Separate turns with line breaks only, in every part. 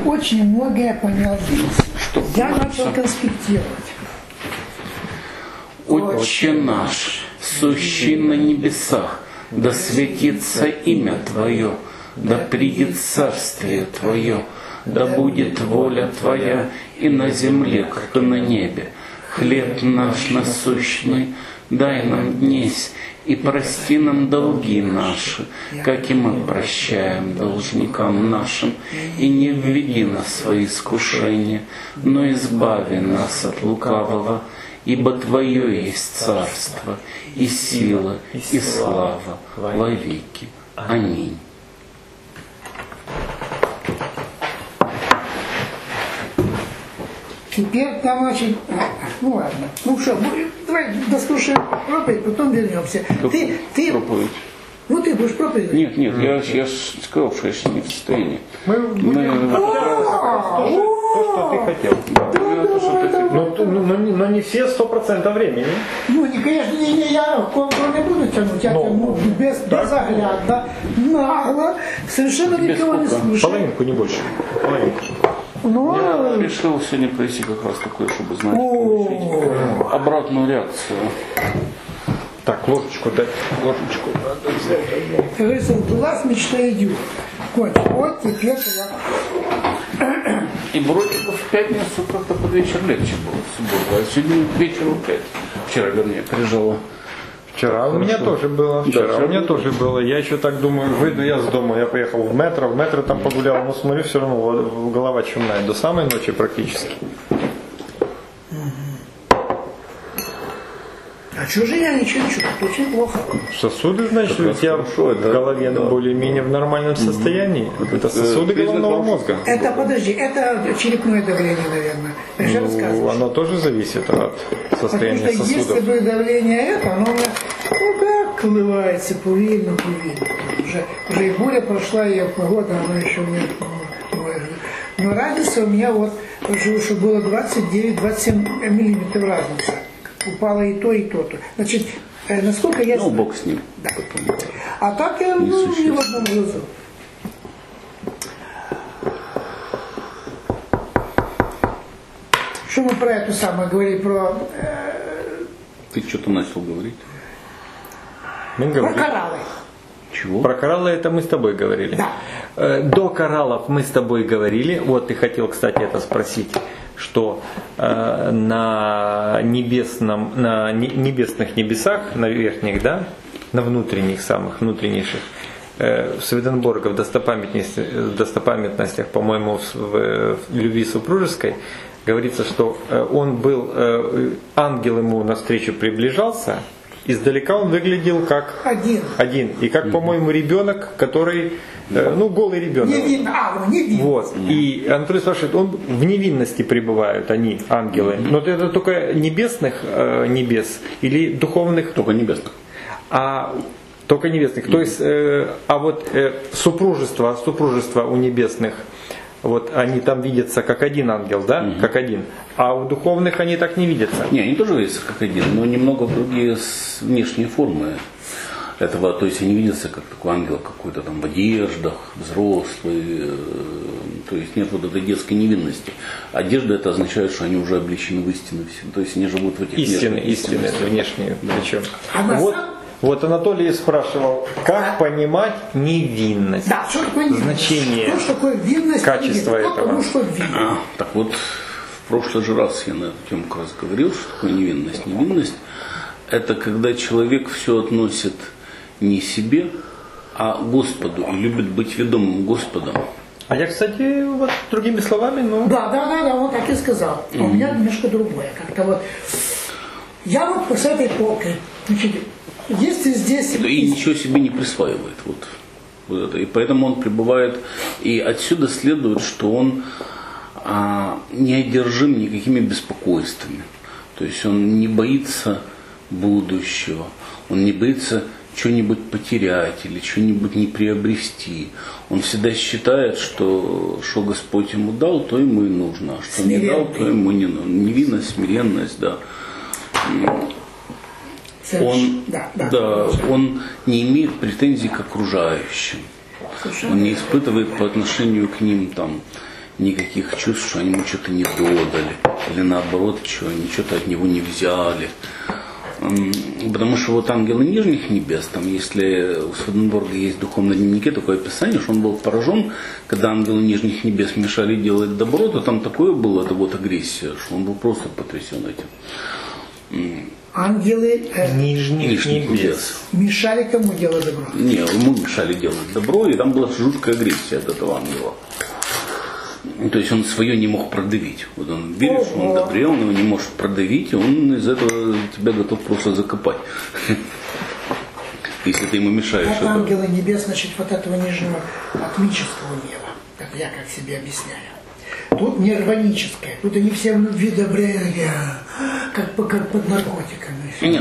очень многое понял здесь. Я начал конспектировать.
Отче наш, сущий на небесах, да светится имя Твое, да придет царствие Твое, да будет воля Твоя и на земле, как и на небе. Хлеб наш насущный дай нам днесь, и прости нам долги наши, как и мы прощаем должникам нашим, и не введи нас в свои искушения, но избави нас от лукавого, ибо Твое есть царство, и сила, и слава во веки. Аминь.
Теперь там очень... Ну ладно. Ну что, давай дослушаем проповедь, потом вернемся. Ты...
Проповедь.
Ну ты будешь проповедь?
Нет, я сказал, что я сейчас не в состоянии.
То, что ты хотел. Но не все 100% времени.
Ну, конечно, я не буду тянуть, я тяну безоглядно, нагло, совершенно никого не слушаю.
Половинку, не больше. Половинку.
Я решил сегодня пройти как раз такое, чтобы, знаешь, получить обратную реакцию.
Так, ложечку дать. Ложечку надо взять.
Как говорится, глаз мечта идет. Кончик. Вот теперь я...
И вроде бы в пятницу как-то под вечер легче было, в субботу, а сегодня вечером опять. Вчера, вернее, прижало.
Вчера у меня тоже было. Вчера у меня тоже было. Я еще так думаю, выйду я с дома, я поехал в метро там погулял, но смотрю, все равно голова чумная. До самой ночи практически.
А что же я ничего не чувствую? Это очень плохо.
Сосуды, значит, у тебя в голове более-менее в нормальном состоянии. Это сосуды головного мозга.
Это, подожди, это черепное давление, наверное. Я же рассказываю.
Оно тоже зависит от состояния
сосудов. Потому что если бы давление это, оно у меня, как колывается, повильно. Уже и буря прошла, и погода, оно еще не... Но разница у меня вот, что было 29-27 миллиметров разница. Упало и то, и то. Значит, насколько я знаю...
Ну, бог с ним.
Да. А так я ни в одном глазу. Что мы про эту самую говорили, про...
Ты что-то начал говорить?
Мы говорили.
Про кораллы.
Чего?
Про кораллы это мы с тобой говорили.
Да.
До кораллов мы с тобой говорили. Вот ты хотел, кстати, это спросить, что на небесных небесах, на верхних, да, на внутренних, самых внутреннейших, в Сведенборга в достопамятностях, по-моему, в любви супружеской, говорится, что он был, ангел ему навстречу приближался, издалека он выглядел как один. И как, по-моему, ребенок, который, голый ребенок.
Не видно, не видно.
Вот. И Анатолий спрашивает, он в невинности пребывают, они, ангелы. Но это только небесных небес или духовных?
Только небесных.
Только небесных. То есть, супружество у небесных, вот они там видятся как один ангел, да? Как один. А у духовных они так не видятся.
Не, они тоже видятся как один, но немного другие внешние формы этого. То есть они видятся как такой ангел какой-то там в одеждах, взрослый. То есть нет вот этой детской невинности. Одежда это означает, что они уже облечены в истину. То есть они живут в этих
истины внешние. Причем. Вот Анатолий спрашивал, как понимать невинность?
Да, что такое невинность?
Значение,
что такое винность,
качество этого.
Так вот, в прошлый же раз я на эту тему как раз говорил, что такое невинность. Невинность – это когда человек все относит не себе, а Господу и любит быть ведомым Господом.
А я, кстати, вот другими словами,
Да, вот так и сказал. А у меня немножко другое. Как-то вот я вот с этой полкой, значит, если здесь...
И ничего себе не присваивает. Вот это. И поэтому он пребывает. И отсюда следует, что он не одержим никакими беспокойствами. То есть он не боится будущего. Он не боится что-нибудь потерять или что-нибудь не приобрести. Он всегда считает, что Господь ему дал, то ему и нужно. А что не дал, то ему не нужно. Невинность, смиренность, да. Он не имеет претензий к окружающим. Он не испытывает по отношению к ним там никаких чувств, что они ему что-то не додали, или наоборот, что они что-то от него не взяли. Потому что вот ангелы нижних небес, там если у Сведенборга есть в духовном дневнике такое описание, что он был поражен, когда ангелы нижних небес мешали делать добро, то там такое было, это вот агрессия, что он был просто потрясен этим.
Ангелы
нижних небес
мешали кому делать добро?
Не, ему мешали делать добро, и там была жуткая агрессия от этого ангела. То есть он свое не мог продавить. Вот он видит, что он добре, он его не может продавить, и он из этого тебя готов просто закопать. Если ты ему мешаешь.
Вот ангелы небес, значит, вот этого нижнего атмического неба. Это я как себе объясняю. Тут нирваническое, тут они все в любви добрые, как под наркотиками.
Нет,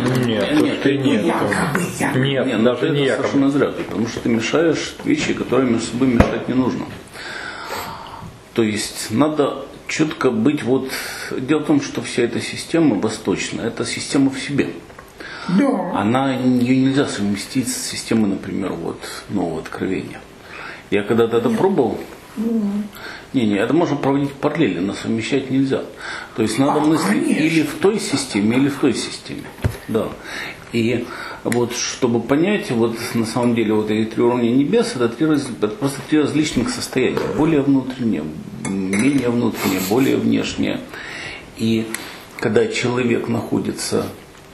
Нет, даже не якобы.
Совершенно зря, потому что ты мешаешь вещи, которые между собой мешать не нужно. То есть надо четко быть вот... Дело в том, что вся эта система восточная, это система в себе.
Да.
Ее нельзя совместить с системой, например, вот нового откровения. Я когда-то это пробовал. Не, это можно проводить параллели, но совмещать нельзя. То есть надо мыслить или в той системе, или в той системе. Да. И вот чтобы понять, вот на самом деле вот эти три уровня небес, это просто три различных состояния. Более внутреннее, менее внутреннее, более внешнее. И когда человек находится,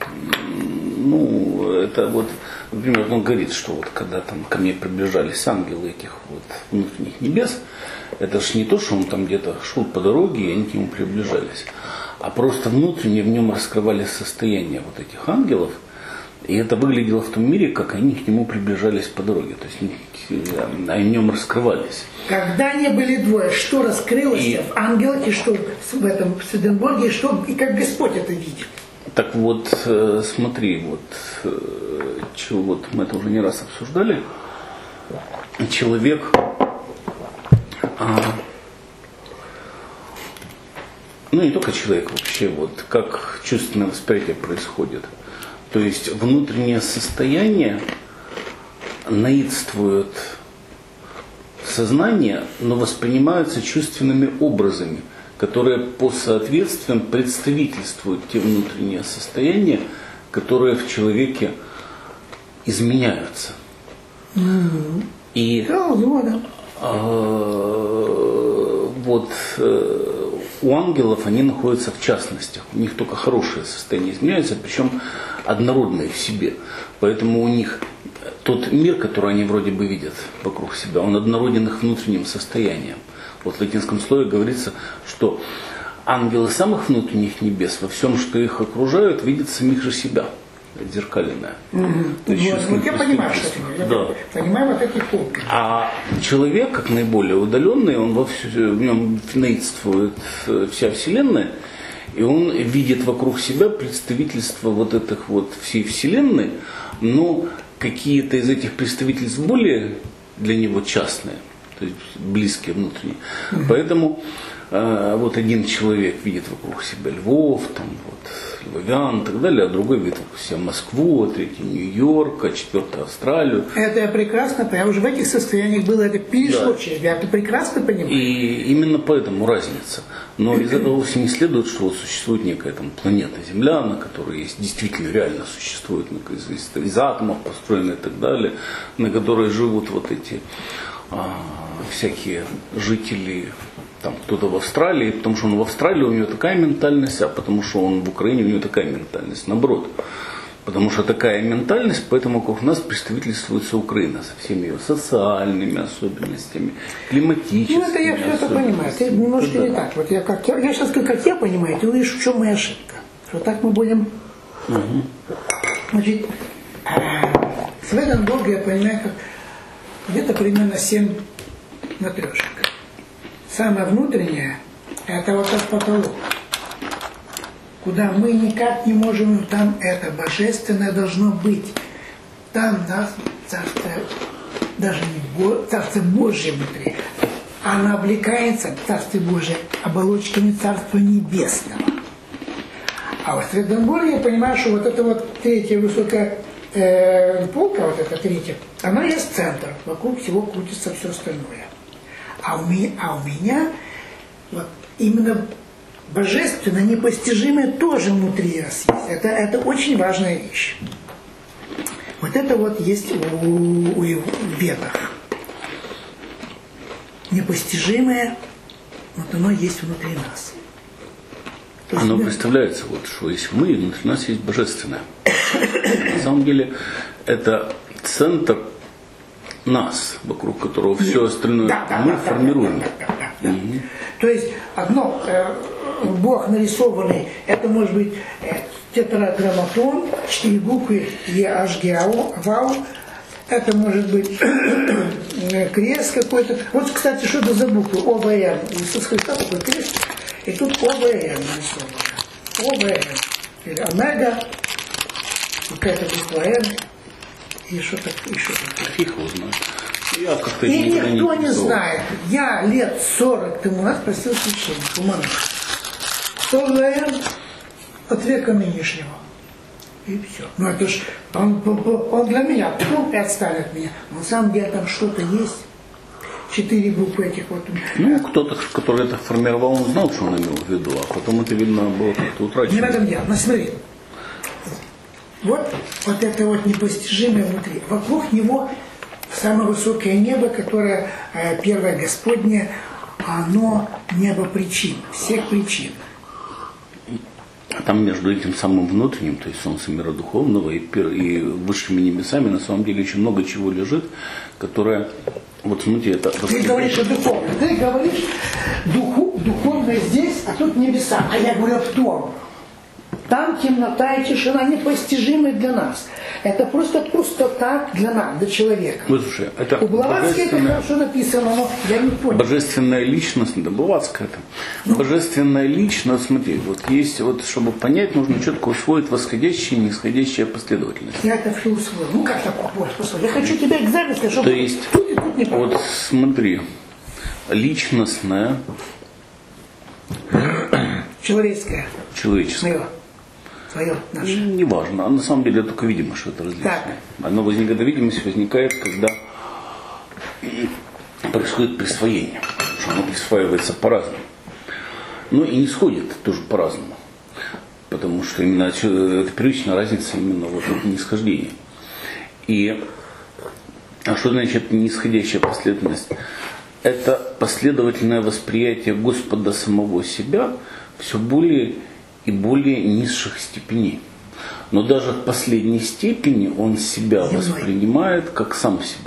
это вот, например, он говорит, что вот когда там ко мне приближались ангелы этих вот внутренних небес, это же не то, что он там где-то шел по дороге, и они к нему приближались, а просто внутренне в нем раскрывались состояния вот этих ангелов, и это выглядело в том мире, как они к нему приближались по дороге, то есть они в нем раскрывались.
Когда они были двое, что раскрылось в ангелах, и что в этом в Сведенборге, и как Господь это видит?
Так вот, смотри, вот мы это уже не раз обсуждали. Человек не только человек вообще, вот как чувственное восприятие происходит. То есть внутреннее состояние наидствует сознание, но воспринимаются чувственными образами, которые по соответствиям представительствуют те внутренние состояния, которые в человеке изменяются. И у ангелов они находятся в частностях. У них только хорошие состояния изменяются, причем однородные в себе. Поэтому у них тот мир, который они вроде бы видят вокруг себя, он однороден их внутренним состоянием. Вот в латинском слове говорится, что ангелы самых внутренних небес во всем, что их окружают, видят самих же себя. Зеркальное.
Вот я понимаю, что я понимаю вот эти пункты.
А человек, как наиболее удаленный, в нем наидствует вся Вселенная, и он видит вокруг себя представительство вот этих вот всей Вселенной, но какие-то из этих представительств более для него частные, то есть близкие внутренние. Поэтому вот один человек видит вокруг себя львов, там вот львовян и так далее, а другой видит вокруг себя Москву, а третий Нью-Йорк, а четвертый Австралию. Это
я прекрасно понимаю. Я уже в этих состояниях было, это перешло через меня. Я это прекрасно понимаю.
И именно поэтому разница. Но из этого вовсе не следует, что вот существует некая там планета Земля, на которой есть действительно реально существует из атомов построены и так далее, на которой живут вот эти всякие жители, там кто-то в Австралии, потому что он в Австралии, у него такая ментальность, а потому что он в Украине, у него такая ментальность, наоборот. Потому что такая ментальность, поэтому вокруг нас представительствуется Украина со всеми ее социальными особенностями, климатическими.
Это я все это понимаю. Ты немножко не так. Вот я сейчас скажу, как я понимаю, ты увидишь, в чем моя ошибка. Что так мы будем. Значит, Сведенборг я понимаю, как где-то примерно 7 матрешек. Самое внутреннее – это вот этот потолок, куда мы никак не можем, там это божественное должно быть. Там нас царство, даже не царство Божье внутри, оно облекается в царстве Божье оболочками царства небесного. А в Сведенборге я понимаю, что вот эта вот третья высокая полка, вот эта третья, она есть центр, вокруг всего крутится все остальное. А у меня Вот именно божественное, непостижимое тоже внутри нас есть. Это очень важная вещь. Вот это вот есть в ведах. Непостижимое, вот оно есть внутри нас.
Оно представляется, вот, что есть мы, и внутри нас есть божественное. На самом деле, это центр нас, вокруг которого все остальное мы формируем.
То есть одно, Бог нарисованный, это может быть тетраграмматон, 4 буквы ЕHГАУ, это может быть крест какой-то. Вот, кстати, что это за буквы? ОВН. Иисус Христа такой крест, и тут ОВН нарисовано. ОВН. Или омега, какая-то буква Н, и что-то еще такое.
Фиг его знает. Я как-то
И никто не знает. Я лет 40 тому назад просил священника, у монаха. Что ОВН от века нынешнего. И все. Ну это ж, он для меня, и отстали от меня. Но на самом деле там что-то есть. 4 буквы этих вот.
Ну, кто-то, который это формировал, он знал, что он имел в виду, а потом это, видно, было как-то утрачено.
Не в этом дело. Но смотри. Вот это вот непостижимое внутри. Вокруг него самое высокое небо, которое первое Господне, оно небо причин, всех причин.
Там между этим самым внутренним, то есть солнцем мира духовного и высшими небесами, на самом деле очень много чего лежит, которое, вот смотрите, это...
Ты говоришь о духовном, ты говоришь духовное здесь, а тут небеса. А я говорю в том. Там темнота и тишина непостижимы для нас. Это просто пустота для нас, для человека.
Слушай, это
у Блаватской это хорошо написано, но я не понял.
Божественная личность, да, Блаватская это. Божественная личность, смотри, вот есть, вот, чтобы понять, нужно четко усвоить восходящая и нисходящая последовательность.
Я это все усвоил. Ну как так усвоил? Я хочу тебе экзамен сказать, чтобы
то есть,
тут и тут не понял.
вот смотри, личностная,
человеческое.
Человеческое.
Твое, наше.
Неважно. А на самом деле только видимо, что это различное. Оно возникает, видимость возникает, когда происходит присвоение. Что оно присваивается по-разному. Ну и не сходит тоже по-разному. Потому что именно это первичная разница именно вот в нисхождении. А что значит нисходящая последовательность? Это последовательное восприятие Господа самого себя все более и более низших степеней. Но даже в последней степени он себя воспринимает как сам себя.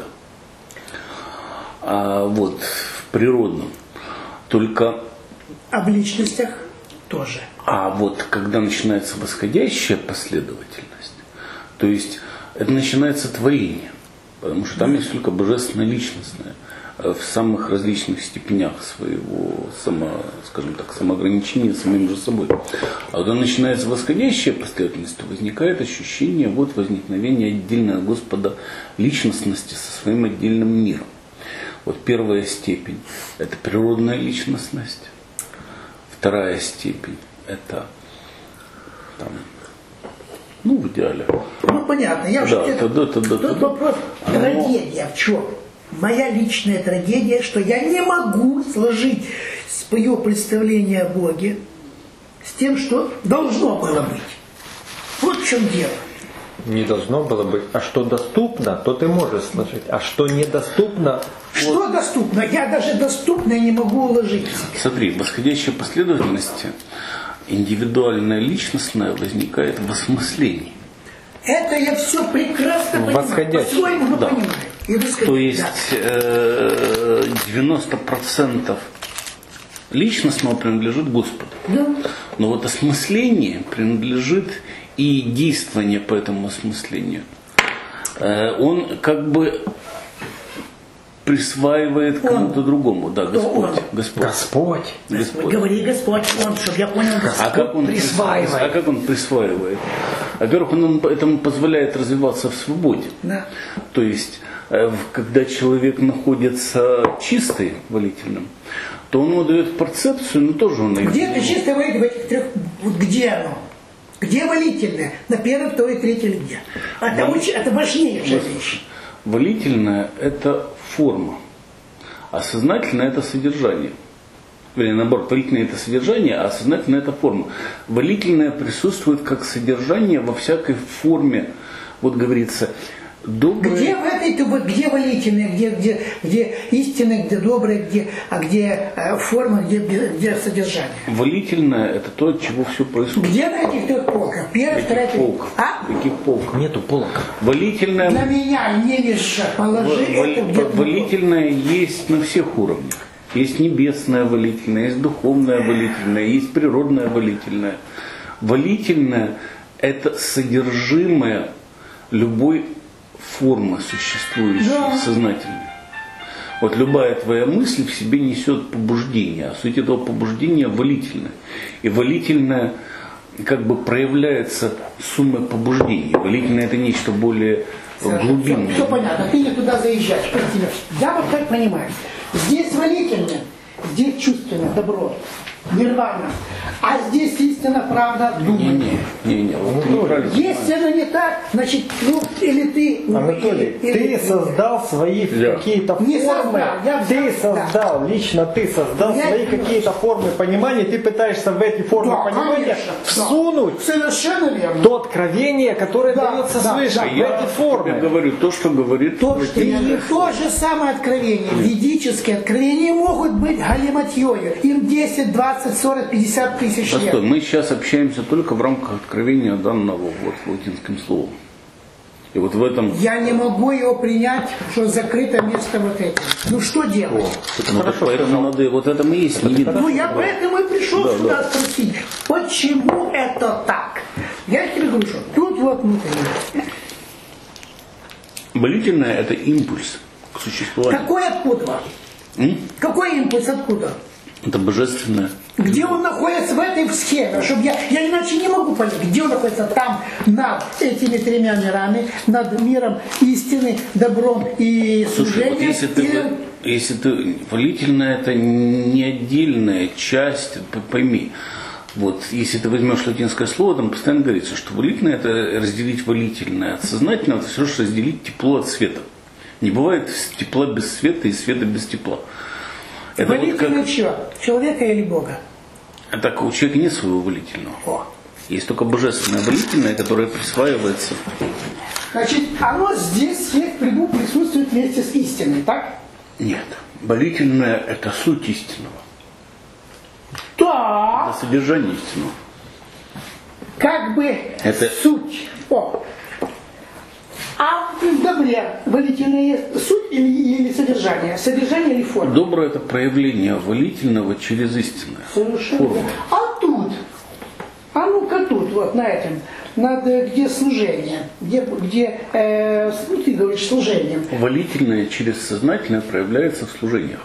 Вот в природном. Только...
А в личностях тоже.
А вот когда начинается восходящая последовательность, то есть это начинается творение. Потому что там есть только божественное личностное в самых различных степенях своего скажем так, самоограничения самим же собой. А когда начинается восходящая последовательность, то возникает ощущение вот возникновения отдельного Господа личностности со своим отдельным миром. Вот первая степень – это природная личностность. Вторая степень – это там, ну, в идеале.
Ну, понятно. Я Тут вопрос, трагедия в чем? Моя личная трагедия, что я не могу сложить свое представление о Боге с тем, что должно было быть. Вот в чем дело.
Не должно было быть. А что доступно, то ты можешь сложить. А что недоступно...
Что доступно? Я даже доступное не могу уложить.
Смотри, в восходящей последовательности индивидуальное личностное возникает в осмыслении.
Это я все прекрасно понимаю. По-своему
да.
понимаю.
То есть 90% личностного принадлежит Господу.
Да.
Но вот осмысление принадлежит и действование по этому осмыслению. Он как бы присваивает кому-то другому. Да, Господь.
Господь.
Говори Господь, он, чтобы я понял, Господь присваивает.
А как он присваивает? Во-первых, он этому позволяет развиваться в свободе.
Да.
То есть, когда человек находится чистый, волительным, то он ему дает перцепцию, но тоже он ее...
Где ты чистый волитель в этих трех? Вот где оно? Где волительное? На первой, второй, третьей или где? Это важнейшая вещь.
Волительное – это форма, а сознательное – это содержание. Вернее, наоборот, волительное это содержание, а сознательное это форма. Волительное присутствует как содержание во всякой форме. Вот говорится, доброе...
Где в этой, вот где волительное, где истинное, где доброе, где форма, где содержание?
Волительное это то, от чего все происходит.
Где на этих трех полках? Первая, вторая, третья.
Каких полках?
Нету полок.
Волительное...
Для меня не лишь положи это где-то.
Волительное есть на всех уровнях. Есть небесное волительное, есть духовное волительное, есть природное волительное. Волительное – это содержимое любой формы существующей,
да.
сознательной. Вот любая твоя мысль в себе несет побуждение, а суть этого побуждения волительное. И волительное как бы проявляется суммой побуждений. Волительное – это нечто более глубинное.
Все понятно, ты не туда заезжаешь. Я вот как понимаю. Здесь волительно, здесь чувственно, добро, нирвана. А здесь истина, правда, думание. Если оно не так, значит, ну, или ты...
Анатолий, ты создал свои какие-то формы. Лично ты создал свои какие-то формы понимания, ты пытаешься в эти формы понимания всунуть
совершенно верно.
то откровение, которое дается свыше, в эти формы.
Я говорю то, что говорит.
И то же самое откровение, ведические откровения могут быть галиматьёю. Им 10, 20, 40, 50 тысяч лет.
Постой, мы сейчас общаемся только в рамках откровения данного вот латинским словом. И вот в этом...
Я не могу его принять, что закрыто место вот этим. Ну что делать?
Поэтому надо, вот это и есть, не видно.
Ну я поэтому и пришел сюда спросить, почему это так? Я тебе говорю, что тут вот внутренне.
Волительное – это импульс к существованию.
Какой откуда? Какой импульс откуда?
Это божественное.
Где он находится в этой схеме? Чтобы я иначе не могу понять, где он находится там, над этими тремя мирами, над миром истины, добром и служением.
Слушай, вот если ты волительное, это не отдельная часть, пойми. Вот, если ты возьмешь латинское слово, там постоянно говорится, что волительное – это разделить волительное от сознательного, это все равно, что разделить тепло от света. Не бывает тепла без света и света без тепла. Это
волительное
вот как...
чего? Человека или Бога?
А так у человека нет своего волительного. Есть только божественное волительное, которое присваивается.
Значит, оно здесь всех присутствует вместе с истиной, так?
Нет. Волительное – это суть истинного.
Да.
Это содержание истинного.
Как бы
это...
суть. А в добре волительное суть или содержание? Содержание или форма?
Доброе – это проявление волительного через истинное.
Совершенно. А тут? А ну-ка тут, вот на этом, где служение, где ты говоришь служением.
Волительное через сознательное проявляется в служениях.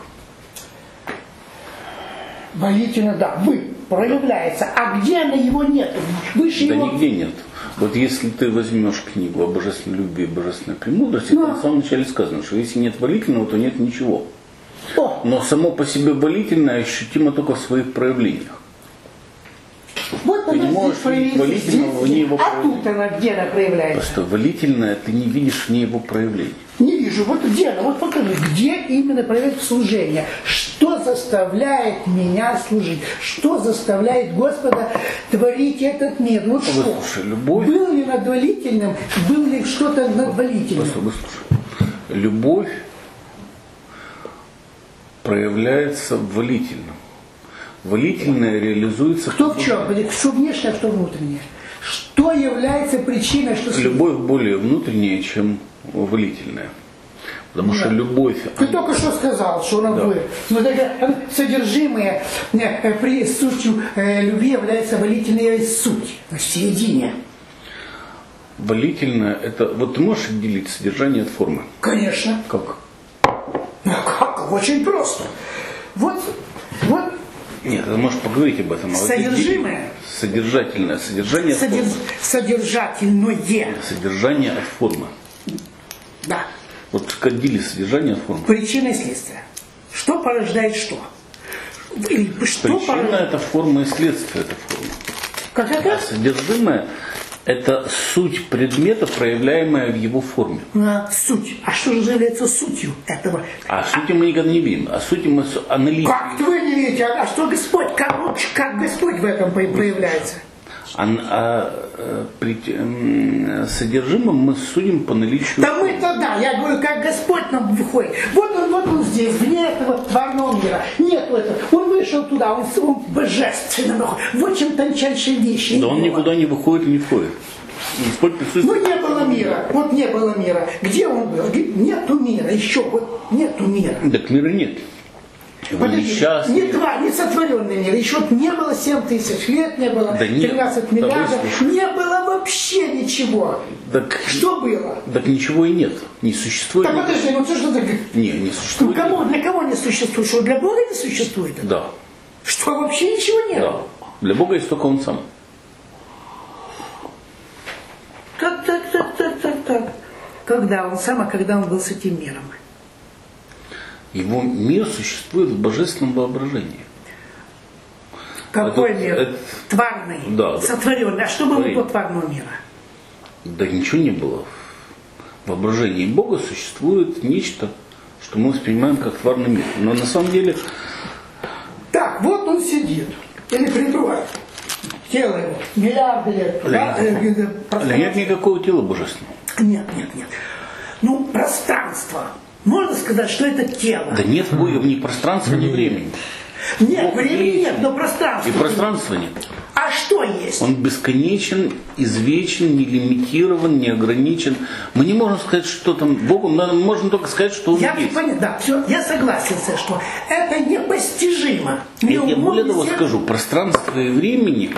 Волительно, да, проявляется. А где оно его нет? Выше
да
его...
нигде нет. Вот если ты возьмешь книгу о божественной любви и божественной премудрости, то в самом начале сказано, что если нет волительного, то нет ничего. Но само по себе волительное ощутимо только в своих проявлениях.
Вот
ты не можешь видеть волительного вне его
проявления. А тут она где она проявляется?
Просто волительное ты не видишь вне его проявления.
Не вижу. Вот где она? Вот покажи, где именно проявляется служение? Что заставляет меня служить? Что заставляет Господа творить этот мир? Вот что?
Выслушай, любовь...
Был ли над волительным? Был ли что-то над волительным?
Выслушай. Любовь проявляется в волительном. Волительное реализуется...
Кто в чем? Что внешнее, а что внутреннее? Что является причиной, что...
Любовь более внутренняя, чем волительная. Потому что любовь...
Ты только что сказал, что она будет. Но содержимое при сутью любви является волительная суть. В середине.
Волительное это... Вот ты можешь отделить содержание от формы?
Конечно.
Как?
Ну как? Очень просто. Вот.
Нет, ты можешь поговорить об этом.
Содержимое.
Содержательное. Содержание от формы.
Содержательное.
Содержание от формы.
Да.
Вот как отдели содержание от формы.
Причина и следствие. Что порождает что?
Причина это форма и следствие это форма.
Как это?
А содержимое Это суть предмета, проявляемая в его форме.
Суть. А что же является сутью этого?
А суть мы никогда не видим. А суть мы анализируем.
Как вы не видите? А что Господь? Как Господь в этом проявляется?
При содержимом мы судим по наличию.
Да мы тогда, я говорю, как Господь нам выходит. Вот он здесь, вне этого тварного мира. Нет этого. Он вышел туда, он божественный, в очень тончайшие вещи.
Да он никуда не выходит и не входит. Господь присутствует.
Ну не было мира, вот не было мира. Где он был? Нету мира, еще вот нету мира.
Так мира нет.
Подожди, не сотворенный мир. Еще не было 7000 лет, не было 13 миллиардов, не было вообще ничего.
Так,
что было?
Так ничего и нет. Не существует.
Так подожди, ну что такое?
Не существует.
Ну, для кого не существует? Что для Бога не существует?
Да.
Что вообще ничего нет?
Да. Для Бога есть только Он сам.
Так. Когда он сам, а когда он был с этим миром?
Его мир существует в божественном воображении.
Какой мир? Тварный,
да,
сотворенный. А что было до тварного мира?
Да ничего не было. В воображении Бога существует нечто, что мы воспринимаем как тварный мир. Но на самом деле...
Так, вот он сидит. Или прибывает. Тело его. Миллиарды лет.
Нет никакого тела божественного.
Нет. Ну, пространство. Можно сказать, что это тело.
Да нет в Боге ни пространства, ни времени.
Нет,
Бог
времени нет, но пространства.
И пространства нет.
А что есть?
Он бесконечен, извечен, не лимитирован, не ограничен. Мы не можем сказать, что там Богу, можно только сказать, что Он есть.
Да, все, я согласен, что это непостижимо.
Я более того скажу, пространства и времени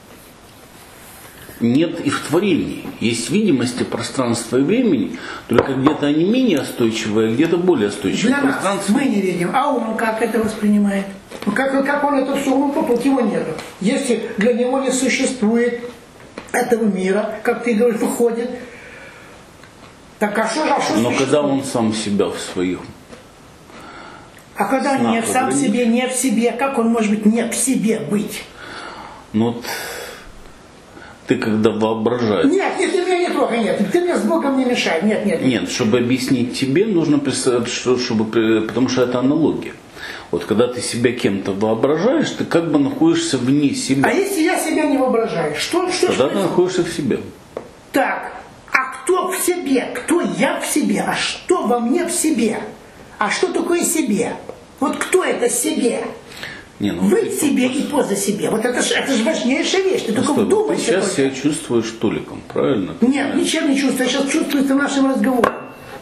нет и в творении. Есть видимости пространства и времени, только где-то они менее устойчивые, а где-то более устойчивые.
Для нас мы не видим, а он как это воспринимает? Как он это все, тут его нет. Если для него не существует этого мира, как ты говоришь, выходит, так а что
но когда он сам себя в своем?
А когда не сам в себе, не в себе, как он может быть не в себе быть?
Ну вот... Ты когда воображаешь...
Нет, ты меня не трогай, нет. Ты мне с Богом не мешай. Нет.
Нет, чтобы объяснить тебе, нужно представить, потому что это аналогия. Вот когда ты себя кем-то воображаешь, ты как бы находишься вне себя.
А если я себя не воображаю,
тогда ты находишься в себе.
Так, а кто в себе? Кто я в себе? А что во мне в себе? А что такое себе? Вот кто это себе? Быть себе и поза себе. Вот это же важнейшая вещь. Ты только вдумайся.
Ты сейчас себя чувствуешь толиком, правильно?
Нет, ничем не чувствую. Я сейчас чувствую это нашим разговором.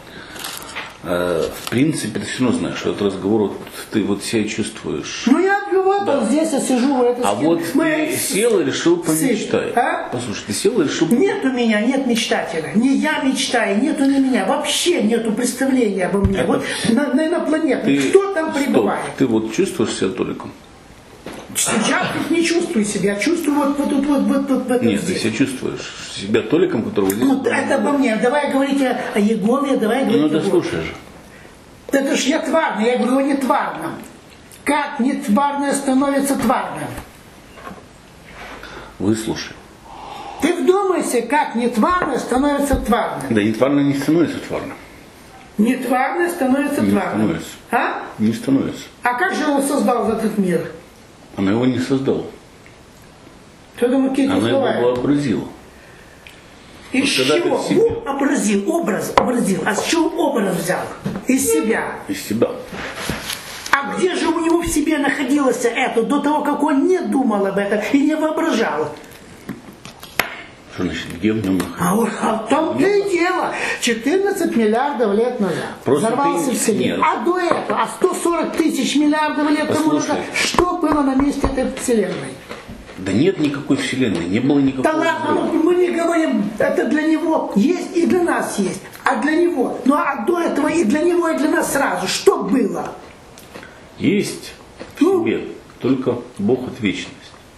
В принципе, ты все равно знаешь, что этот разговор ты вот себя чувствуешь.
Ну я здесь, я сижу в этой
вот ты сел и решил помечтать. Послушай, ты сел и решил помечтать.
Нет у меня, нет мечтателя. Не я мечтаю, нету ни меня. Вообще нету представления обо мне. Вот на инопланетном. Кто там пребывает?
Ты вот чувствуешь себя толиком?
Я тут не чувствую себя, чувствую вот
нет, здесь. Ты себя чувствуешь себя толиком, который здесь.
Ну, это обо мне. Давай говорить о Егове, давай говорить о Егове.
Ну, да слушай же.
Это ж я тварный, я говорю о нетварном. Как нетварное становится тварным?
Выслушай.
Ты вдумайся, как нетварное становится тварным.
Да нетварное не становится тварным.
Нетварное становится тварным.
Не становится. Не становится.
А как же он создал этот мир?
Она его не создала.
Она
его вообразила.
Из чего? Образил. А с чего образ взял? Из себя.
Из себя.
А где же у него в себе находилось это до того, как он не думал об этом и не воображал?
Что значит, где в нем находилось?
А в том-то и дело. 14 миллиардов лет назад взорвался Вселенная. А до этого, 140 тысяч миллиардов лет тому назад, что было на месте этой Вселенной?
Да нет никакой Вселенной, не было никакого.
Да ладно, мы не говорим, это для него есть и для нас есть. А для него, а до этого и для него, и для нас сразу, что было?
Есть в себе только Бог от вечности.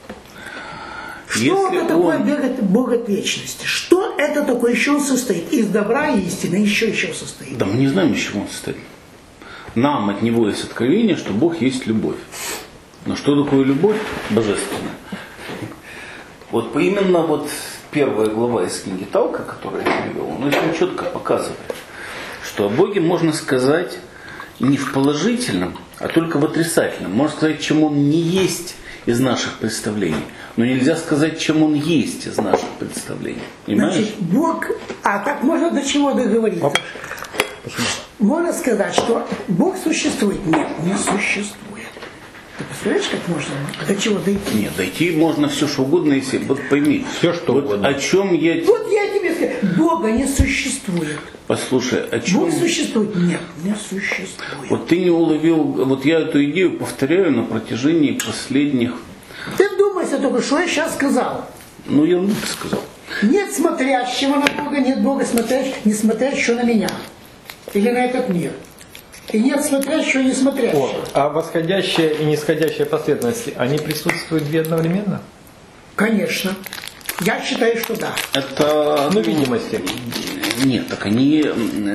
Что это такое Бог от вечности? Что это такое? Еще он состоит? Из добра и истины еще состоит.
Да мы не знаем, из чего он состоит. Нам от него есть откровение, что Бог есть любовь. Но что такое любовь божественная? Вот именно первая глава из книги Талка, которую я привел, он очень четко показывает, что о Боге можно сказать не в положительном, а только в отрицательном. Можно сказать, чем Он не есть из наших представлений, но нельзя сказать, чем Он есть из наших представлений. Понимаешь?
Значит, Бог, а так можно до чего договориться?
Почему?
Можно сказать, что Бог существует? Нет, не существует. Ты представляешь, как можно до чего дойти?
Нет, дойти можно все что угодно, если вот пойми.
Все что
вот
угодно.
О чем я...
Вот я тебе скажу, Бога не существует.
Послушай, о чем...
Бог существует? Нет, не существует.
Вот ты не уловил, вот я эту идею повторяю на протяжении последних...
Ты вдумайся только, что я сейчас сказал.
Ну, я сказал.
Нет смотрящего на Бога, нет Бога, не смотрящего на меня. Или на этот мир. И нет смотрящего и не смотрящего.
А восходящая и нисходящая последовательности, они присутствуют две одновременно?
Конечно. Я считаю, что да.
Это...
Ну, видимости.
Нет, так они...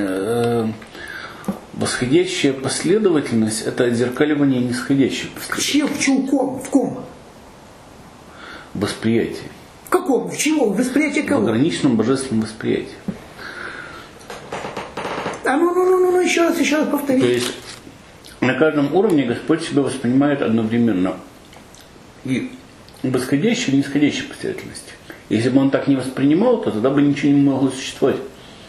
восходящая последовательность – это отзеркаливание нисходящей последовательности.
В чьем? В ком?
Восприятие.
В каком? В чего? В восприятии кого?
В ограниченном божественном восприятии.
Ну, еще раз повтори.
То есть на каждом уровне Господь себя воспринимает одновременно и восходящей и нисходящей последовательности. Если бы Он так не воспринимал, то тогда бы ничего не могло существовать.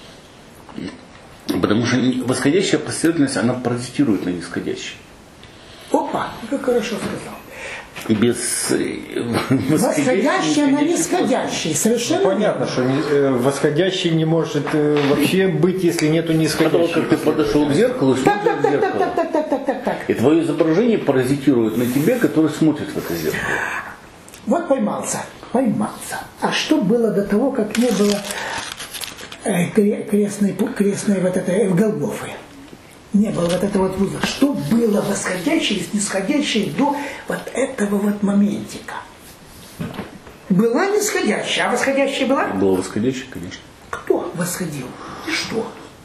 Потому что восходящая последовательность, она паразитирует на нисходящей.
Опа, как хорошо сказал.
Без
восходящее на нисходящее. Совершенно
понятно, что восходящий не может вообще быть, если нету нисходящего.
Потому как ты подошел к зеркалу, смотришь в зеркало.
Так.
И твое изображение паразитирует на тебе, который смотрит в это зеркало.
Вот поймался. А что было до того, как не было крестной вот этой Голгофы? Не было вот этого вот вузла. Что было восходящее и нисходящее до вот этого вот моментика? Была нисходящая, а восходящая была?
Была восходящая, конечно.
Кто восходил? И что?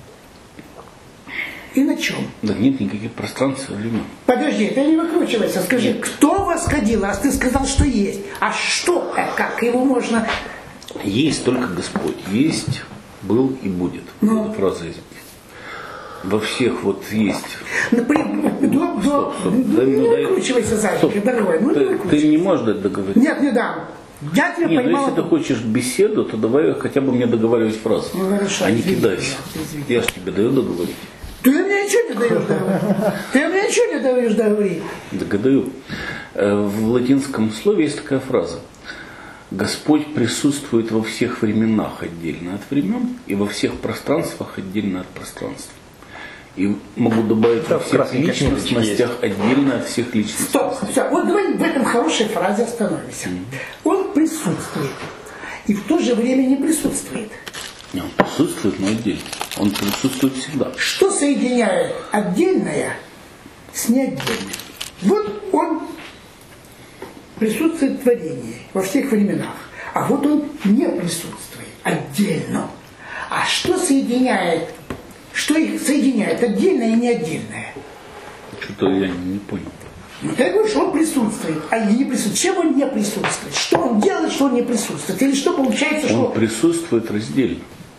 И на чем?
Да нет никаких пространств и времен.
Подожди, ты не выкручивайся. Скажи, кто восходил? Раз ты сказал, что есть. А что? Как его можно...
Есть только Господь. Есть, был и будет.
Ну.
Это фраза из... Во всех вот есть.
Не выкручивайся, Зайчик, дорогой.
Ты не можешь дать договорить.
Нет, не дам. Я тебя
Нет,
поймала.
если ты хочешь беседу, то давай хотя бы мне договаривать фразу.
Ну, хорошо,
а не
извини,
кидайся.
извини.
Я же тебе даю договорить.
Ты мне ничего не даешь договорить. Ты мне ничего не даешь договорить.
Догадаю. В латинском слове есть такая фраза. Господь присутствует во всех временах отдельно от времен и во всех пространствах отдельно от пространств. И могу добавить во всех личностях отдельно от всех личностей.
Стоп, все, вот давай в этом хорошей фразе остановимся. Он присутствует и в то же время не присутствует.
Он присутствует, но отдельно. Он присутствует всегда.
Что соединяет отдельное с неотдельным? Вот он присутствует в творении во всех временах, а вот он не присутствует отдельно. А что соединяет? Что их соединяет? Отдельное и неотдельное?
Что-то я не понял.
Ну, ты говоришь, он присутствует, а не присутствует. Чем он не присутствует? Что он делает, что он не присутствует? Или что получается, что...
Он присутствует раздельно.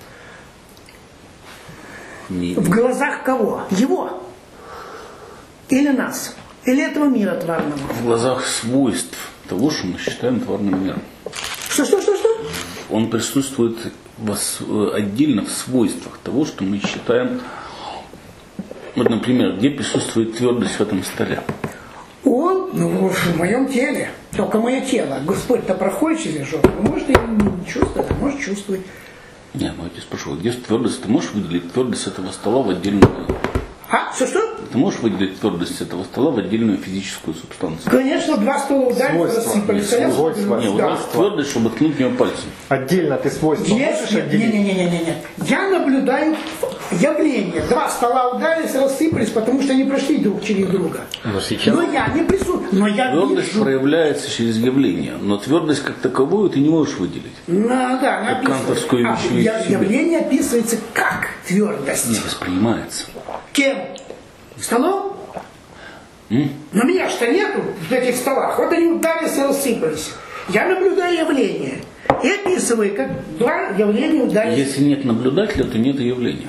В глазах кого? Его? Или нас? Или этого мира тварного?
В глазах свойств того, что мы считаем тварным миром.
Что?
Он присутствует отдельно в свойствах того, что мы считаем... Вот, например, где присутствует твердость в этом столе?
Он, в моем теле. Только мое тело. Господь-то проходит через жопу. Может, и не чувствует, а может чувствовать.
Не, я тебя спрашивал, где твердость? Ты можешь выделить твердость этого стола в отдельную...
Что?
Ты можешь выделить твердость этого стола в отдельную физическую субстанцию?
Конечно, 2 стола ударили, рассыпались.
Свойства.
Не, вот да. Твердость, чтобы ткнуть в нее пальцем.
Отдельно ты свойства можешь отделить?
Не. Я наблюдаю явление. 2 стола ударились, рассыпались, потому что они прошли друг через друга. Но я не присутствую. Но я
твердость
вижу.
Проявляется через явление, но твердость как таковую ты не можешь выделить.
Да,
кантовскую вещь.
Явление описывается как твердость.
Не воспринимается.
Кем? Столом? Но меня что нету в этих столах. Вот они ударились и рассыпались. Я наблюдаю явление. И описывает, как два явления ударились.
Если нет наблюдателя, то нет и явления.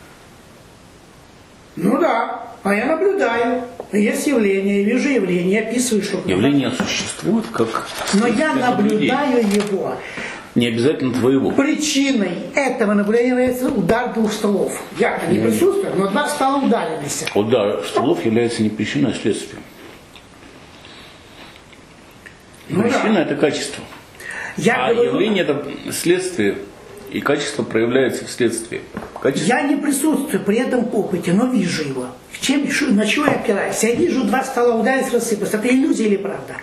Ну да, а я наблюдаю. Есть явление, я вижу явление, я описываю, что...
Явление существует как...
Но я наблюдаю его.
Не обязательно твоего.
Причиной этого наблюдения является удар двух столов. Я-то не присутствую, но два стола ударились.
Удар столов является не причиной, а следствием.
Ну
Причина
да.
это качество.
Я
А
говорю,
явление это следствие. И качество проявляется вследствие. Качество...
я не присутствую при этом опыте, но вижу его. На чего я опираюсь? Я вижу два стола ударились, рассыпаться. Это иллюзия или правда?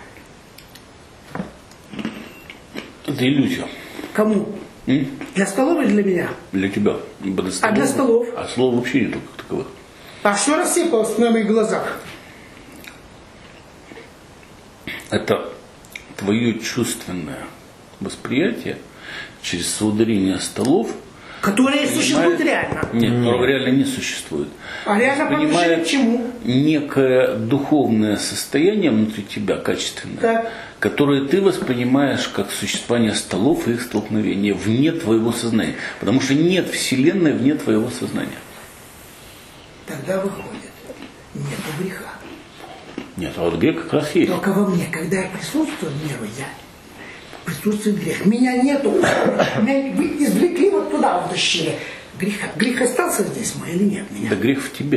Это иллюзия.
Кому? Для столов или для меня?
Для тебя.
А для столов?
А слов вообще нету как таковых.
А что рассыпалось на моих глазах?
Это твое чувственное восприятие через соударение столов,
Которые существуют реально.
Нет, реально не существует.
А реально по отношению к чему?
Некое духовное состояние внутри тебя, качественное,
Так.
которое ты воспринимаешь как существование столов и их столкновения вне твоего сознания. Потому что нет Вселенной вне твоего сознания.
Тогда выходит, нет греха.
Нет, а вот грех как раз есть.
Только во мне, когда я присутствую в миру, я присутствует грех. Меня нету. Меня извлекли вот туда, утащили. Грех остался здесь мой или нет меня?
Да грех в тебе.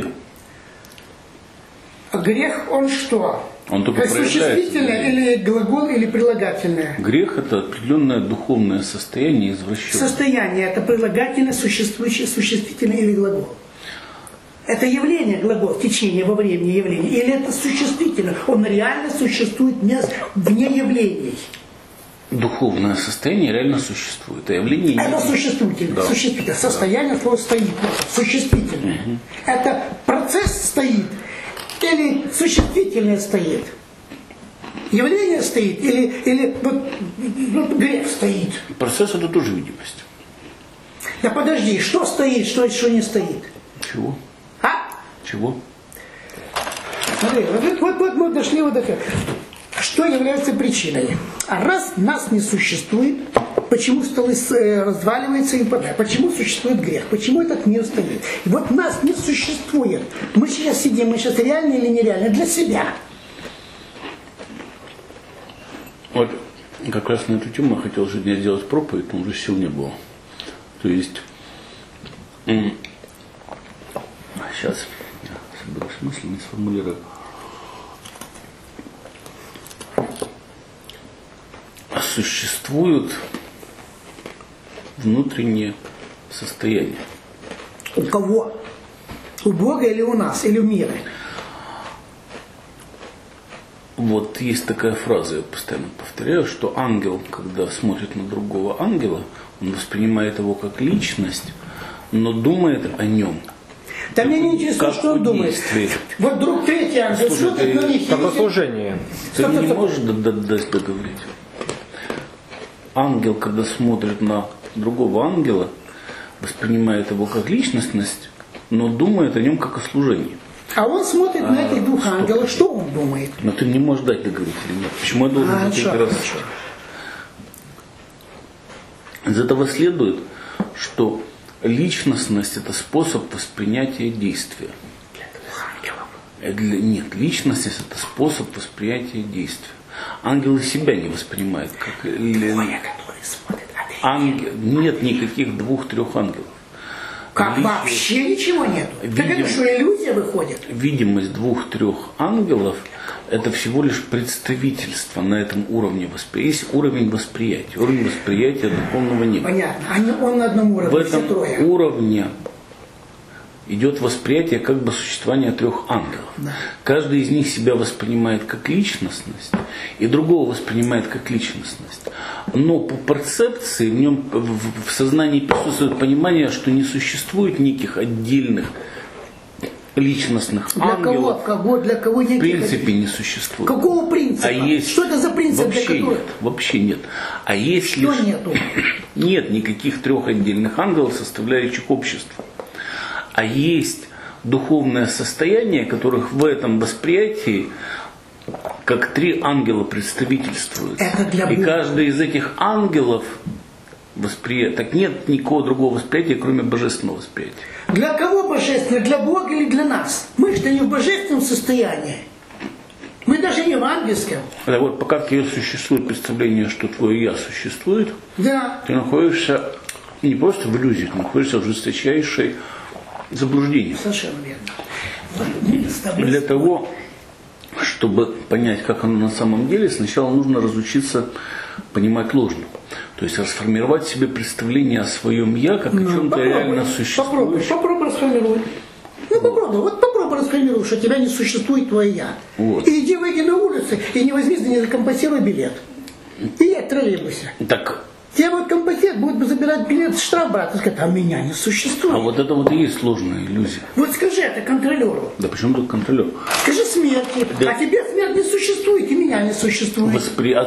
А грех, он что?
Он только
как существительное или глагол, или прилагательное?
Грех это определенное духовное состояние извращенное.
Состояние это прилагательное, существующее, существительное или глагол. Это явление, глагол, течение во времени явления. Или это существительное? Он реально существует вне явлений.
Духовное состояние реально существует, а явление не
это существительное.
Да.
Существительное. Состояние слово стоит. Существительное. Это процесс стоит. Или существительное стоит. Явление стоит. Или грех стоит.
Процесс это тоже видимость.
Да подожди, что стоит, что не стоит?
Чего?
А?
Чего?
Смотри, вот мы дошли вот до этого. Что является причиной? А раз нас не существует, почему столы разваливаются и падают? Почему существует грех? Почему этот мир стоит? И вот нас не существует. Мы сейчас сидим, мы сейчас реальны или нереальны? Для себя.
Вот как раз на эту тему я хотел сегодня сделать проповедь, но уже сил не было. То есть, сейчас я соберу смысл, не сформулирую. Существуют внутренние состояния.
У кого? У Бога или у нас, или в мире?
Вот есть такая фраза, я постоянно повторяю, что ангел, когда смотрит на другого ангела, он воспринимает его как личность, но думает о нем.
Да меня не интересует, что он думает. Вот друг третий ангел смотрит на них.
Как служение.
Ты не можешь дать договорить. Ангел, когда смотрит на другого ангела, воспринимает его как личностность, но думает о нем как о служении.
А он смотрит на этих двух ангелов, что он думает?
Но ты не можешь дать договорить или нет. Почему я должен раз? Из этого следует, что личностность это способ воспринятия действия. Нет, личностность это способ восприятия действия. Ангелы себя не воспринимают как ангел. Нет никаких 2-3 ангелов.
Как вообще ничего нет? Так это что, иллюзия выходит?
Видимость 2-3 ангелов это всего лишь представительство на этом уровне восприятия. Есть уровень восприятия. Уровень восприятия духовного неба.
Понятно. Он на одном уровне.
В этом уровне идет восприятие как бы существования 3 ангелов. Да. Каждый из них себя воспринимает как личностность, и другого воспринимает как личностность. Но по перцепции в нем в сознании присутствует понимание, что не существует неких отдельных личностных ангелов.
Для кого
в принципе не существует.
Какого принципа?
Что
это за принцип?
Вообще нет. Вообще нет. А есть
что нету?
Нет никаких 3 отдельных ангелов, составляющих общество. А есть духовное состояние, которых в этом восприятии как 3 ангела представительствуют.
Это для Бога.
И каждый из этих ангелов восприятия. Так нет никакого другого восприятия, кроме божественного восприятия.
Для кого божественное? Для Бога или для нас? Мы же не в божественном состоянии. Мы даже не в ангельском.
Да, вот пока в тебе существует представление, что твое «я» существует,
да.
Ты находишься не просто в иллюзии, ты находишься в жесточайшей заблуждении.
Совершенно верно.
Для того, чтобы понять, как оно на самом деле, сначала нужно разучиться понимать ложно. То есть расформировать в себе представление о своем «я», как о чем-то реально существует.
Попробуй расформировать. Попробуй расформируй, что тебя не существует твое «я».
Вот.
И иди выйди на улицу, и не возьми, не закомпенсируй билет. И едь в троллейбусе.
Так.
Тебе вот компенсирует, будет забирать билет, штраф брать, и сказать, а меня не существует.
А вот это вот и есть сложная иллюзия.
Вот скажи это контролеру.
Да почему тут контролер?
Скажи смерти. Да. А тебе смерть не существует, и меня не существует.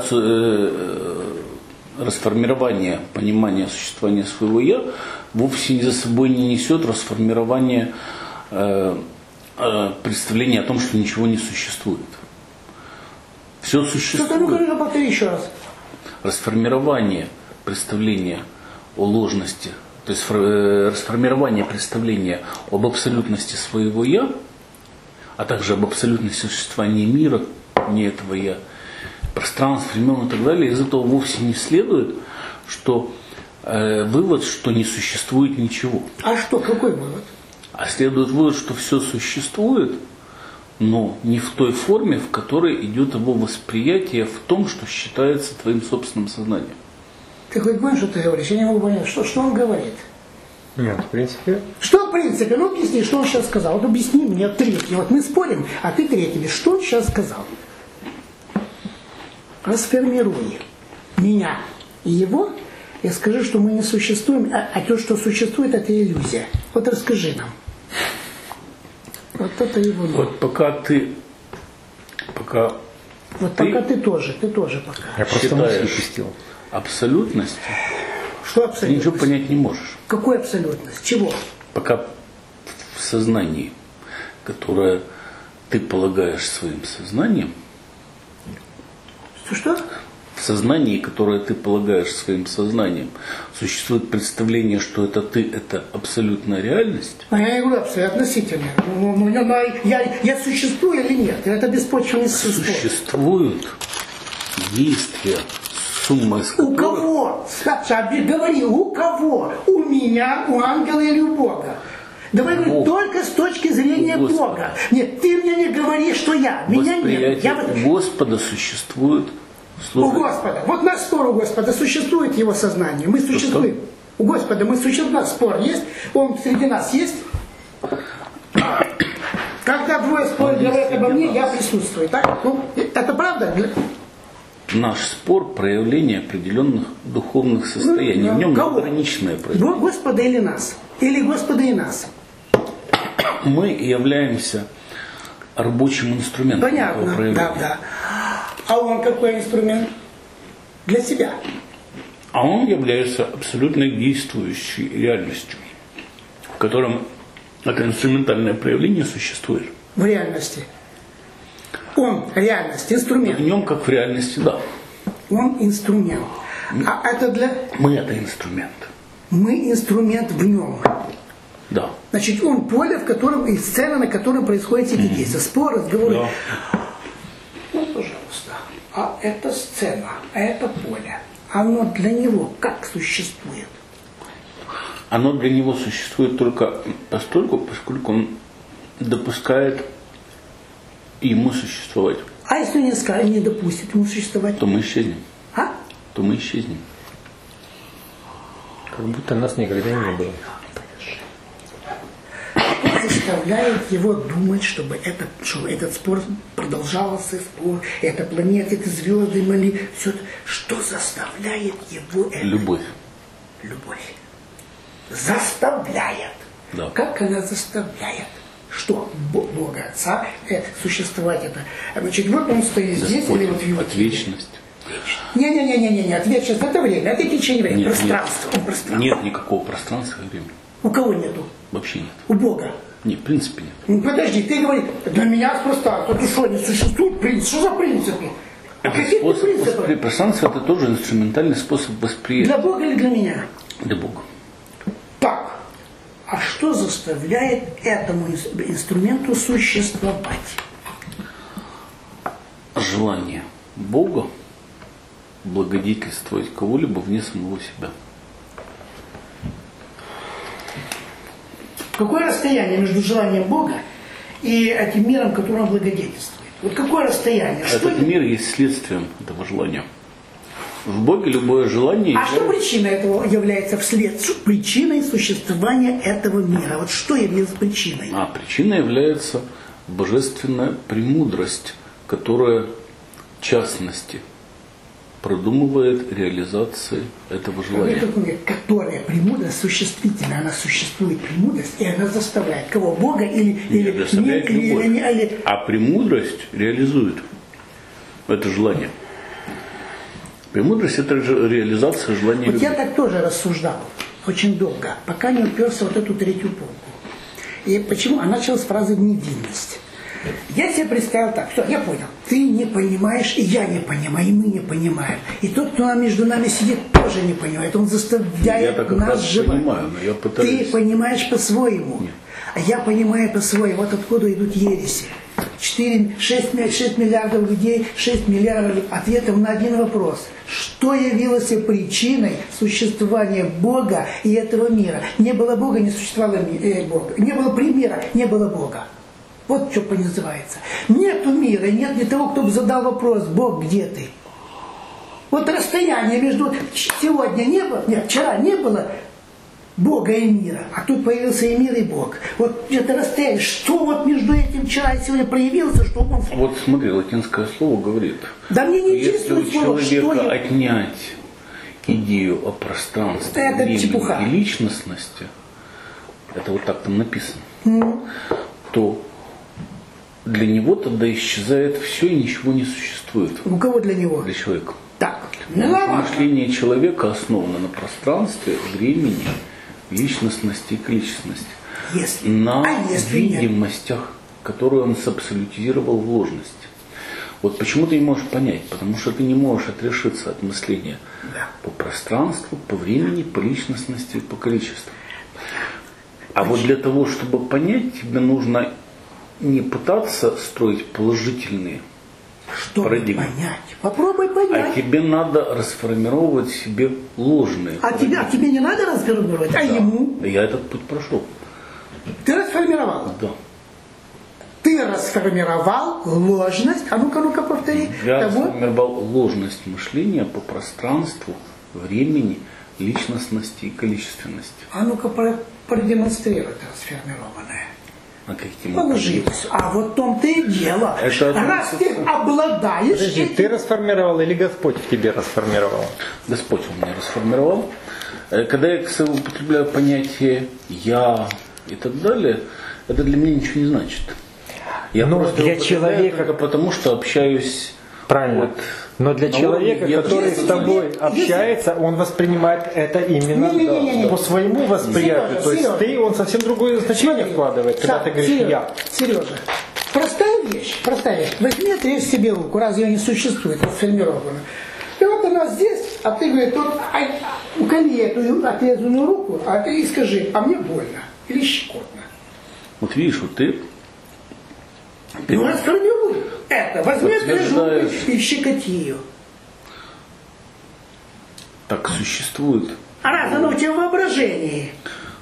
Расформирование понимания существования своего «я» вовсе за собой не несет расформирование представления о том, что ничего не существует. Все существует.
Что-то, повтори еще раз.
Расформирование представления о ложности, то есть расформирование представления об абсолютности своего «я», а также об абсолютности существования мира, не этого «я», пространств, времен и так далее, из этого вовсе не следует, что вывод, что не существует ничего.
А что, какой вывод?
А следует вывод, что все существует, но не в той форме, в которой идет его восприятие в том, что считается твоим собственным сознанием.
Ты хоть понимаешь, что ты говоришь? Я не могу понять, что он говорит.
Нет, в принципе.
Что в принципе? Ну объясни, что он сейчас сказал. Вот объясни мне третий. Вот мы спорим, а ты третий. Что он сейчас сказал? Расформируй меня и его, и скажи, что мы не существуем, а то, что существует, это иллюзия. Вот расскажи нам. Вот это его.
Вот пока ты
пока ты тоже пока.
Я просто мысли пустил.
Абсолютность.
Что абсолютность?
Ты ничего понять не можешь.
Какой абсолютность? Чего?
Пока в сознании, которое ты полагаешь своим сознанием,
что?
В сознании, которое ты полагаешь своим сознанием, существует представление, что это ты, это абсолютная реальность.
А я не говорю относительно. Я существую или нет? Это беспочвенный спор.
Существуют действия, сумма из которых...
У кого? Говори, у кого? У меня, у ангела или у Бога? Давай говорить только с точки зрения Бога. Нет, ты мне не говори, что я. Меня нет.
У Господа существует слово.
У Господа. Вот наш спор у Господа. Существует его сознание. Мы существуем. У Господа мы существуем. У нас спор есть. Он среди нас есть. Когда двое спорят, говорят обо мне, я присутствую. Так? Ну, это правда?
Наш спор – проявление определенных духовных состояний. В нем ограниченное проявление.
Господа или нас? Или Господа и нас?
Мы являемся рабочим инструментом.
Понятно, да. А он какой инструмент? Для себя.
А он является абсолютно действующей реальностью, в котором это инструментальное проявление существует.
В реальности. Он реальность, инструмент.
В нем, как в реальности, да.
Он инструмент. А это для...
Мы это инструмент.
Мы инструмент в нем.
Да.
Значит, он поле, в котором и сцена, на которой происходят эти действия. Спор, разговоры. Да. Ну, пожалуйста. А это сцена, а это поле. Оно для него как существует?
Оно для него существует только постольку, поскольку он допускает ему существовать.
А если не допустит ему существовать?
То мы исчезнем.
А?
То мы исчезнем.
Как будто нас никогда не было.
Заставляет его думать, чтобы этот спор продолжался, спор, эта планета, эти звезды, моли, все это. Что заставляет его это?
Любовь.
Любовь. Заставляет.
Да.
Как она заставляет? Что? Бога Отца существовать это. Значит, вот он стоит здесь, или вот в его...
От вечности.
Не, от вечности это время, это течение времени, пространство.
Нет никакого пространства и времени.
У кого нету?
Вообще нет.
У Бога?
Нет, в принципе нет.
Ну подожди, ты говоришь, для меня пространство, ты что, не существует принцип? Что за принципы?
Пространство это тоже инструментальный способ восприятия.
Для Бога или для меня?
Для Бога.
Так. А что заставляет этому инструменту существовать?
Желание Бога благодетельствовать кого-либо вне самого себя.
Какое расстояние между желанием Бога и этим миром, которым он благодетельствует? Вот какое расстояние?
Этот мир есть следствием этого желания. В Боге любое желание...
А что причиной этого является причиной существования этого мира? Вот что является причиной?
Причиной является божественная премудрость, которая в частности продумывает реализацию этого желания.
Которая премудрость существительная, она существует премудрость, и она заставляет кого? Бога или
заставляет любовь. А премудрость реализует это желание. Премудрость это же реализация желания любви.
Я так тоже рассуждал очень долго, пока не уперся вот эту третью полку. И почему? А начал с фразы «невинность». Я себе представил так, все, я понял. Ты не понимаешь, и я не понимаю, и мы не понимаем. И тот, кто между нами сидит, тоже не понимает. Он заставляет нас желать. Ты понимаешь по-своему. Нет. А я понимаю по-своему. Вот откуда идут ереси. 6 миллиардов людей, 6 миллиардов ответов на один вопрос. Что явилось причиной существования Бога и этого мира? Не было Бога, не существовало Бога. Не было примера, не было Бога. Вот что называется. Нету мира, нет ни того, кто бы задал вопрос: Бог, где ты? Вот расстояние между сегодня не было, нет, вчера не было Бога и мира, а тут появился и мир, и Бог. Вот это расстояние, что вот между этим вчера и сегодня проявился, что он...
Вот смотри, латинское слово говорит.
Да мне не интересует
если у человека отнять идею о пространстве,
это
времени
чепуха.
И личностности, это вот так там написано, то для него тогда исчезает все и ничего не существует.
У кого для него?
Для человека.
Так.
Мышление человека основано на пространстве, времени, личностности и количественности. На видимостях, которые он сабсолютизировал в ложности. Вот почему ты не можешь понять? Потому что ты не можешь отрешиться от мышления по пространству, по времени, по личностности и по количеству. А вот для того, чтобы понять, тебе нужно не пытаться строить положительные парадигмы.
Понять? Попробуй понять.
А тебе надо расформировать себе ложные.
А тебе не надо расформировать, а ему?
Я этот путь прошел.
Ты расформировал?
Да.
Ты расформировал ложность. А ну-ка повтори.
Я расформировал ложность мышления по пространству, времени, личностности и количественности.
А ну-ка продемонстрируй расформированное.
Положилось.
А вот в том-то и дело. Раз ты обладаешь...
Подожди, ты расформировал или Господь в тебе расформировал?
Господь он меня расформировал. Когда я употребляю понятие «я» и так далее, это для меня ничего не значит. Я просто
для человека...
только потому, что общаюсь...
Правильно. Вот, но для человека, который с тобой общается, он воспринимает это именно по своему восприятию. То есть он совсем другое значение вкладывает, когда ты говоришь «я».
Сережа, простая вещь. Возьми, отрежь себе руку, разве ее не существует, расформирована. И вот она здесь, а ты говоришь, уколи эту отрезанную руку, а ты ей скажи: а мне больно или щекотно.
Вот видишь, вот ты...
Ну, расформируй это. Возьми эту руку и щекоти ее.
Так существует.
А раз оно у тебя в воображении.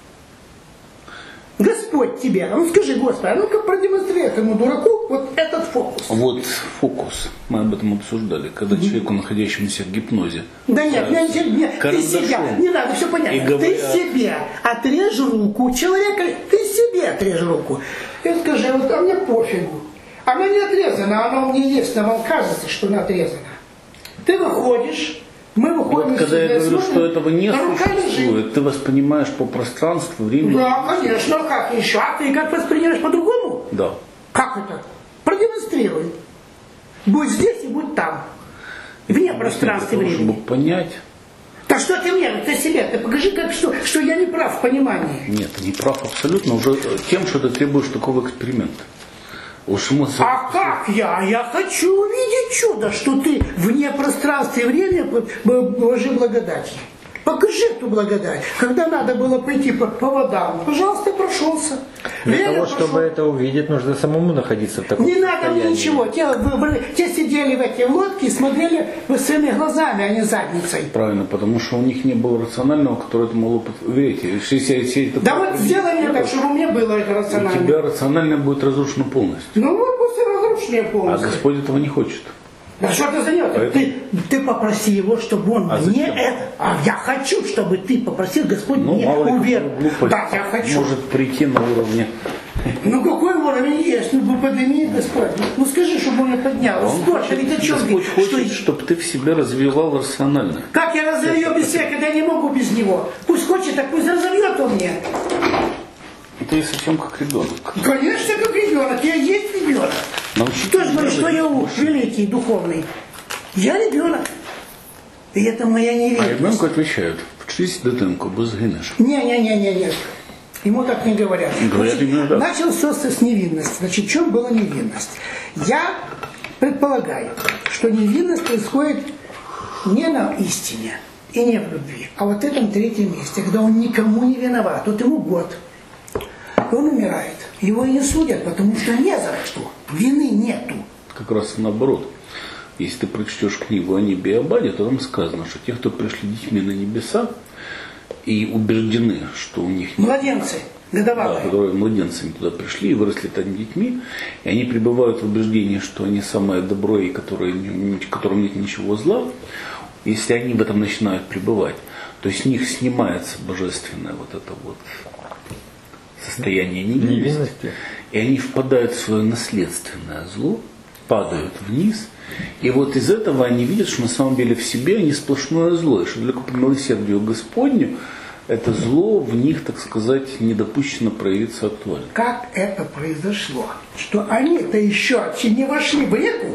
Господь тебе, ну скажи: Господи, а ну-ка продемонстрируй этому дураку вот этот фокус.
Вот фокус, мы об этом обсуждали, когда человеку, находящемуся в гипнозе.
Да нет, ты себя, не надо, все понятно. Ты себе отрежь руку человека, ты себе отрежь руку. И скажи: вот а мне пофигу. Она не отрезана, она у меня есть, но вам кажется, что она отрезана. Ты выходишь, мы выходим...
Вот когда я говорю, что этого не существует, ты воспринимаешь по пространству, времени...
Да, конечно, как еще? А ты как воспринимаешь по-другому?
Да.
Как это? Продемонстрируй. Будь здесь и будь там. Вне пространства и времени.
Чтобы понять...
Да что ты мне, ты себе, ты покажи, что я не прав в понимании.
Нет, ты не прав абсолютно, уже тем, что ты требуешь такого эксперимента.
А как я? Я хочу увидеть чудо, что ты вне пространства и времени Божьей благодати. Покажи эту благодать. Когда надо было пойти по водам, пожалуйста, прошелся.
Для того, чтобы это увидеть, нужно самому находиться в таком
состоянии. Не
состоянии.
надо ничего. Те сидели в этой лодке и смотрели своими глазами, а не задницей.
Правильно, потому что у них не было рационального, который это могло поверить.
Да вот сделай мне так, чтобы у меня было это
У
рациональное.
тебя рациональное будет разрушено полностью.
Ну вот пусть разрушение
А
полностью.
Господь этого не хочет.
Да что ты за него? Ты попроси его, чтобы он мне
зачем?
это. А я хочу, чтобы ты попросил, Господь мне
Мало ли
уверен.
какая глупость
Да, я хочу.
может прийти на уровне.
Ну какой уровень есть? Ну подними, Господь. Ну скажи, чтобы он меня поднял. Сколько? Ведь о чем
Господь
ты?
хочет, чтобы ты в себе развивал рационально.
Как я разовью без себя, когда я не могу без него? Пусть хочет, так пусть разовьет он мне.
Ты совсем как ребенок.
Конечно, как ребенок. Я есть ребенок. Кто же говорит, что я великий, духовный? Я ребенок. И это моя
А
невинность.
ребенку отвечают: вчись, дитинку, бо згинеш.
Не. Ему так не говорят.
Говорят именно так.
Начал все с невинности. Значит, в чем была невинность? Я предполагаю, что невинность происходит не на истине и не в любви, а вот в этом третьем месте, когда он никому не виноват. Вот ему год. Он умирает. Его и не судят, потому что не за что. Вины нету.
Как раз наоборот. Если ты прочтешь книгу о небе и об аде, то там сказано, что те, кто пришли детьми на небеса и убеждены, что у них нет,
Младенцы, годовалые.
да, которые младенцами туда пришли и выросли там детьми, и они пребывают в убеждении, что они самое добро и которым нет ничего зла, если они в этом начинают пребывать, то с них снимается божественное вот это вот состояние невинности, и они впадают в свое наследственное зло, падают вниз, и вот из этого они видят, что на самом деле в себе они сплошное зло, и что далеко по милосердию Господню это зло в них, так сказать, не допущено проявиться актуально.
Как это произошло? Что они-то еще не вошли в реку?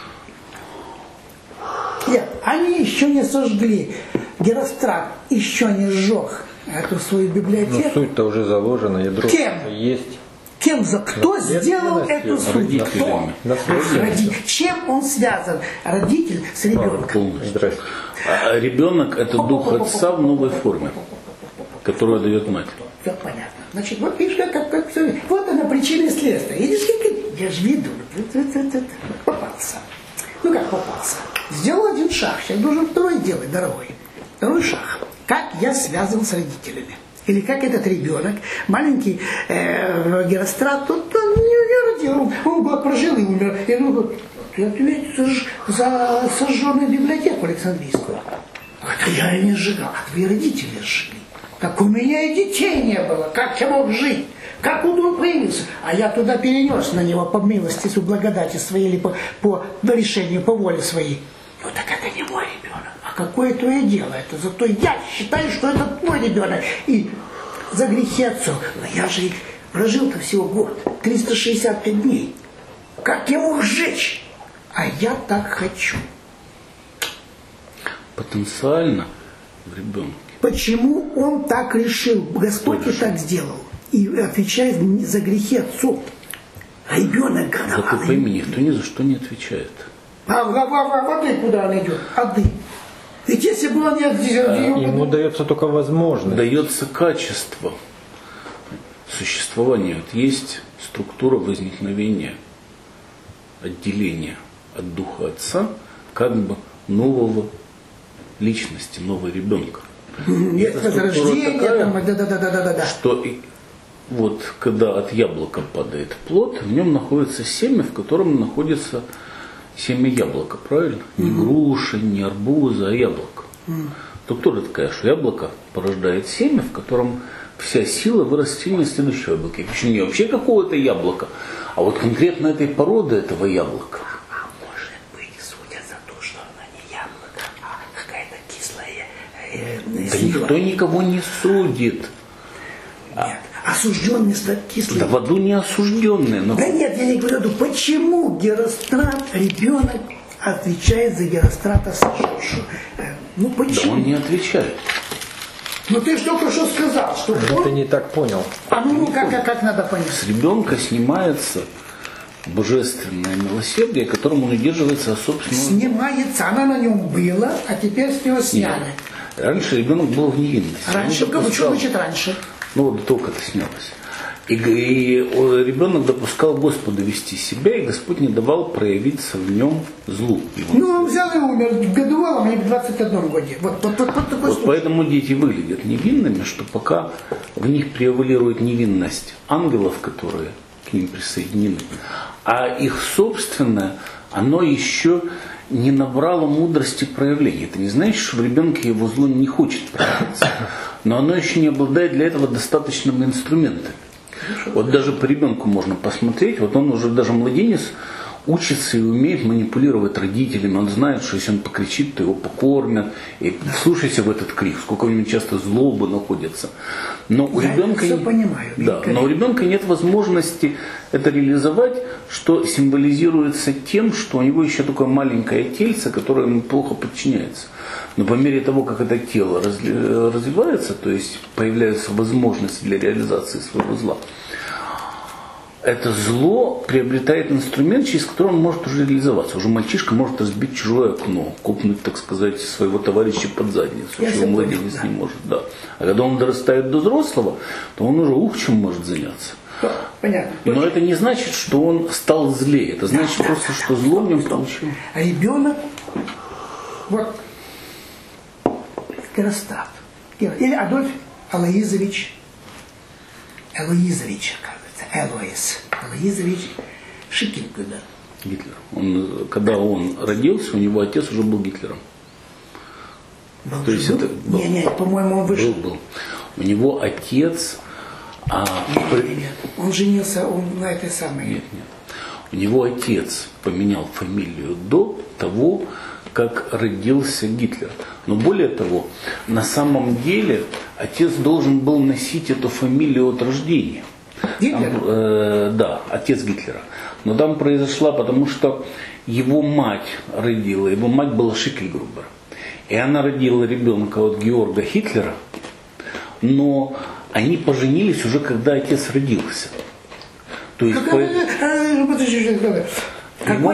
Нет, они еще не сожгли. Герострат еще не сжег эту свою библиотеку.
Ну, суть-то уже заложена, ядро
Кем?
есть.
Кем кто сделал эту суть? Кто? Чем он связан? Родитель с ребенком.
Здрасте.
А ребенок – это дух отца в новой форме, которую дает мать.
Все понятно. Значит, вот видишь, как все. Вот она причина и следствие. Видишь, я же веду. Попался. Ну как попался? Сделал один шаг, сейчас должен второй делать, дорогой. Второй шаг. Как я связан с родителями? Или как этот ребенок, маленький Герострат, он не родил, он год прожил и умер. И он говорит, ты ответишь за сожженную библиотеку Александрийскую. Это я и не сжигал, а твои родители сжигли. Так у меня и детей не было, как я мог жить? Как он появился? А я туда перенес на него по милости, по благодати своей, или по решению, по воле своей. Ну так это не мой ребенок. А какое твое дело? Это зато я считаю, что это твой ребенок. И за грехи отцов. Но я же прожил-то всего год. 365 дней. Как я мог сжечь? А я так хочу.
Потенциально в ребенке.
Почему он так решил? Господь и так сделал. И отвечает за грехи отцов. Ребенок
Зато пойми, никто ни за что не отвечает.
А воды куда она идет? Воды. Ведь если бы он не...
Ему дается только возможность.
Дается качество существования. Вот есть структура возникновения, отделения от духа отца, как бы нового личности, нового ребенка.
Есть возрождение,
такая,
да.
Что вот когда от яблока падает плод, в нем находится семя, в котором находится семя яблока, правильно? Не груши, не арбуза, а яблоко. То кто же такая, что яблоко порождает семя, в котором вся сила вырастения следующего яблока. Причем не вообще какого-то яблока, а вот конкретно этой породы этого яблока.
А может быть, судя за то, что она не яблоко, а какая-то кислая
Да никто никого не судит.
Нет, осужденный стать кислым.
Да в аду не осужденный. Но...
Да нет, я не говорю, почему Герострат, ребенок, отвечает за Герострата сожжавшего? Ну почему?
Да он не отвечает.
Ну ты же только что сказал, что
Ты
он...
не так понял.
А ну как надо понять?
С ребенка снимается божественное милосердие, которым он удерживается от собственного...
Снимается, она на нем была, а теперь с него сняли.
Нет. Раньше ребенок был в невинности.
Раньше, что значит раньше?
Ну вот только это снялось. И ребенок допускал Господа вести себя, и Господь не давал проявиться в нем злу.
Ну, он взял и умер, годовал, мне в 21 году. Вот такой случай.
Поэтому дети выглядят невинными, что пока в них превалирует невинность ангелов, которые к ним присоединены, а их собственное, оно еще не набрало мудрости проявления. Это не значит, что в ребенке его зло не хочет проявиться, но оно еще не обладает для этого достаточными инструментами. Вот даже по ребенку можно посмотреть, вот он уже даже младенец учится и умеет манипулировать родителями, он знает, что если он покричит, то его покормят, и слушайте в этот крик, сколько в нем часто злобы находится. Но у ребенка но у ребенка нет возможности это реализовать, что символизируется тем, что у него еще такое маленькое тельце, которое ему плохо подчиняется. Но по мере того, как это тело развивается, то есть появляются возможности для реализации своего зла, это зло приобретает инструмент, через который он может уже реализоваться. Уже мальчишка может разбить чужое окно, копнуть, так сказать, своего товарища под задницу, чего младенец не может. Да. А когда он дорастает до взрослого, то он уже чем может заняться.
Понятно.
Но это не значит, что он стал злее. Это значит просто, что зло в нем получил.
А ребенок, вот, Керостав, или Адольф Алоизович, Алоизович Шикинкуда.
Гитлер. Когда он родился, у него отец уже был Гитлером.
То есть это был? Нет, по-моему, он вышел.
Был. У него отец...
Нет. Он женился на этой самой.
Нет. У него отец поменял фамилию до того, как родился Гитлер. Но более того, на самом деле отец должен был носить эту фамилию от рождения.
Гитлер?
Да, отец Гитлера. Но там произошла, потому что его мать родила, его мать была Шикельгрубер. И она родила ребенка от Георга Гитлера, но они поженились уже когда отец родился. То есть его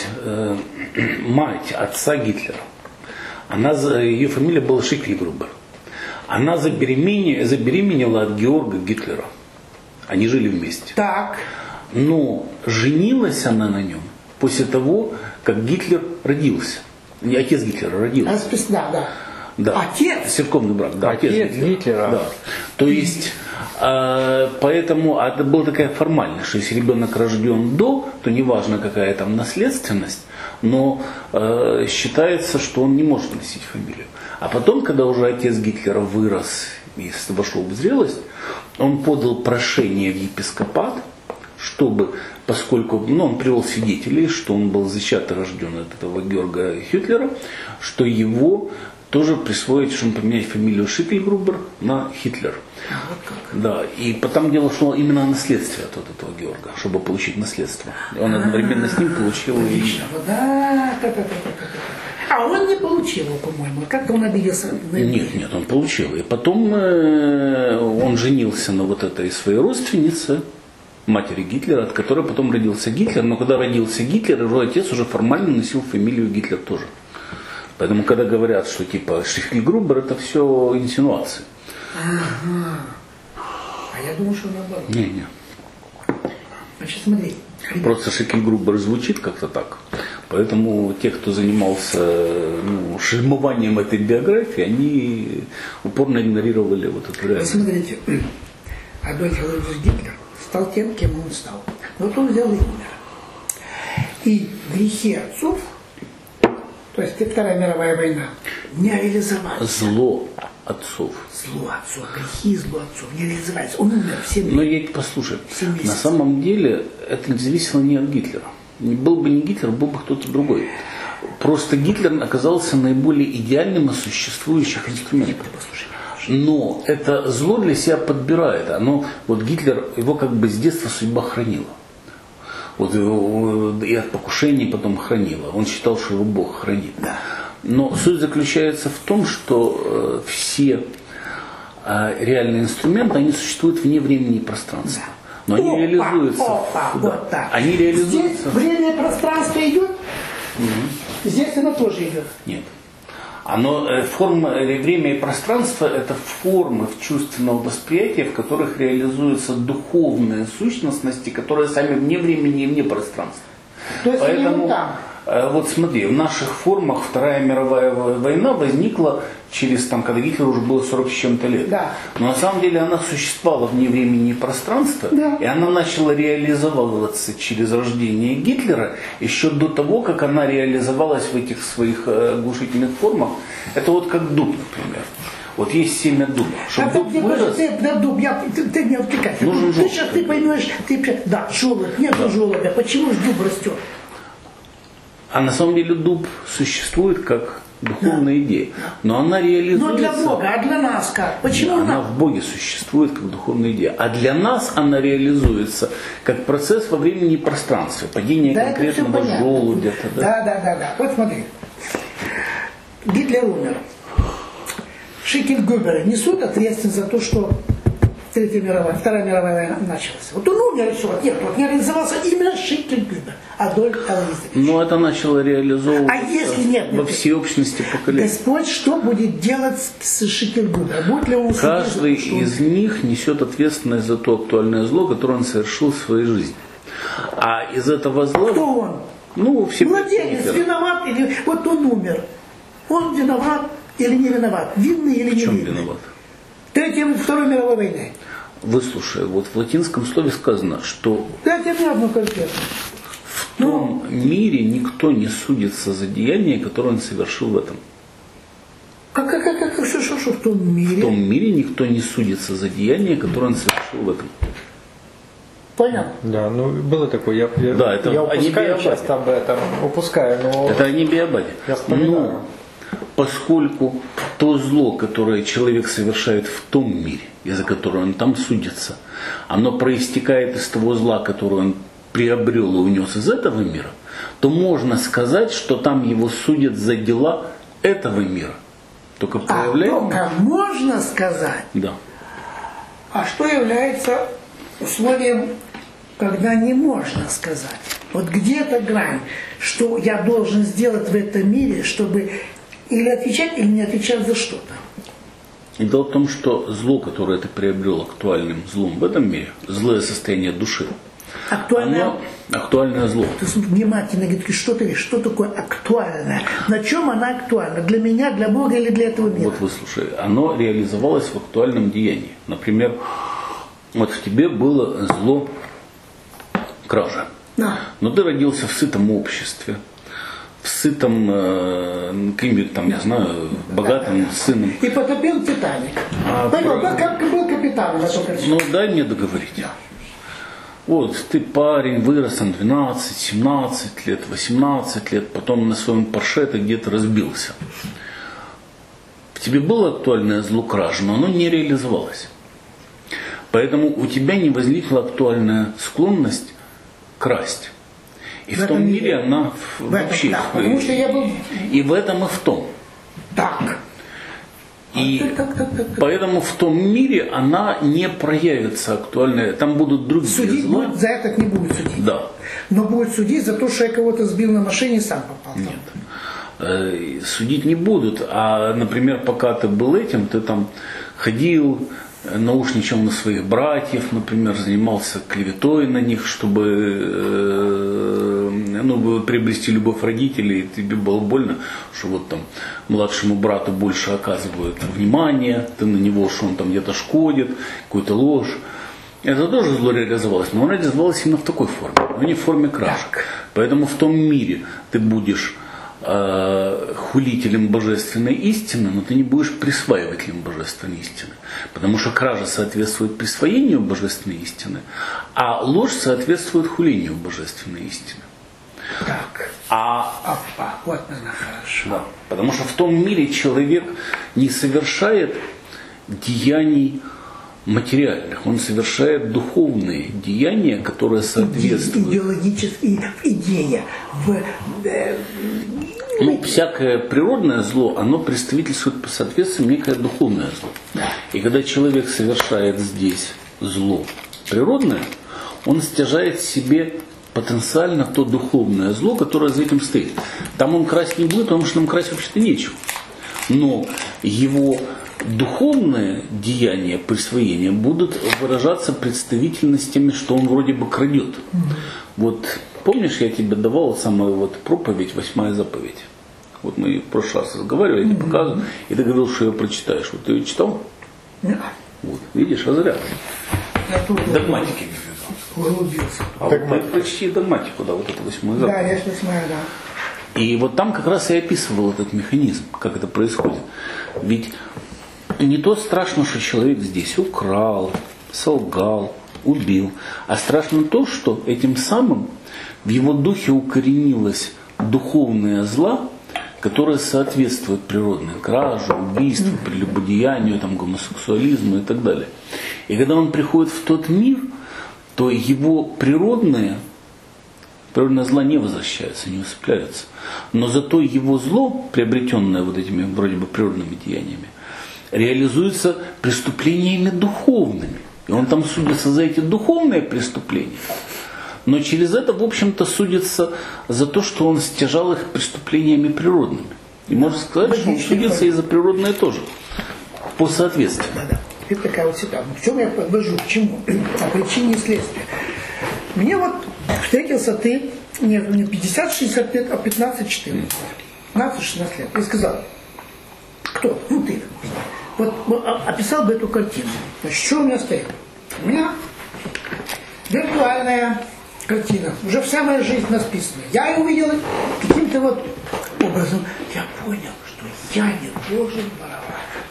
мать отца Гитлера, ее фамилия была Шикельгрубер. Она забеременела от Георга Гитлера. Они жили вместе.
Так.
Но женилась она на нем после того, как Гитлер родился. Не отец Гитлера родился. Да.
Отец?
Церковный брак. Да,
отец Гитлера.
Да. То есть, поэтому это была такая формальность, что если ребенок рожден до, то неважно какая там наследственность, но считается, что он не может носить фамилию. А потом, когда уже отец Гитлера вырос и вошел в зрелость, он подал прошение в епископат, чтобы, поскольку он привел свидетелей, что он был зачат и рожден от этого Георга Гитлера, что его тоже присвоить, что он поменяет фамилию Шикельгрубер на Хитлер. Да, и потом дело шло именно о наследстве от этого Георга, чтобы получить наследство. Он одновременно с ним получил и имя.
А он не получил его, по-моему. Как-то он обиделся.
Нет, он получил. И потом он женился на вот этой своей родственнице, матери Гитлера, от которой потом родился Гитлер. Но когда родился Гитлер, его отец уже формально носил фамилию Гитлер тоже. Поэтому, когда говорят, что типа Шикельгрубер, это все инсинуации.
Ага. А я думал, что наоборот.
Не.
Значит, смотри.
Просто Шикельгрубер звучит как-то так. Поэтому те, кто занимался шельмованием этой биографии, они упорно игнорировали вот эту реальность.
Смотрите, Адольф Алоизович Гитлер стал тем, кем он стал. Вот он взял и умер. И грехи отцов, то есть Вторая мировая война, не реализовались.
Зло отцов.
Грехи зло отцов не реализовались. Он умер в 7 лет.
Но я послушай, на самом деле это зависело не от Гитлера. Был бы не Гитлер, был бы кто-то другой. Просто Гитлер оказался наиболее идеальным из существующих инструментов. Но это зло для себя подбирает. Вот Гитлер, его как бы с детства судьба хранила. Вот и от покушений потом хранила. Он считал, что его Бог хранит. Но суть заключается в том, что все реальные инструменты, они существуют вне времени и пространства. Но они реализуются.
Вот так.
Они реализуются.
Здесь время и пространство идет, здесь оно тоже идет.
Нет. Форма, время и пространство – это формы чувственного восприятия, в которых реализуются духовные сущностности, которые сами вне времени и вне пространства.
То есть
поэтому, вот смотри, в наших формах Вторая мировая война возникла когда Гитлеру уже было 40 с чем-то лет.
Да.
Но на самом деле она существовала вне времени и пространства, и она начала реализовываться через рождение Гитлера еще до того, как она реализовалась в этих своих глушительных формах. Это вот как дуб, например. Вот есть семя дуба. Дуб вырос,
ты не отвлекайся. Ты сейчас поймешь, желудь, нету желудя. Почему же дуб растет?
А на самом деле дуб существует как духовная идея. Но она реализуется...
Но для Бога, а для нас как? Почему
она в Боге существует как духовная идея. А для нас она реализуется как процесс во времени и пространстве. Падение конкретного желудя.
Да. Вот смотри. Гитлер умер. Шикельгюберы несут ответственность за то, что Вторая мировая война началась. Вот он умер, и все. Нет, не реализовался именно Шикельгюбер, Адольф Алоизович.
Но это начало реализовываться во всеобщности поколений.
Господь что будет делать с Шикельгюбером? Будет ли он
Каждый из них несет ответственность за то актуальное зло, которое он совершил в своей жизни. А из этого зла...
Кто он?
Все
младенец виноват или... Вот он умер. Он виноват или не виноват? Винный или не винный?
В чем виноват?
Второй мировой войны.
Выслушай, вот в латинском слове сказано, что
дайте мне одну конкретную.
В том мире никто не судится за деяние, которое он совершил в этом.
Что в том мире?
В том мире никто не судится за деяние, которое он совершил в этом.
Понятно.
Да, было такое. Я упускаю часто об этом. Но...
Это не биобаде.
Я вспоминаю.
Поскольку то зло, которое человек совершает в том мире, из-за которого он там судится, оно проистекает из того зла, которое он приобрел и унес из этого мира, то можно сказать, что там его судят за дела этого мира. Только
только можно сказать?
Да.
А что является условием, когда не можно сказать? Вот где эта грань, что я должен сделать в этом мире, чтобы или отвечать, или не отвечать за что-то?
И дело в том, что зло, которое ты приобрел актуальным злом в этом мире, злое состояние души, актуальное зло.
Ты внимательно говоришь, что такое актуальное? На чем она актуальна? Для меня, для Бога или для этого мира?
Вот выслушай, оно реализовалось в актуальном деянии. Например, вот в тебе было зло кража.
Да.
Но ты родился в сытом обществе, в сытом, каким-нибудь там, я знаю, богатым сыном.
И потопил Титаник. Как был капитаном?
Дай мне договорить. Да. Вот, ты парень, вырос там 12, 17 лет, 18 лет, потом на своем Порше ты где-то разбился. В тебе было актуальное зло кражи, но оно не реализовалось. Поэтому у тебя не возникла актуальная склонность красть. И в том мире она вообще...
Потому что я был...
И в этом и в том.
Так.
И поэтому в том мире она не проявится актуальной. Там будут другие
судить
зла.
За этот не будет судить.
Да.
Но будет судить за то, что я кого-то сбил на машине и сам попал.
Нет. Судить не будут. А, например, пока ты был этим, ты там ходил, наушничал на своих братьев, например, занимался клеветой на них, чтобы приобрести любовь родителей, и тебе было больно, что вот там младшему брату больше оказывают внимание, ты на него, что он там где-то шкодит, какую-то ложь. Это тоже зло реализовалось, но оно реализовалось именно в такой форме, но не в форме кражи. Поэтому в том мире ты будешь хулителем божественной истины, но ты не будешь присваивателем божественной истины. Потому что кража соответствует присвоению божественной истины, а ложь соответствует хулению божественной истины.
Так. Вот она хорошо.
Да. Потому что в том мире человек не совершает деяний материальных, он совершает духовные деяния, которые соответствуют.
Идеологические идея.
Всякое природное зло, оно представительствует по соответствию некое духовное зло. И когда человек совершает здесь зло природное, он стяжает себе потенциально то духовное зло, которое за этим стоит. Там он красть не будет, потому что там красть вообще-то нечего. Но его духовные деяния, присвоения будут выражаться представительностями, что он вроде бы крадет. Вот помнишь, я тебе давал самую вот проповедь, 8-я заповедь. Вот мы в прошлый раз разговаривали, я тебе показывал, и ты говорил, что ее прочитаешь. Вот ты ее читал?
Нет.
Вот, видишь, а зря. Догматики.
Углубился.
А вот ты почти догматику, да, вот эту 8-ю заповедь.
Да, есть 8-я, да.
И вот там как раз и описывал этот механизм, как это происходит. Ведь не то страшно, что человек здесь украл, солгал, убил, а страшно то, что этим самым в его духе укоренилось духовное зло, которое соответствует природной краже, убийству, прелюбодеянию, там, гомосексуализму и так далее. И когда он приходит в тот мир, то его природное зло не возвращается, не усыпляется. Но зато его зло, приобретенное вот этими вроде бы природными деяниями, реализуется преступлениями духовными. И он там судится за эти духовные преступления, но через это, в общем-то, судится за то, что он стяжал их преступлениями природными. И можно сказать, что он судится и за природные тоже, по соответствию.
Да. Это такая вот ситуация. В чем я подвожу? К чему? О причине и следствии. Мне вот встретился ты не 50-60 лет, а 15-14. 15-16 лет. И сказал, кто? Ну ты. Вот описал бы эту картину. Значит, что у меня стоит? У меня виртуальная картина. Уже вся моя жизнь расписана. Я ее увидел каким-то вот образом. Я понял, что я не должен воровать.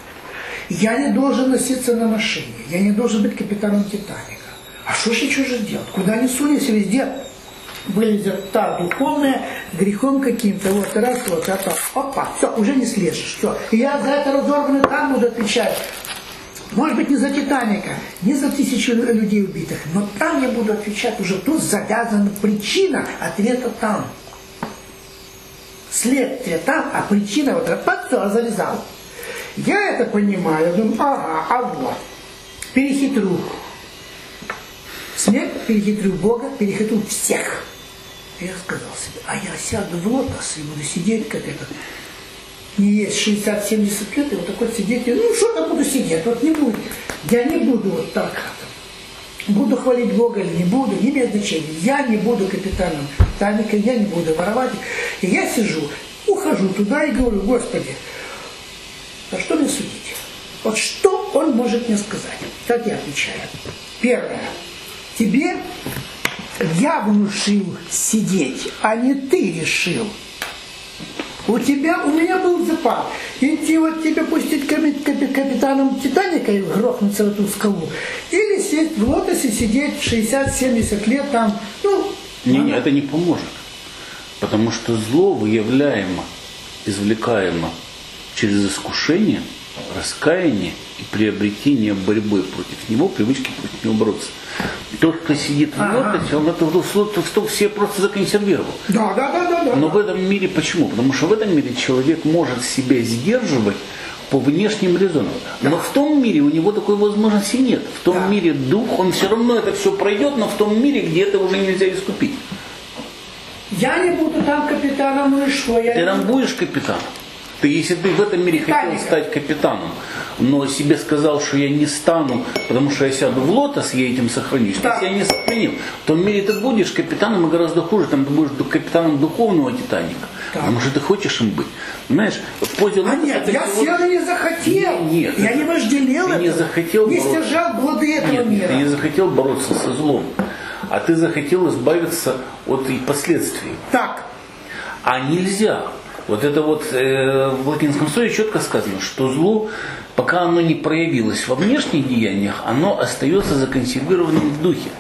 Я не должен носиться на машине. Я не должен быть капитаном Титаника. А что же еще же делать? Куда ни сунься, везде вылезет та духовная грехом каким-то. Вот раз, вот это. Опа, все, уже не слежешь. Все. И я за это разорванный там буду отвечать. Может быть, не за Титаника, не за 1000 людей убитых, но там я буду отвечать уже. Тут завязана причина ответа там. Следствие там, а причина вот это все завязал. Я это понимаю, думаю, ага, вот. Перехитрю. Смерть, перехитрю Бога, перехитрю всех. Я сказал себе, а я сяду в лотос и буду сидеть, как это. Не есть 60-70 лет, и вот такой сидеть, ну что там буду сидеть, вот не буду. Я не буду вот так. Буду хвалить Бога или не буду, не имеет значения. Я не буду капитаном Титаника, я не буду воровать. И я сижу, ухожу туда и говорю, Господи, а что мне судить? Вот что он может мне сказать? Так я отвечаю. Первое. Тебе я внушил сидеть, а не ты решил. У меня был запал. Идти вот тебе пустить капитаном Титаника и грохнуться в эту скалу. Или сесть в лотосе, сидеть 60-70 лет там. Ну,
не, это не поможет. Потому что зло выявляемо, извлекаемо через искушение, раскаяние и приобретение борьбы против него, привычки против него бороться. Тот, кто сидит в лотосе, он это все просто законсервировал.
Да.
Но в этом мире почему? Потому что в этом мире человек может себя сдерживать по внешним резонам. Но в том мире у него такой возможности нет. В том мире дух, он все равно это все пройдет, но в том мире, где это уже нельзя искупить.
Я не буду там капитаном, ну и что?
Ты там будешь капитаном. Если ты в этом мире хотел стать капитаном, но себе сказал, что я не стану, потому что я сяду в лотос, я этим сохранюсь, ты себя не сохранил. В том мире ты будешь капитаном и гораздо хуже, там ты будешь капитаном духовного Титаника. Потому что ты хочешь им быть. Понимаешь, в позе лотоса...
нет, я сел и не захотел.
Нет,
я не вожделел этого.
Не захотел
не стяжал плоды этого мира.
Ты не захотел бороться со злом, а ты захотел избавиться от последствий.
Так.
А нельзя. Вот это вот в латинском слове четко сказано, что зло, пока оно не проявилось во внешних деяниях, оно остается законсервированным в духе.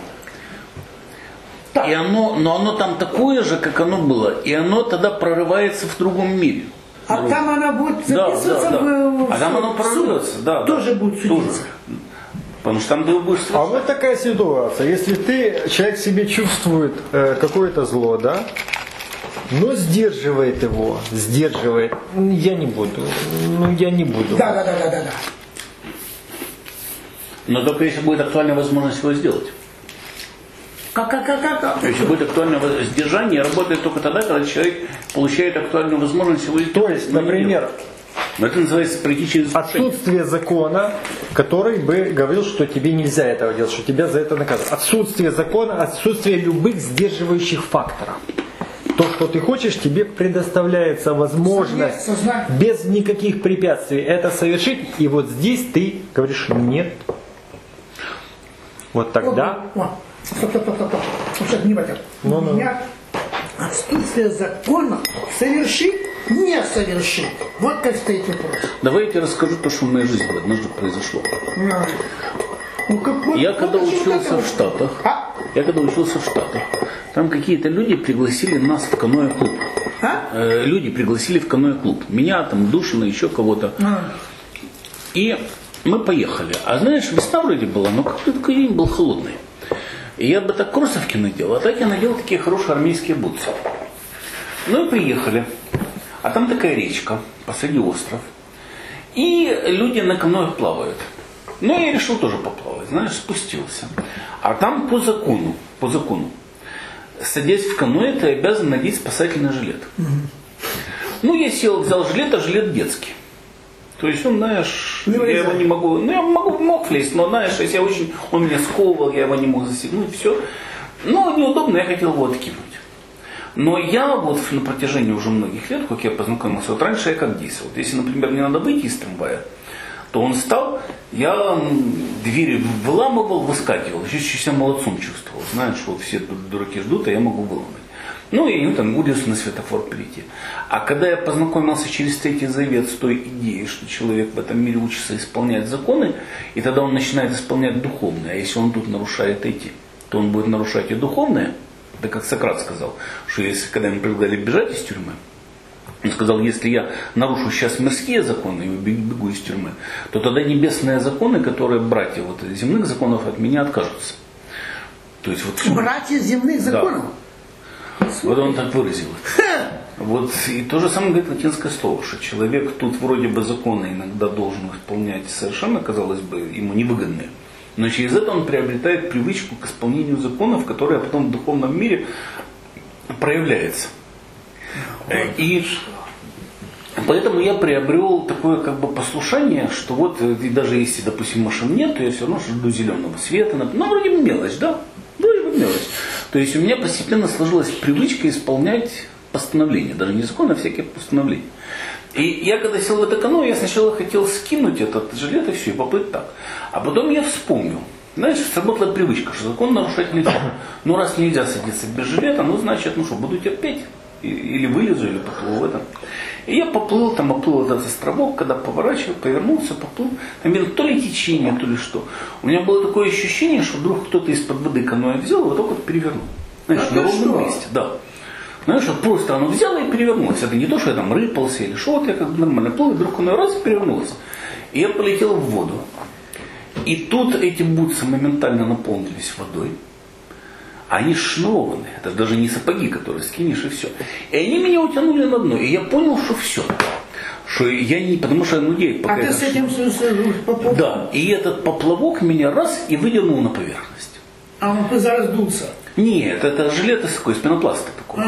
И но оно там такое же, как оно было, и оно тогда прорывается в другом мире.
А там оно будет записываться в
а там оно прорвется,
тоже будет судиться.
Потому что там ты будешь...
А вот такая ситуация, если человек в себе чувствует какое-то зло, да? Но сдерживает его, я не буду.
Да.
Но только если будет актуальная возможность его сделать. То есть будет актуальное сдержание, работает только тогда, когда человек получает актуальную возможность его исполнить.
То есть, например,
это называется пройти
отсутствие закона, который бы говорил, что тебе нельзя этого делать, что тебя за это наказывают. Отсутствие закона, отсутствие любых сдерживающих факторов. То, что ты хочешь, тебе предоставляется возможность без никаких препятствий это совершить. И вот здесь ты говоришь нет. Вот тогда...
Стоп. Внимательно. У меня отсутствие закона совершить, не совершить. Вот как стоит вопрос.
Давай я тебе расскажу то, что в моей жизни однажды произошло. Я когда учился в Штатах, там какие-то люди пригласили нас в каноэ-клуб. Люди пригласили в каноэ-клуб. Меня, там, Душина, еще кого-то. И мы поехали. А знаешь, весна вроде была, но как-то такой день был холодный. И я бы так кроссовки надел, а так я надел такие хорошие армейские бутсы. Ну и приехали. А там такая речка, посреди остров. И люди на каноэ плавают. Ну я решил тоже поплавать, знаешь, спустился. А там по закону, садясь в каноэ, ты обязан надеть спасательный жилет. Ну я сел, взял жилет, а жилет детский. То есть он, знаешь, я его не могу, я мог влезть, но, знаешь, если он меня сковывал, я его не мог застегнуть, все. Ну, неудобно, я хотел его откинуть. Но я вот на протяжении уже многих лет, как я познакомился, вот раньше я как действовал. Если, например, мне надо выйти из трамвая, то он встал, я двери выламывал, выскакивал, еще себя молодцом чувствовал. Знаешь, вот все тут дураки ждут, а я могу выломать. Ну, и там удивился на светофор перейти. А когда я познакомился через Третий Завет с той идеей, что человек в этом мире учится исполнять законы, и тогда он начинает исполнять духовные, а если он тут нарушает эти, то он будет нарушать и духовные. Это как Сократ сказал, что если, когда ему предлагали бежать из тюрьмы, он сказал, если я нарушу сейчас мирские законы и бегу из тюрьмы, то тогда небесные законы, которые братья вот, земных законов от меня откажутся. То есть, вот,
братья земных законов?
Да. Вот он так выразил. Вот, и то же самое говорит латинское слово, что человек тут вроде бы законы иногда должен исполнять совершенно, казалось бы, ему невыгодные. Но через это он приобретает привычку к исполнению законов, которая потом в духовном мире проявляется. И поэтому я приобрел такое как бы послушание, что вот и даже если, допустим, машин нет, то я все равно жду зеленого света. Ну, вроде бы мелочь, да? Вроде бы мелочь. То есть у меня постепенно сложилась привычка исполнять постановления, даже не закон, а всякие постановления. И я когда сел в это каноэ, я сначала хотел скинуть этот жилет и все, и поплыть так. А потом я вспомнил. Знаешь, сработала привычка, что закон нарушать нельзя. Ну раз нельзя садиться без жилета, ну значит, ну что, буду терпеть. Или вылезу, или поплыву в этом. И я поплыл, там оплыл этот островок, когда поворачивал, повернулся, поплыл. Там то ли течение, то ли что. У меня было такое ощущение, что вдруг кто-то из-под воды каноэ взял и вот так вот перевернул. Знаешь, на ровном месте, да. Знаешь, вот просто оно взяло и перевернулось. Это не то, что я там рыпался или что, вот я как бы нормально плыл, и вдруг оно раз и перевернулось. И я полетел в воду. И тут эти бутсы моментально наполнились водой. Они шнурованы. Это даже не сапоги, которые скинешь и все. И они меня утянули на дно. И я понял, что все. Что я не... Потому что, ну, я пока...
А ты с этим поплавок?
Да. И этот поплавок меня раз и выдернул на поверхность.
А он зараздулся? Нет,
это жилет такой, из пенопласта такой.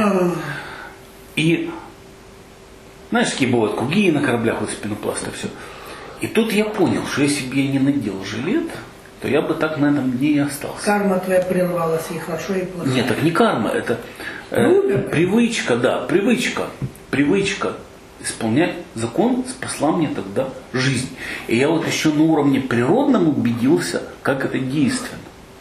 И знаешь, какие бывают круги на кораблях вот из пенопласта, все. И тут я понял, что если бы я не надел жилет, то я бы так на этом дне и остался.
Карма твоя прервалась, и хорошо, и плохо.
Нет, так не карма, это привычка, да, привычка исполнять закон спасла мне тогда жизнь. И я вот еще на уровне природном убедился, как это действенно.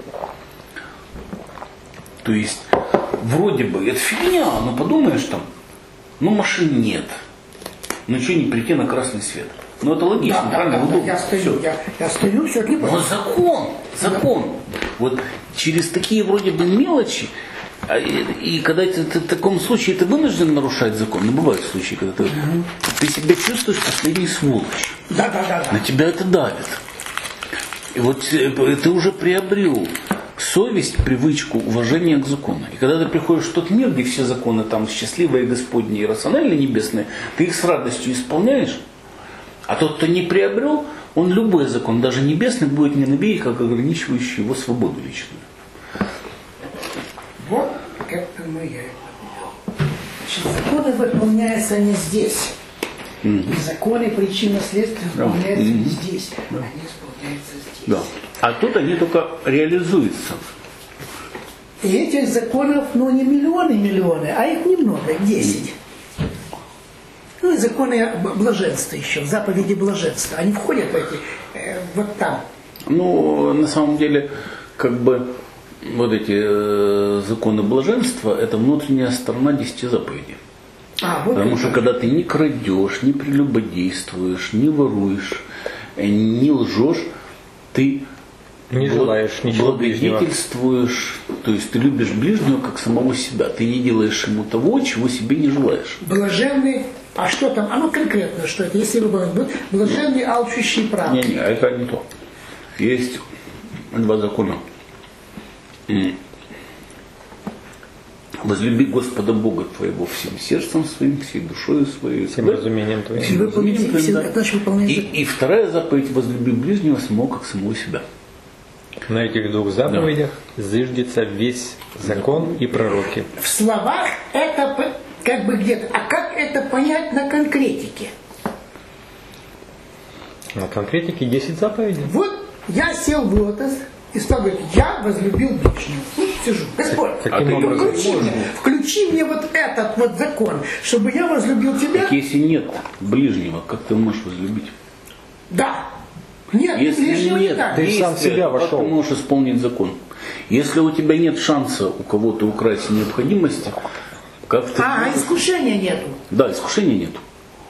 То есть, вроде бы, это фигня, но подумаешь там, ну машин нет, ну что не прийти на красный свет. Ну это логично, да, правильно?
Да, я стою, все не
но закон. Вот через такие вроде бы мелочи, и когда ты в таком случае ты вынужден нарушать закон, ну бывают случаи, когда ты себя чувствуешь последней сволочью.
Да.
На тебя это давит. И вот ты уже приобрел совесть, привычку, уважение к закону. И когда ты приходишь в тот мир, где все законы там счастливые, Господни и рациональные, небесные, ты их с радостью исполняешь. А тот, кто не приобрел, он любой закон, даже небесный, будет ненавидеть, как ограничивающий его свободу личную.
поэтому я их повел. Значит, законы выполняются не здесь. И законы причинно-следствия выполняются не здесь. Они исполняются здесь.
Да. А тут они только реализуются.
И этих законов, ну, не миллионы, а их немного, 10. Ну и законы блаженства еще, заповеди блаженства. Они входят в эти, вот там.
Ну, на самом деле, как бы, вот эти законы блаженства, это внутренняя сторона 10 заповедей. Вот потому что когда ты не крадешь, не прелюбодействуешь, не воруешь, не лжешь, ты
не желаешь ничего
благодетельствуешь, то есть ты любишь ближнего как самого себя. Ты не делаешь ему того, чего себе не желаешь.
Блаженный, а что там? Оно конкретно, что это? Если вы будете блаженный, алчущий правду.
Не, это не то. Есть 2 закона. Возлюби Господа Бога твоего всем сердцем своим, всей душой своей,
всем разумением твоим.
И вторая заповедь: возлюби ближнего самого как самого себя.
На этих 2 заповедях зиждется весь закон и пророки.
В словах это как бы где-то. А как это понять на конкретике?
На конкретике 10 заповедей.
Вот я сел в лотос и стал говорить: я возлюбил ближнего. Вот сижу. Господь, включи мне вот этот вот закон, чтобы я возлюбил тебя.
Так если нет ближнего, как ты можешь возлюбить?
Да. Нет,
если нет,
ты сам себя вошел.
Как ты можешь исполнить закон? Если у тебя нет шанса у кого-то украсть необходимости, как ты...
искушения нету.
Да, искушения нету.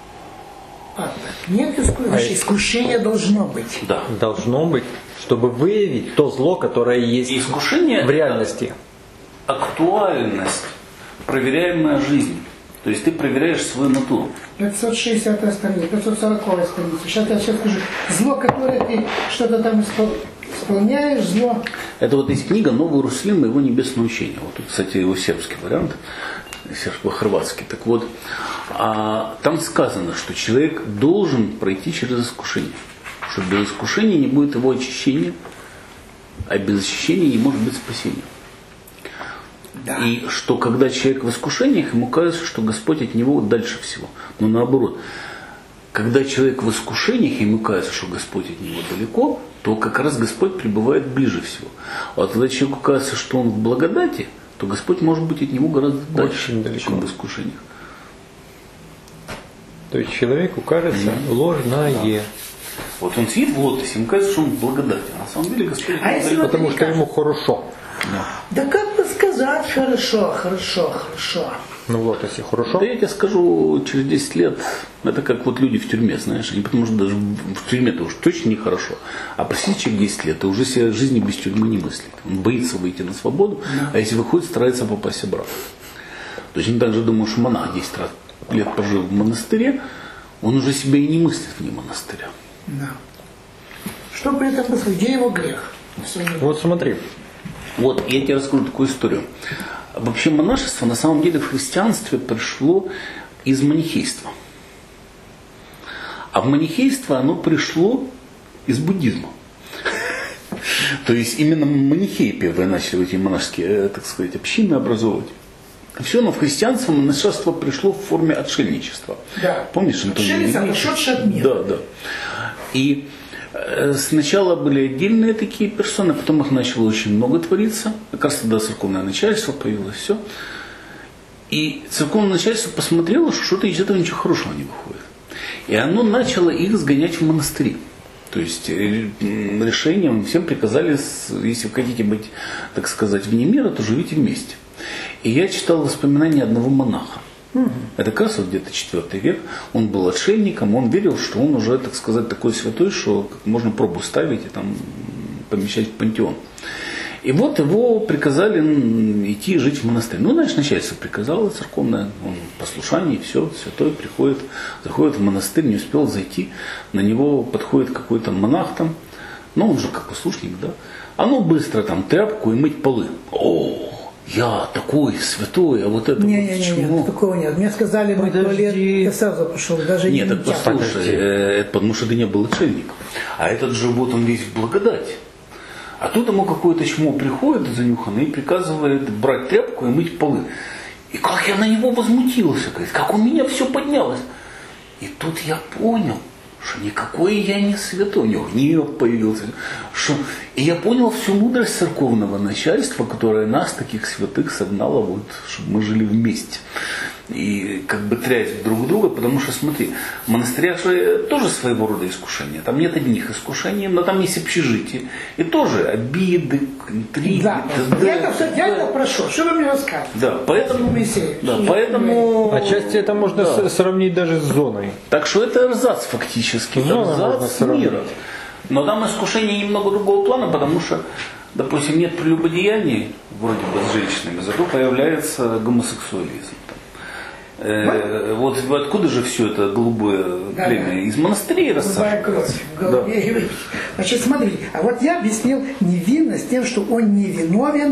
Нет искушения. Искушение должно быть.
Да.
Должно быть, чтобы выявить то зло, которое есть
искушение
в реальности.
Актуальность, проверяемая жизнь. То есть ты проверяешь свою натуру.
560 страница, 540 страница. Сейчас я скажу. Зло, которое ты что-то там исполняешь, зло.
Это вот есть книга «Новый Иерусалим и его небесное учение». Вот тут, кстати, его сербский вариант, сербо-хорватский. Так вот, там сказано, что человек должен пройти через искушение. Что без искушения не будет его очищения, а без очищения не может быть спасения. Да. И что когда человек в искушениях, ему кажется, что Господь от него дальше всего. Но наоборот, когда человек в искушениях, ему кажется, что Господь от него далеко, то как раз Господь пребывает ближе всего. А когда человеку кажется, что он в благодати, то Господь может быть от него гораздо дальше, чем в искушениях.
То есть человеку кажется ложное.
Вот он сидит в лотосе, ему кажется, что он в благодати. А на самом деле Господь
потому что ему хорошо.
Да как бы сказать хорошо.
Ну в лотосе хорошо.
Да я тебе скажу, через 10 лет, это как вот люди в тюрьме, знаешь, они потому что даже в тюрьме-то уж точно нехорошо. А прости, через 10 лет, ты уже себе жизни без тюрьмы не мыслит. Он боится выйти на свободу, а если выходит, старается попасть обратно. То есть они также думают, что монах 10 лет пожил в монастыре, он уже себя и не мыслит вне монастыря.
Да. Что при этом мыслит? Где его грех?
Вот смотри.
Вот, я тебе расскажу такую историю. Вообще монашество на самом деле в христианстве пришло из манихейства. А в манихейство оно пришло из буддизма. То есть именно манихеи первые начали эти монашеские, так сказать, общины образовывать. Все равно в христианство монашество пришло в форме отшельничества. Да. Помнишь, Антоний? Да, да. И сначала были отдельные такие персоны, потом их начало очень много твориться. Как раз тогда церковное начальство появилось, все. И церковное начальство посмотрело, что что-то из этого ничего хорошего не выходит. И оно начало их сгонять в монастыри. То есть решением всем приказали, если вы хотите быть, так сказать, вне мира, то живите вместе. И я читал воспоминания одного монаха. Это как раз вот где-то 4 век. Он был отшельником, он верил, что он уже, так сказать, такой святой, что можно пробу ставить и там помещать в пантеон. И вот его приказали идти жить в монастырь. Ну, значит, начальство приказало церковное, он в послушании, все, святой приходит, заходит в монастырь, не успел зайти, на него подходит какой-то монах там, ну, он же как послушник, да, а ну быстро там тряпку и мыть полы. О, я такой святой, а вот это
нет, такого нет. Мне сказали, мыть туалет, я сразу пошел, даже
нет, так послушай, это потому что ты не был отшельником. А этот же вот он весь в благодати. А тут ему какое-то чмо приходит занюханное и приказывает брать тряпку и мыть полы. И как я на него возмутился, говорит, как у меня все поднялось. И тут я понял, что никакой я не святой, у него гнев появился. Что... И я понял всю мудрость церковного начальства, которое нас, таких святых, согнало, вот, чтобы мы жили вместе. И как бы трясть друг друга, потому что, смотри, в монастырях же тоже своего рода искушения. Там нет одних искушений, но там есть общежитие. И тоже обиды, интриги.
Да, я это прошу, что вы мне рассказываете?
Да, поэтому...
Отчасти это можно сравнить даже с зоной.
Так что это эрзац фактически, эрзац мира. Но там искушение немного другого плана, потому что, допустим, нет прелюбодеяний, вроде бы с женщинами, зато появляется гомосексуализм. Вот откуда же все это голубое племя? Из монастырей рассаживается.
Да. Значит, смотри, а вот я объяснил невинность тем, что он не виновен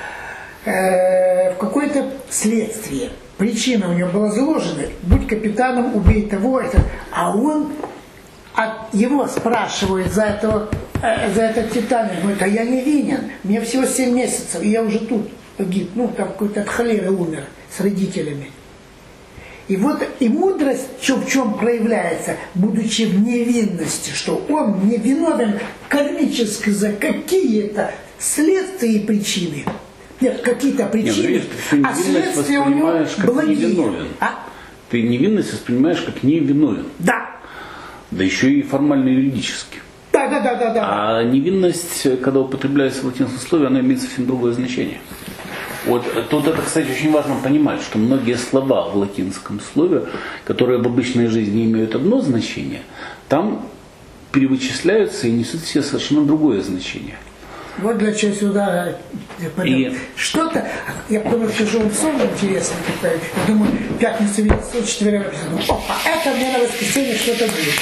в какое-то следствие. Причина у него была заложена: будь капитаном, убей того, это. А он, его спрашивают за этот титан, говорит, а я не винен, мне всего 7 месяцев, и я уже тут погиб, там какой-то от холеры умер с родителями. И вот и мудрость в чем проявляется, будучи в невинности, что он не виновен кармически за какие-то следствия и причины. Нет, какие-то причины, а следствия у него благие.
Ты невинность воспринимаешь как невиновен.
Да.
Да еще и формально юридически.
Да.
А невинность, когда употребляется в латинском слове, она имеет совсем другое значение. Вот тут это, кстати, очень важно понимать, что многие слова в латинском слове, которые в обычной жизни имеют одно значение, там перевычисляются и несут себе совершенно другое значение.
Вот для чего сюда что-то, я потом расскажу вам сон интересный, я думаю, пятница, четверг, опа, это мне на воскресенье что-то будет.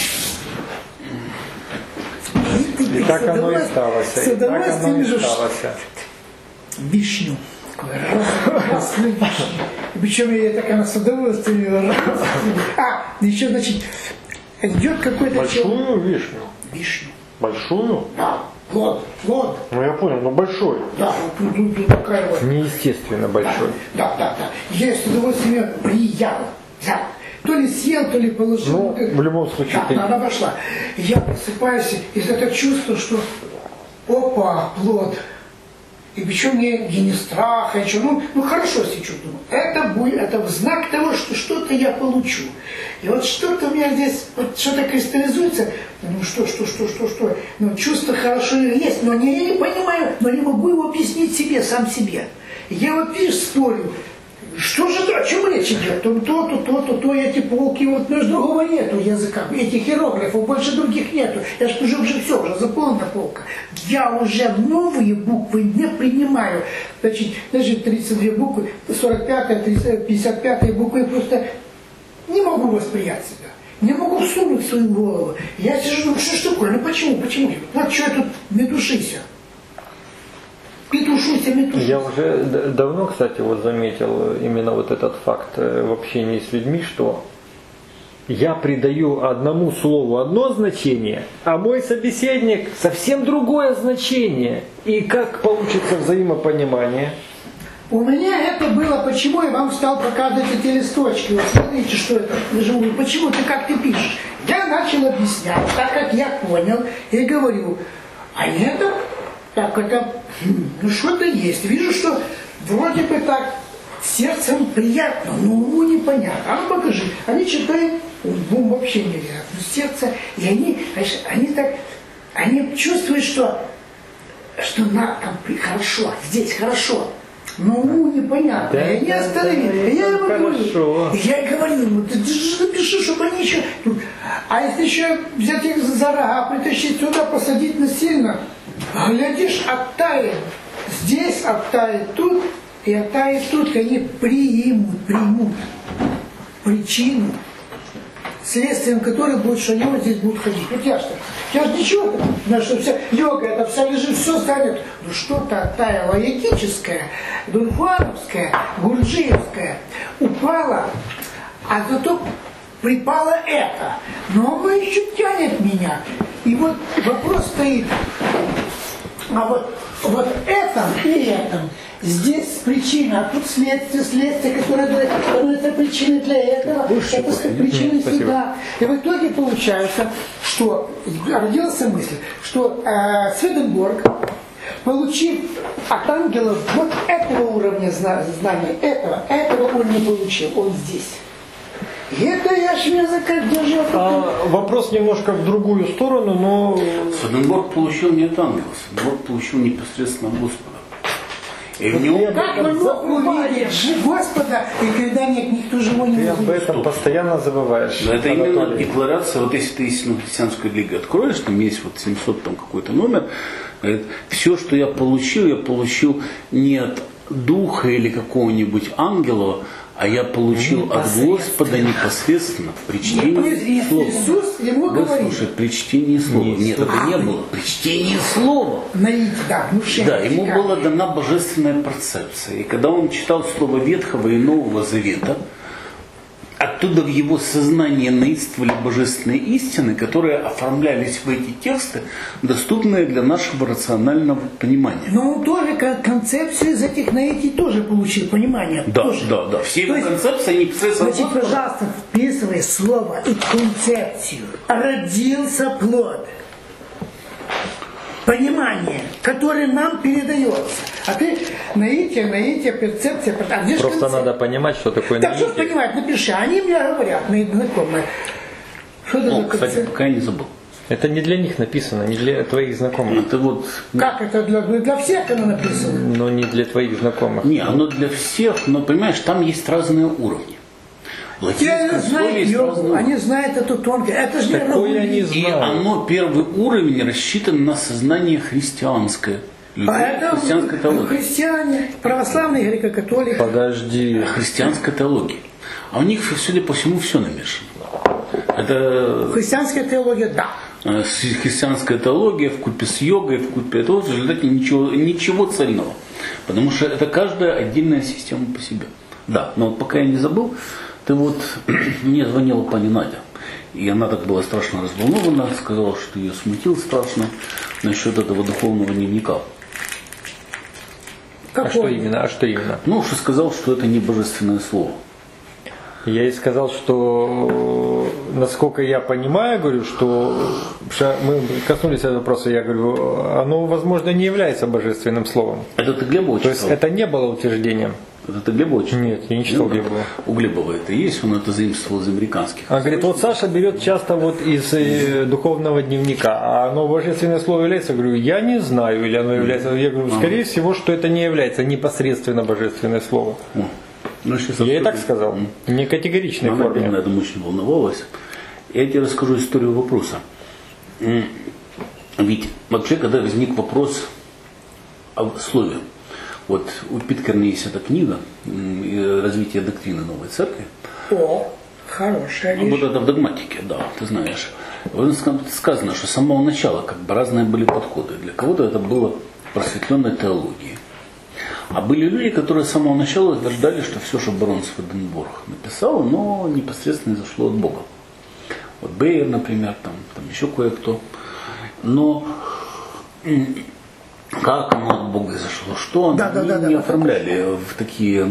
И так оно и сталось.
С удовольствием вижу вишню. Красную вишню. Причем я так она с удовольствием. Еще, значит, идет какой-то...
Большую вишню?
Вишню.
Большую?
Да. Плод.
Ну я понял, но большой.
Да, тут такая вот.
Неестественно большой.
Да. Я с удовольствием приятно. Да. То ли съел, то ли положил.
Ну, в любом случае.
Да, она вошла. Я просыпаюсь из этого чувства, что опа, плод. И причем мне не страха, ничего. Ну хорошо себя чувствую. Это знак того, что что-то я получу. И вот что-то у меня здесь, вот что-то кристаллизуется. Ну что. Ну чувство хорошо есть, но я не понимаю, но не могу его объяснить себе, сам себе. Я вот, видишь, спорю. Что же, о чем речь идет? То, эти полки, вот, но другого нету языка, этих иероглифов, больше других нету. Я же уже все, уже заполнена полка. Я уже новые буквы не принимаю. Значит 32 буквы, 45-я, 55-я буквы, просто не могу восприять себя. Не могу всунуть в свою голову. Я сижу, думаю, что ж такое, почему? Вот что я тут медушися.
Я уже давно, кстати, вот заметил именно вот этот факт в общении с людьми, что я придаю одному слову одно значение, а мой собеседник совсем другое значение. И как получится взаимопонимание?
У меня это было, почему я вам стал показывать эти листочки. Вот смотрите, что это. Почему как ты пишешь? Я начал объяснять, так как я понял, и говорю, а это... Так, это, что-то есть. Вижу, что вроде бы так сердцем приятно, но уму непонятно. А ну покажи. Они читают, умом вообще нельзя. Сердце, и они чувствуют, что там хорошо, здесь хорошо. Но уму непонятно. И они остановились. Я ему говорю, ты же напиши, чтобы они еще... А если еще взять их за рога, притащить сюда, посадить насильно, глядишь, оттает. Здесь оттает тут, и оттает тут, и они примут причину, следствием которой будет, что они вот здесь будут ходить. Вот я же ничего, потому что вся йога, это вся лежит, все станет. Ну что-то оттаяло ягическое, дунхуановское, гурджиевское, упало, а зато припало это. Но оно еще тянет меня. И вот вопрос стоит, А вот этом и этом. Здесь причина, а тут следствие, которое дает, это причина для этого, это причина сюда. И в итоге получается, что родилась мысль, что Сведенборг, получив от ангелов вот этого уровня знания, этого он не получил, он здесь. И это я ж языка держал.
Вопрос немножко в другую сторону, но...
Сведенборг получил не от ангела, Сведенборг получил непосредственно от Господа. И в него
как он мог увидеть Господа, и когда никто живой не
может? Ты об этом постоянно забываешь.
Но это именно декларация, вот если ты истинную христианскую лигу откроешь, там есть вот 700 там какой-то номер, говорит, все, что я получил не от духа или какого-нибудь ангела, а я получил от Господа непосредственно при чтении слова.
Иисус ему говорит.
Слушай, при чтении слова. Нет, это не было. При чтении слова. Да, ему была дана божественная перцепция. И когда он читал слово Ветхого и Нового Завета, оттуда в его сознание наистывали божественные истины, которые оформлялись в эти тексты, доступные для нашего рационального понимания.
Но он тоже как концепцию из этих наитий тоже получил понимание.
Да,
тоже.
да. Все его концепции, они непосредственно...
Значит, пожалуйста, вписывай слово и концепцию. Родился плод. Понимание, которое нам передается. А ты наитие, перцепция. А где
просто надо понимать, что такое наитие.
Да что понимать, напиши. Они мне говорят, мои знакомые.
Что это кстати, пока я не забыл.
Это не для них написано, не для твоих знакомых.
Это вот...
Как это для всех оно написано?
Но не для твоих знакомых.
Не, оно для всех, но понимаешь, там есть разные уровни.
Я знаю йогу, они знают эту тонкость. Это же не
и оно, первый уровень, рассчитан на сознание христианское. Христианской теологии.
Христиане, православные, греко-католики.
Подожди.
Христианская теология. А у них, судя по всему, все намешано. Это...
Христианская теология, да.
Христианская теология вкупе с йогой, вкупе этого, в результате ничего цельного. Потому что это каждая отдельная система по себе. Да, но вот пока я не забыл, ты вот мне звонила пани Надя. И она так была страшно разволнована, сказала, что ее смутил страшно насчет этого духовного дневника.
А что именно?
Ну, что сказал, что это не божественное слово.
Я ей сказал, что, насколько я понимаю, говорю, что мы коснулись этого вопроса, я говорю, оно, возможно, не является божественным словом.
Это ты Глебова читал?
То есть это не было утверждением.
Это ты Глебова читал?
Нет, я не читал Глебова.
У Глебова это есть, он это заимствовал из американских.
Он говорит, вот Саша берет часто вот из духовного дневника, а оно божественное слово является? Я говорю, я не знаю, или оно является. Я говорю, скорее всего, что это не является непосредственно божественное слово.
Ну,
я и так сказал, не категоричной форме.
Я думаю, очень волновалась. Я тебе расскажу историю вопроса. Ведь вообще, когда возник вопрос о слове, вот у Питкерна есть эта книга «Развитие доктрины новой церкви».
О, хорошая вещь.
Вот это в догматике, да, ты знаешь. Вот сказано, что с самого начала как бы разные были подходы. Для кого-то это было просветленной теологией. А были люди, которые с самого начала утверждали, что все, что барон Сведенборг написал, но непосредственно изошло от Бога. Вот Бейер, например, там еще кое-кто. Но как оно от Бога изошло, что они не оформляли в такие,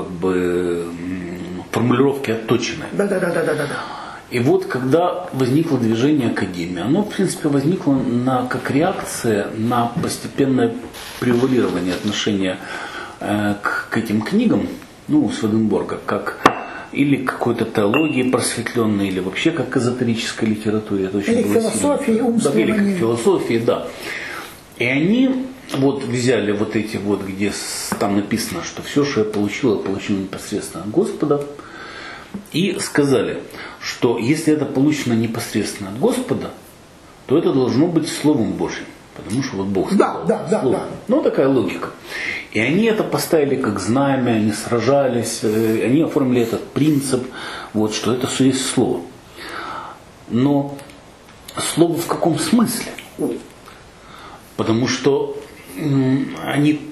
формулировки отточенные.
Да.
И вот когда возникло движение Академии, оно в принципе возникло как реакция на постепенное превалирование отношения к этим книгам, Сведенборга, как или к какой-то теологии просветленной, или вообще как к эзотерической литературе. Это очень
или к философии, умственной.
Или к философии, да. И они вот взяли вот эти вот, где там написано, что все, что я получил непосредственно от Господа, и сказали, что если это получено непосредственно от Господа, то это должно быть Словом Божьим. Потому что вот Бог сказал.
Да.
Ну, такая логика. И они это поставили как знамя, они сражались, они оформили этот принцип, вот, что это все есть Слово. Но Слово в каком смысле? Потому что они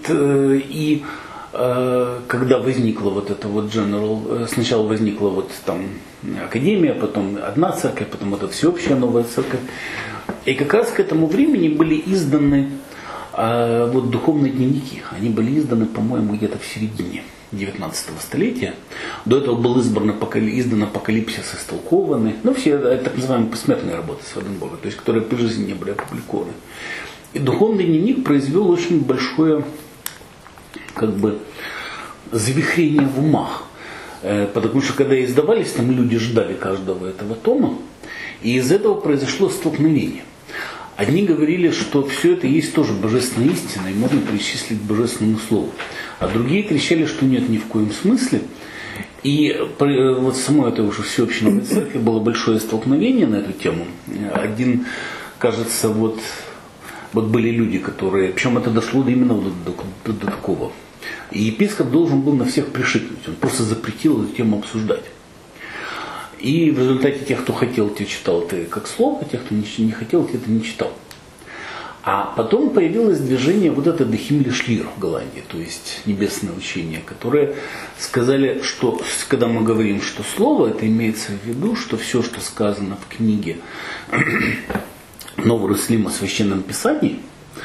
когда возникла вот эта вот General, сначала возникла вот там Академия, потом одна церковь, потом вот эта всеобщая новая церковь. И как раз к этому времени были изданы А вот духовные дневники, они были изданы, по-моему, где-то в середине 19 столетия. До этого был издан «Апокалипсис» истолкованный. Ну, все это так называемые посмертные работы Сведенборга, то есть, которые при жизни не были опубликованы. И духовный дневник произвел очень большое, как бы, завихрение в умах. Потому что, когда издавались, там люди ждали каждого этого тома, и из этого произошло столкновение. Одни говорили, что все это есть тоже божественная истина, и можно причислить к божественному слову. А другие кричали, что нет, ни в коем смысле. И вот в самой этой уже всеобщей новой церкви было большое столкновение на эту тему. Один, кажется, вот были люди, которые... Причем это дошло именно до такого. И епископ должен был на всех пришикнуть. Он просто запретил эту тему обсуждать. И в результате тех, кто хотел, те читал это как слово, тех, кто не хотел, те это не читал. А потом появилось движение вот это Дехимли Шлир в Голландии, то есть небесное учение, которые сказали, что когда мы говорим, что слово, это имеется в виду, что все, что сказано в книге Нового Иерусалима о Священном Писании,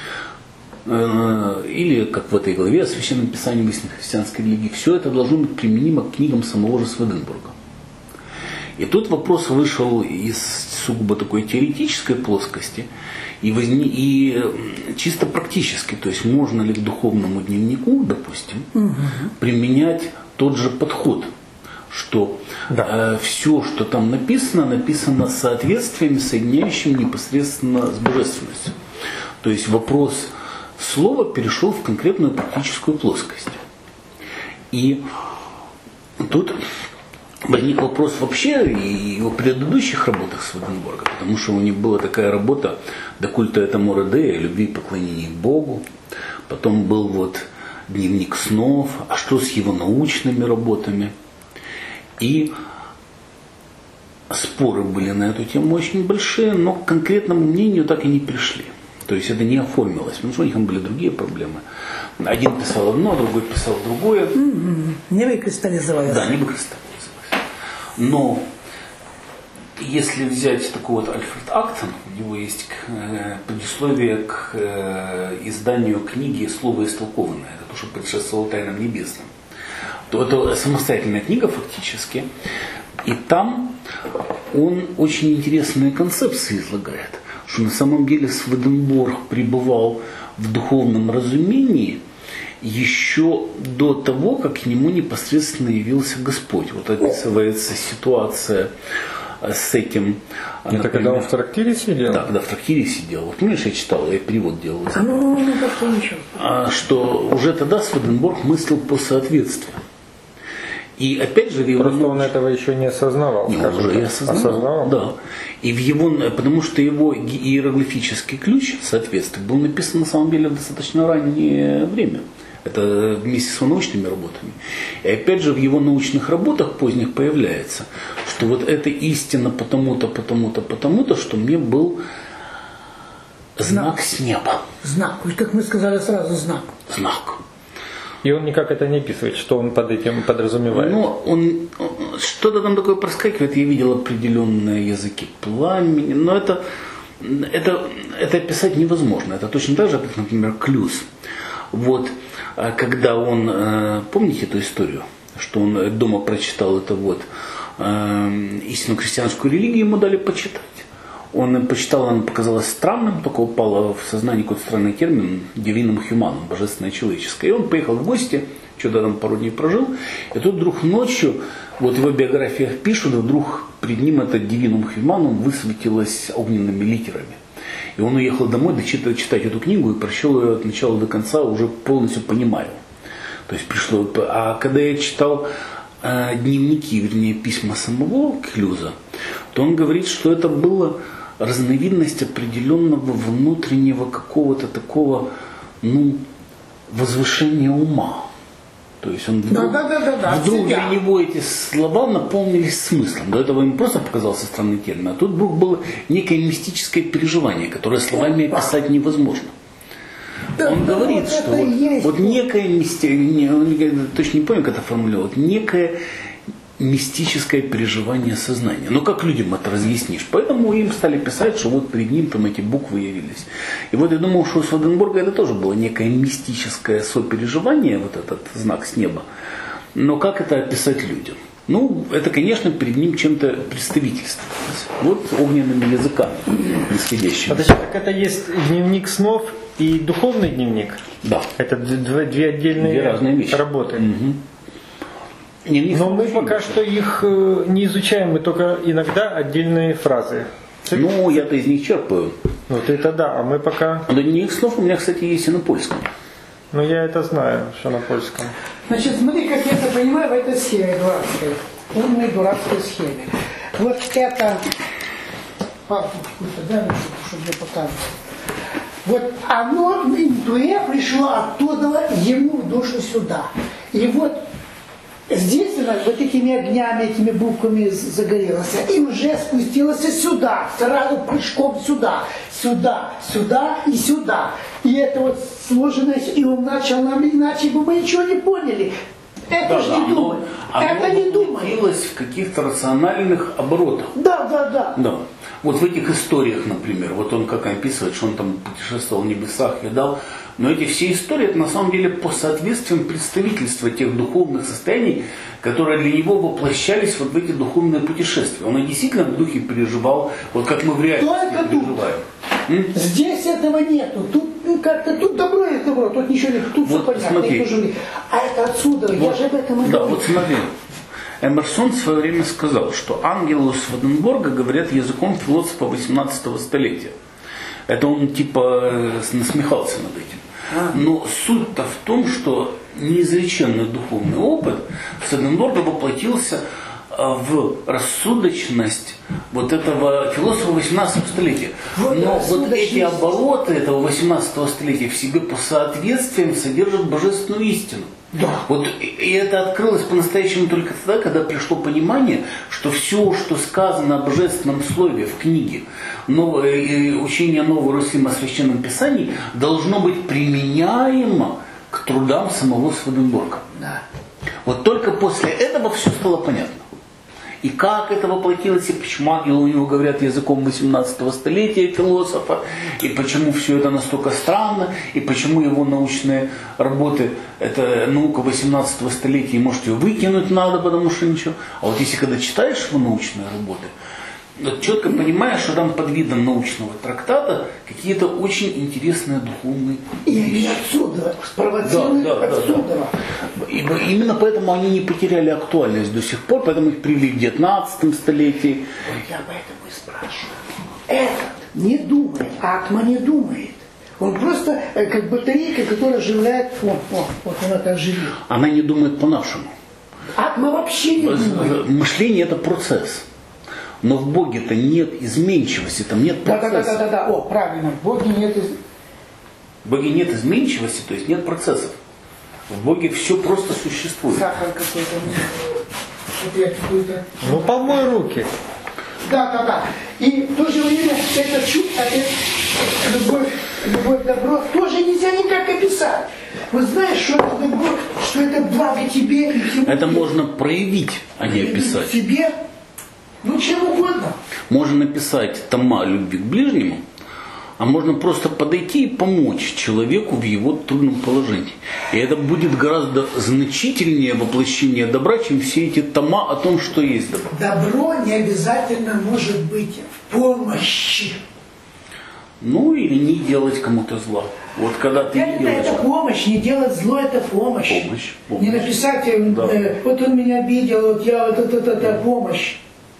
или как в этой главе о Священном Писании в истинной христианской религии, все это должно быть применимо к книгам самого же Сведенборга. И тут вопрос вышел из сугубо такой теоретической плоскости и чисто практически, то есть можно ли к духовному дневнику, допустим, применять тот же подход, что все, что там написано соответствиями, соединяющими непосредственно с божественностью. То есть вопрос слова перешел в конкретную практическую плоскость. И тут возник вопрос вообще и о предыдущих работах Сведенборга, потому что у них была такая работа «До культа этому Родея», «Любви и поклонения Богу». Потом был вот «Дневник снов», а что с его научными работами. И споры были на эту тему очень большие, но к конкретному мнению так и не пришли. То есть это не оформилось, потому что у них там были другие проблемы. Один писал одно, другой писал другое.
Не выкристаллизовалось.
Да, не выкристаллизовалось. Но если взять такой вот Альфред Актон, у него есть предисловие к изданию книги «Слово истолкованное», это то, что предшествовало «Тайнам небесным», то это самостоятельная книга фактически. И там он очень интересные концепции излагает, что на самом деле Сведенборг пребывал в духовном разумении еще до того, как к нему непосредственно явился Господь. Вот описывается ситуация с этим.
Это например, когда он в трактире сидел?
Да, когда в трактире сидел. Вот помнишь, я читал, я перевод делал. Что уже тогда Сведенборг мыслил по соответствию. И опять же,
просто он этого еще не осознавал.
Не, он уже и осознавал. Да. И потому что его иероглифический ключ соответствия был написан на самом деле в достаточно раннее время. Это вместе с его научными работами. И опять же в его научных работах поздних появляется, что вот эта истина потому-то, потому-то, потому-то, что мне был знак с неба.
Знак, как мы сказали сразу, знак.
Знак.
И он никак это не описывает, что он под этим подразумевает.
Но он что-то там такое проскакивает, я видел определенные языки пламени, но это описать невозможно. Это точно так же, как, например, Клюз. Вот, когда он, помните эту историю, что он дома прочитал это вот истинную христианскую религию, ему дали почитать. Он почитал, она показалась странным, только упало в сознание какой-то странный термин «divinum humanum», божественное человеческое. И он поехал в гости, что-то там пару дней прожил, и тут вдруг ночью, вот в его биографиях пишут, вдруг перед ним это «divinum humanum» высветилось огненными литерами. И он уехал домой читать эту книгу и прочел ее от начала до конца, уже полностью понимая. То есть пришло. А когда я читал дневники, вернее письма самого Клюза, то он говорит, что это было разновидность определенного внутреннего какого-то такого, возвышения ума. То есть он вдруг для него эти слова наполнились смыслом. До этого ему просто показался странный термин. А тут вдруг было некое мистическое переживание, которое словами описать невозможно. Он говорит, что вот некое точно не помню, как это формулировать, некое мистическое переживание сознания. Но как людям это разъяснишь? Поэтому им стали писать, что вот перед ним там эти буквы явились. И вот я думал, что у Сведенборга это тоже было некое мистическое сопереживание, вот этот знак с неба. Но как это описать людям? Ну, это, конечно, перед ним чем-то представительствовать. Вот огненными языками происходящими.
Подожди, так это есть дневник снов и духовный дневник?
Да.
Это две отдельные
разные вещи.
Работы.
Угу.
Но мы пока что их не изучаем, мы только иногда отдельные фразы.
Ну, я-то из них черпаю.
Вот это да, а мы пока...
Дневник снов у меня, кстати, есть и на польском.
Ну, я это знаю, что на польском.
Значит, смотри, как я это понимаю в этой схеме дурацкой. Умной дурацкой схеме. Вот это... Папочку-то, да, чтобы мне показывать. Вот оно, интуя, пришло оттуда ему в душу сюда. И вот здесь она вот этими огнями, этими буквами загорелась. И уже спустилась сюда, сразу прыжком сюда, сюда, сюда и сюда. И это вот сложенное, и он начал нам, иначе бы мы ничего не поняли. Это же не думай. Это не думай.
Оно в каких-то рациональных оборотах.
Да.
Вот в этих историях, например, вот он как описывает, что он там путешествовал в небесах, видал. Но эти все истории, это на самом деле по соответствиям представительства тех духовных состояний, которые для него воплощались вот в эти духовные путешествия. Он действительно в духе переживал, вот как мы в реальности переживаем.
Здесь этого нету. Тут как-то тут добро есть добро, тут ничего нет, тут
вот,
все понятно.
смотри.
А это отсюда, вот, я же об этом и
да,
говорю.
вот смотри. Эмерсон в свое время сказал, что ангелы у Сведенборга говорят языком философа 18 столетия. Это он типа насмехался над этим. Но суть-то в том, что неизреченный духовный опыт Сведенборга воплотился в рассудочность вот этого философа 18 столетия. Но вот эти обороты этого 18 столетия в себе по соответствиям содержат божественную истину.
Да.
Вот, и это открылось по-настоящему только тогда, когда пришло понимание, что все, что сказано о божественном слове в книге учение Нового Иерусалима о Священном Писании, должно быть применяемо к трудам самого Сведенборга.
Да.
Вот только после этого все стало понятно. И как это воплотилось, и почему ангелы у него говорят языком 18 столетия философа, и почему все это настолько странно, и почему его научные работы, это наука 18 столетия, и может ее выкинуть надо, потому что ничего. А вот если когда читаешь его научные работы, вот четко понимаешь, что там под видом научного трактата какие-то очень интересные духовные вещи.
И отсюда, спровоцируют отсюда.
Именно поэтому они не потеряли актуальность до сих пор, поэтому их привели в 19 столетии.
Вот я поэтому и спрашиваю. Этот не думает, Атма не думает. Он просто как батарейка, которая оживляет фон. Вот она так живет.
Она не думает по-нашему.
Атма вообще не думает.
Мышление – это процесс. Но в Боге-то нет изменчивости, там нет процесса.
Да. О, правильно. В Боге нет
изменчивости, то есть нет процессов. В Боге все просто существует.
Сахар какой-то. Опять какой-то.
Ну, помой руки.
Да. И в то же время это чувство, любовь, добро тоже нельзя никак описать. Вот знаешь, что это добро, что это благо тебе и всему.
Это можно проявить, а не описать.
Тебе. Ну, чем угодно.
Можно написать тома любви к ближнему, а можно просто подойти и помочь человеку в его трудном положении. И это будет гораздо значительнее воплощение добра, чем все эти тома о том, что есть добро.
Добро не обязательно может быть в помощи.
Ну, или не делать кому-то зла. Вот когда ты не делаешь...
Это помощь, не делать зло, это помощь.
Помощь.
Не написать, вот он меня обидел, вот я это помощь.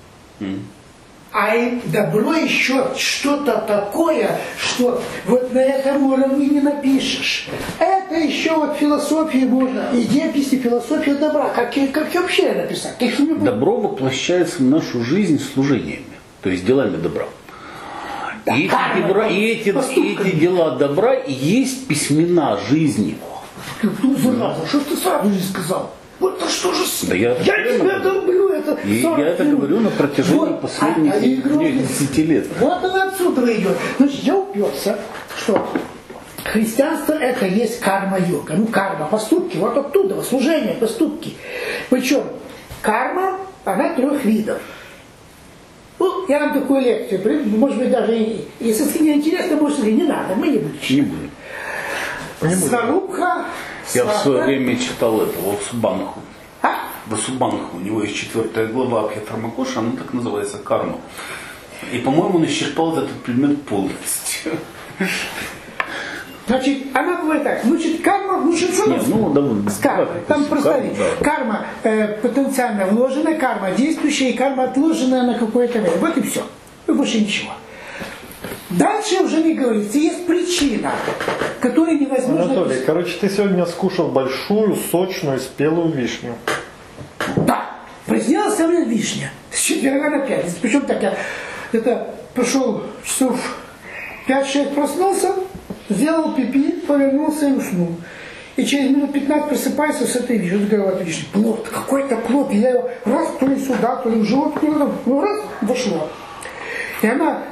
А и добро еще что-то такое, что вот на этом уровне не напишешь. Это еще вот философии можно. Идея философия добра. Как вообще написать?
Добро воплощается в нашу жизнь служениями, то есть делами добра. Да, и эти дела добра и есть письмена жизни.
Что ты сразу не сказал? Вот это что же...
Да я
тебя долблю, это...
Я это говорю на протяжении последних 10 лет.
Вот она отсюда идет. Значит, я уперся, что христианство это есть карма-йога. Ну, карма, поступки, вот оттуда, служение, поступки. Причем карма она 3 видов. Ну, я вам такую лекцию, может быть, даже, если не интересно, может сказать, не надо, мы не будем читать.
Не будем.
Зарубка.
Я в свое время читал это, Васубанху.
А?
Васубанху, у него есть 4 глава Абхидхармакоша, она так называется, карма. И, по-моему, он исчерпал этот предмет полностью.
Значит, она бывает так. Значит, карма, что
Нет,
с кармой? Там просто карма потенциально вложенная, карма действующая и карма отложенная на какое-то время. Вот и все. И больше ничего. Дальше уже не говорится. Есть причина, которую невозможно...
Анатолий, короче, ты сегодня скушал большую, сочную, спелую вишню.
Да. Позднялась со мной вишня. С четверга на пятницу. Причем так я пошел часов 5-6 проснулся, сделал пипи, повернулся и уснул. И через минут 15 просыпаюсь с этой вишней. Говорю, вишня, плод, какой-то плод. И я ее раз, то ли сюда, то ли в живот, куда-то, раз, вошла. И она,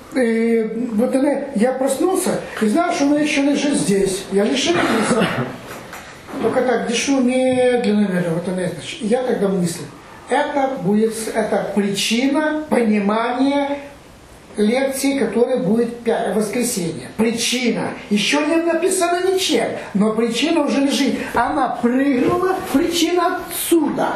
я проснулся и знал, что она еще лежит здесь. Я не шевелился. Только так, дышу медленно. Вот она, значит. Я тогда мыслю. Это причина понимания лекции, которая будет в воскресенье. Причина. Еще не написано ничем, но причина уже лежит. Она прыгнула, причина отсюда.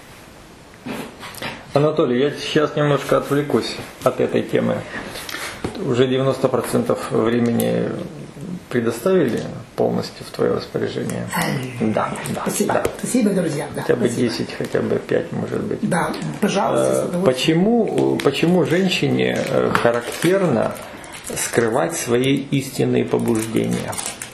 Анатолий, я сейчас немножко отвлекусь от этой темы. Уже 90% времени предоставили полностью в твое распоряжение? Да.
Спасибо,
да.
Спасибо, друзья. Да,
хотя бы
спасибо.
10, хотя бы 5, может быть.
Да, пожалуйста.
Почему женщине характерно скрывать свои истинные побуждения?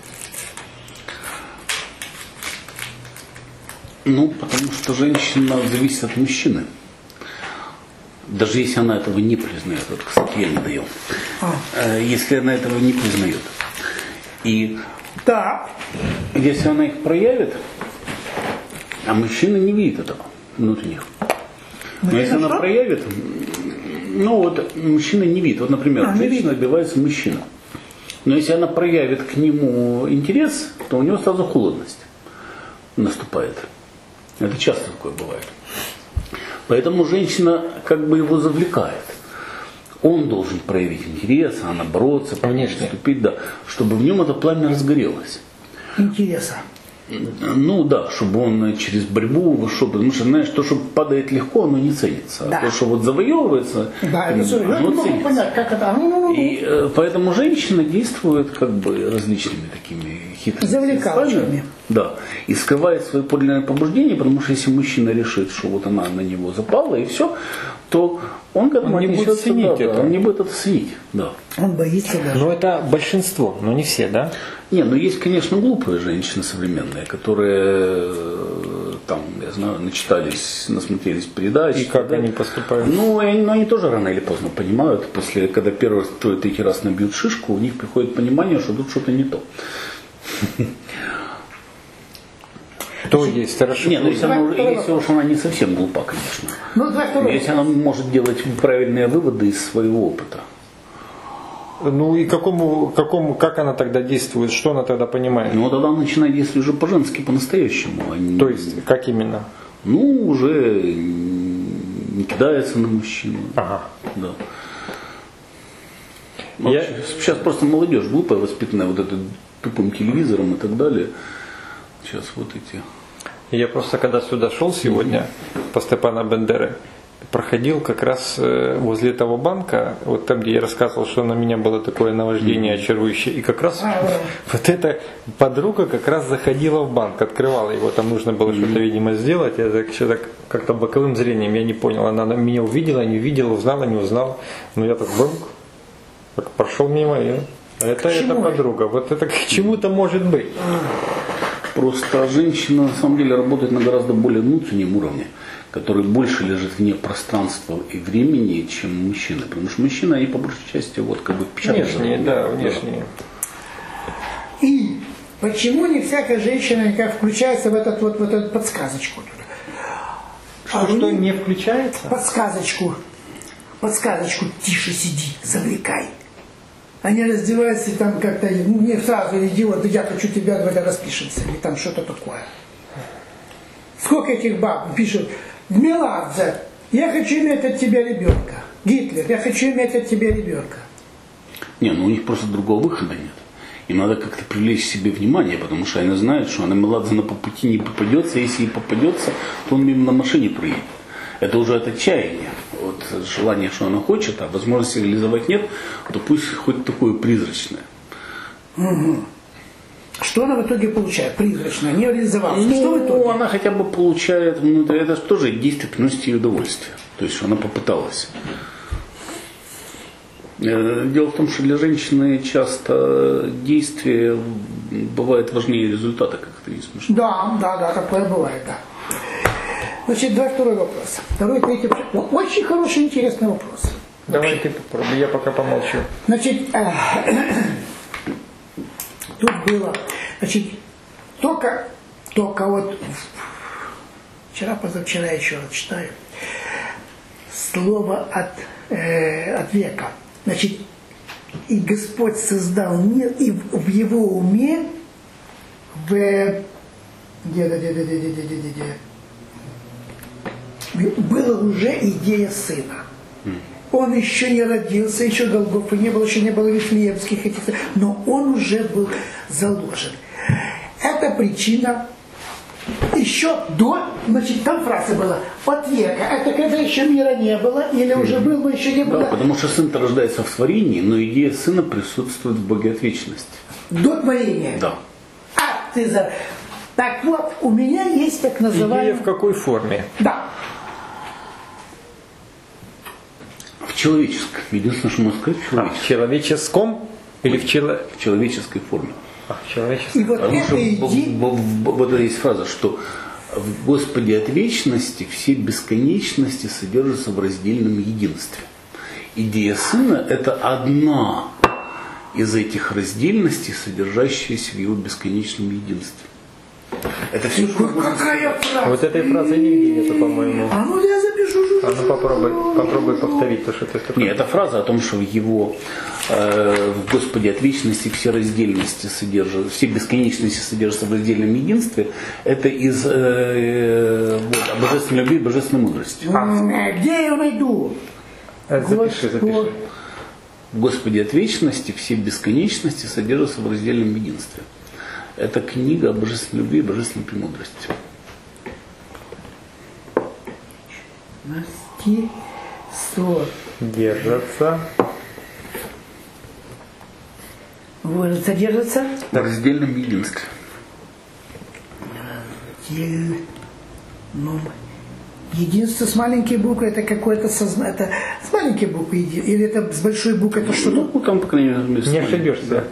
Потому что женщина зависит от мужчины. Даже если она этого не признает. Вот, кстати, я не даю. Если она этого не признает. И
да.
Если она их проявит, а мужчина не видит этого внутренних. Но если она проявит, мужчина не видит. Вот, например, женщина добивается мужчины. Но если она проявит к нему интерес, то у него сразу холодность наступает. Это часто такое бывает. Поэтому женщина как бы его завлекает. Он должен проявить интерес, она бороться, поступить, чтобы в нем это пламя разгорелось.
Интереса.
Чтобы он через борьбу вошел, потому что, знаешь, то, что падает легко, оно не ценится.
Да.
А то, что вот завоевывается, оно ценится.
Понять, как это.
И поэтому женщина действует как бы различными такими хитрыми
завлекалочками.
Да. И скрывает свои подлинные побуждения, потому что если мужчина решит, что вот она на него запала и все, то он к этому
не будет ценить это.
Он не будет это ценить. Да.
Он боится даже.
Но это большинство, но не все, да?
Есть, конечно, глупые женщины современные, которые начитались, насмотрелись передач.
И как они поступают?
Они тоже рано или поздно понимают, когда первый, второй, третий раз набьют шишку, у них приходит понимание, что тут что-то не то.
То есть, хорошо.
Если уж она не совсем глупа, конечно. Если она может делать правильные выводы из своего опыта.
И как она тогда действует, что она тогда понимает?
Тогда она начинает действовать уже по-женски, по-настоящему.
То есть, как именно?
Уже не кидается на мужчину.
Ага.
Да. Сейчас просто молодежь глупая, воспитанная вот этим тупым телевизором и так далее. Сейчас вот эти.
Я просто когда сюда шел сегодня по Степана Бендеры, проходил как раз возле того банка, вот там, где я рассказывал, что на меня было такое наваждение очарующее, и как раз вот эта подруга как раз заходила в банк, открывала его, там нужно было что-то, видимо, сделать, я еще так как-то боковым зрением, я не понял, она меня увидела, не увидела, узнала, не узнала, но я так прошел мимо ее. Это подруга, вот это к чему-то может быть.
Просто женщина на самом деле работает на гораздо более внутреннем уровне, который больше лежит вне пространства и времени, чем мужчина. Потому что мужчина, они по большей части
внешние, внешние.
И почему не всякая женщина включается в эту подсказочку?
Что не включается?
Подсказочку, тише сиди, завлекай. Они раздеваются и там как-то, мне сразу идиот, я хочу тебя, давай распишемся, или там что-то такое. Сколько этих баб пишут, в Меладзе Я хочу иметь от тебя ребенка. Гитлер, я хочу иметь от тебя ребенка.
Не, ну у них просто другого выхода нет. Им надо как-то привлечь себе внимание, потому что они знают, что она Меладзе по пути не попадется, если и попадется, то он мимо на машине проедет. Это уже от отчаяния, от желания, что она хочет, а возможности реализовать нет, то пусть хоть такое призрачное.
Угу. Что она в итоге получает? Призрачное, не реализовалась.
Ну,
что в итоге?
Она хотя бы получает, ну, это тоже действие приносит ей удовольствие. То есть, что она попыталась. Дело в том, что для женщины часто действие бывает важнее результата, как это не смешно.
Да, такое бывает, да. Значит, второй вопрос. Второй, третий. Очень хороший, интересный вопрос.
Давай ты попробуй, я пока помолчу.
Значит, тут было, значит, только вот вчера, позавчера еще раз читаю, слово от века. Значит, и Господь создал мир, и в его уме была уже идея сына. Он еще не родился, еще Голгофы не было, еще не было Вифлеемских этих, но он уже был заложен. Это причина еще до, значит, там фраза была от века. Это когда еще мира не было, или уже был, но еще не было.
Да, потому что сын-то рождается в творении, но идея сына присутствует в Боге от вечности.
До творения?
Да.
Так вот, у меня есть так называемая...
Идея в какой форме?
Да.
В человеческом. Единственное, что можно сказать,
В человеческом или в
человеческой форме.
В человеческом.
И вот
Потому что
эта идея...
вот есть фраза, что в Господе от вечности все бесконечности содержатся в раздельном единстве. Идея сына – это одна из этих раздельностей, содержащаяся в его бесконечном единстве. Это все, что
Какая фраза?
Вот этой фразы нигде нету, по-моему.
А ну я запишу.
Попробуй повторить то, что ты сказал.
Нет, это фраза о том, что в его в Господе от вечности все раздельности содержатся, все бесконечности содержатся в раздельном единстве. Это из о божественной любви и божественной мудрости.
Где я ее найду?
Запиши.
В Господе от вечности все бесконечности содержатся в раздельном единстве. Это книга о божественной любви и божественной премудрости.
Держатся.
Содержится?
В раздельном единстве.
Единство с маленькой буквы это какое-то сознание. Это с маленькой буквы или это с большой буквы это что-то?
Ну, там, по крайней мере,
Не ошибешься.
Да.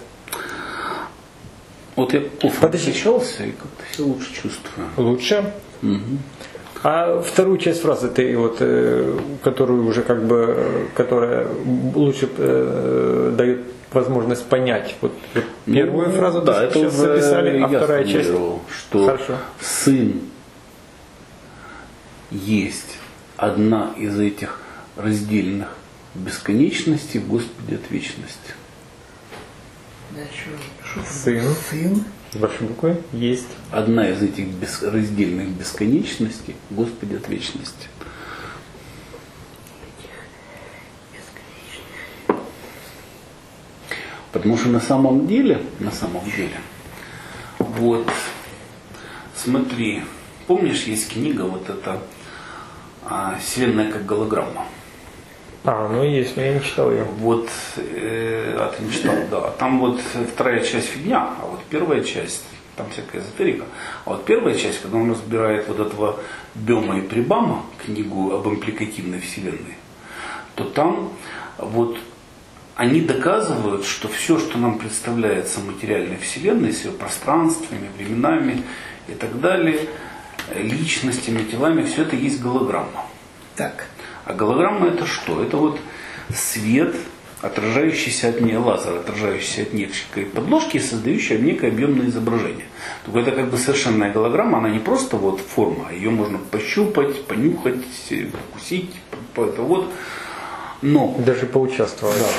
Вот я встречался и как-то все лучше чувствую.
Лучше?
Угу.
А вторую часть фразы ты вот, которую уже как бы, которая лучше дает возможность понять. Вот первую фразу
да, это
сейчас записали, а вторая часть.
Что
Хорошо.
сын есть одна из этих раздельных бесконечностей в Господе от вечности.
Сын. С большой буквы есть.
Одна из этих раздельных бесконечностей в Господе от вечности. Потому что на самом деле, вот, смотри, помнишь, есть книга вот эта «Вселенная как голограмма».
Ну есть, но я не читал ее.
Вот, ты не читал, да. Там вот вторая часть фигня, а вот первая часть, там всякая эзотерика. А вот первая часть, когда он разбирает вот этого Бема и Прибама, книгу об импликативной вселенной, то там вот они доказывают, что все, что нам представляется материальной вселенной, с ее пространствами, временами и так далее, личностями, телами, все это есть голограмма.
Так.
А голограмма это что? Это вот свет, отражающийся от нее, лазер, отражающийся от некой подложки и создающий некое объемное изображение. Только это как бы совершенная голограмма, она не просто вот форма, ее можно пощупать, понюхать, покусить, это вот. Но
даже поучаствовать.
Да,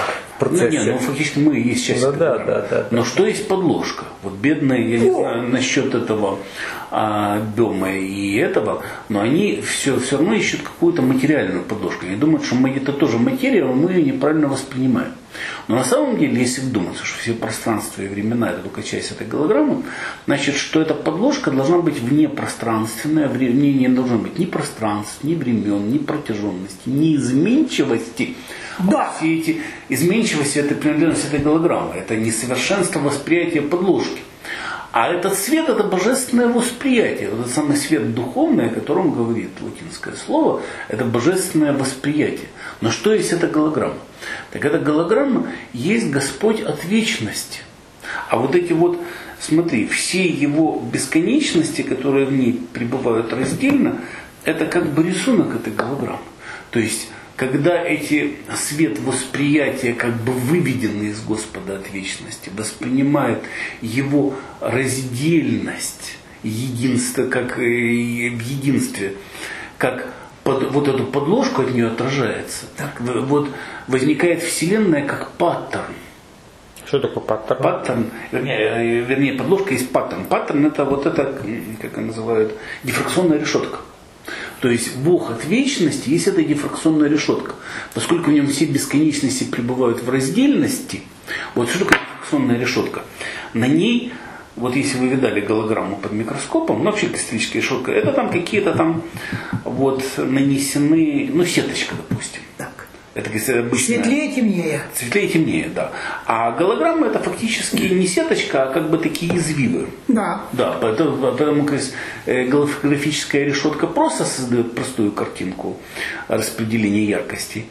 процессе.
Ну, фактически мы и есть часть этого грамма. Но что есть подложка? Вот бедные, я не знаю насчет этого Бема и этого, но они все равно ищут какую-то материальную подложку. Они думают, что это тоже материя, но мы ее неправильно воспринимаем. Но на самом деле, если вдуматься, что все пространства и времена это только часть этой голограммы, значит, что эта подложка должна быть внепространственная, в ней не должно быть ни пространств, ни времен, ни протяженности, ни изменчивости.
Да.
Все эти изменчивости, это принадлежность этой голограммы, это несовершенство восприятия подложки. А этот свет – это божественное восприятие. Вот этот самый свет духовный, о котором говорит латинское слово, это божественное восприятие. Но что есть эта голограмма? Так эта голограмма есть Господь от вечности. А вот эти вот, смотри, все его бесконечности, которые в ней пребывают раздельно, это как бы рисунок этой голограммы. То есть, когда эти свет восприятия как бы выведены из Господа от вечности, воспринимает его раздельность, единство, как в единстве, как вот эту подложку от нее отражается, так вот возникает Вселенная как паттерн.
Что такое паттерн?
Паттерн, вернее, подложка есть паттерн. Паттерн это вот это, как они называют, дифракционная решетка. То есть Бог от вечности есть эта дифракционная решетка. Поскольку в нем все бесконечности пребывают в раздельности, вот что такое дифракционная решетка? На ней, вот если вы видали голограмму под микроскопом, ну вообще кристаллическая решетка, это там какие-то там вот нанесены, ну сеточка, допустим. Так. Это обычная...
Светлее, темнее.
Светлее, темнее, да. А голограмма это фактически не сеточка, а как бы такие извивы.
Да.
Да, поэтому голографическая решетка просто создает простую картинку распределения яркостей.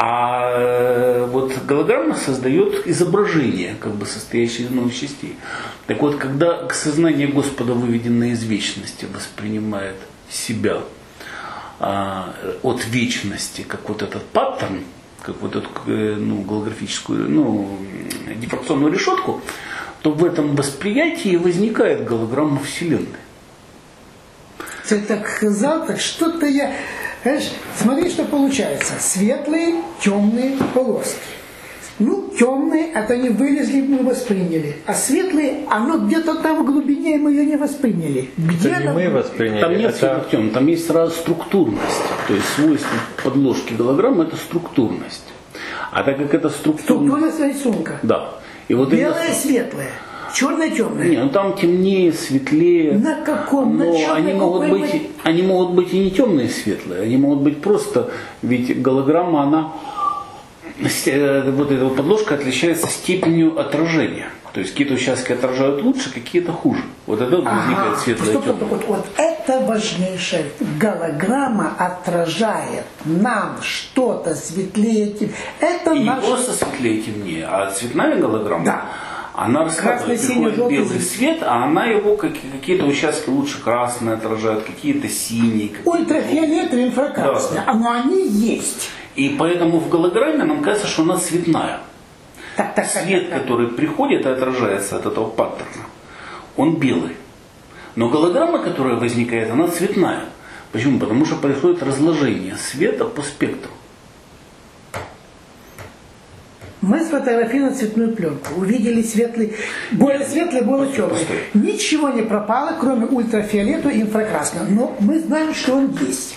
А вот голограмма создает изображение, как бы состоящее из новых частей. Так вот, когда сознание Господа, выведенное из вечности, воспринимает себя от вечности, как вот этот паттерн, как вот эту голографическую, дифракционную решетку, то в этом восприятии возникает голограмма Вселенной.
Ты так сказал, так что-то я... Знаешь, смотри, что получается. Светлые, темные полоски. Ну, темные, это они вылезли, мы восприняли. А светлые, оно где-то там в глубине, мы ее не восприняли.
Это не мы восприняли.
Там нет светлых темных, там есть сразу структурность. То есть свойство подложки голограммы это структурность. А так как это
структурность рисунка.
Да. И вот
белое, светлое. Черное, темное.
Не, ну там темнее, светлее.
На каком?
Но они могут быть и не темные, и светлые. Они могут быть просто, ведь голограмма, она, вот эта вот подложка отличается степенью отражения. То есть какие-то участки отражают лучше, какие-то хуже. Вот это возникает светлое и темное.
Вот это важнейшее. Голограмма отражает нам что-то светлее, темнее. Это
и не просто светлее, темнее, а цветная голограмма. Да. Она рассказывает, приходит белый свет, а она его какие-то участки лучше красные отражают, какие-то синие.
Ультрафиолет и инфракрасные. Да. Но они есть.
И поэтому в голограмме нам кажется, что она цветная. Свет, который приходит и отражается от этого паттерна, он белый. Но голограмма, которая возникает, она цветная. Почему? Потому что происходит разложение света по спектру.
Мы сфотографировали цветную пленку, увидели светлый, более светлый, более темный. Ничего не пропало, кроме ультрафиолета и инфракрасного. Но мы знаем, что он есть.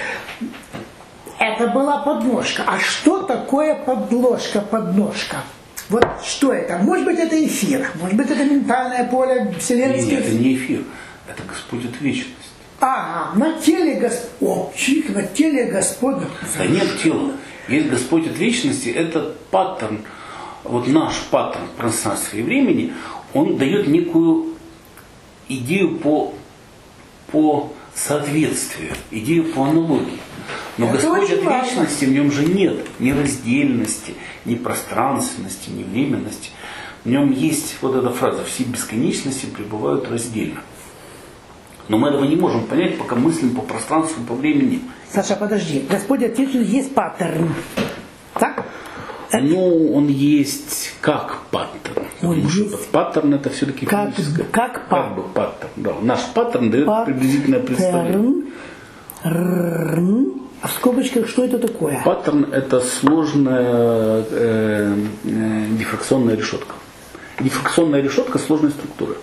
Это была подложка. А что такое подложка? Вот что это? Может быть, это эфир, может быть, это ментальное поле вселенских.
Нет, это не эфир, это Господь от вечности.
На теле Господа. На теле Господа.
Да нет тела. Есть Господь от вечности, это паттерн, вот наш паттерн пространства и времени, он дает некую идею по соответствию, идею по аналогии. Но это Господь от вечности, в нем же нет ни раздельности, ни пространственности, ни временности. В нем есть вот эта фраза: все бесконечности пребывают раздельно. Но мы этого не можем понять, пока мыслим по пространству и по времени.
Саша, подожди. Господь от вечности есть паттерн. Так?
Ну, он есть как паттерн. Потому что паттерн это все-таки физическое.
Как
паттерн. Да. Наш паттерн дает приблизительное представление.
А в скобочках что это такое?
Паттерн – это сложная дифракционная решетка. Дифракционная решетка сложной структуры.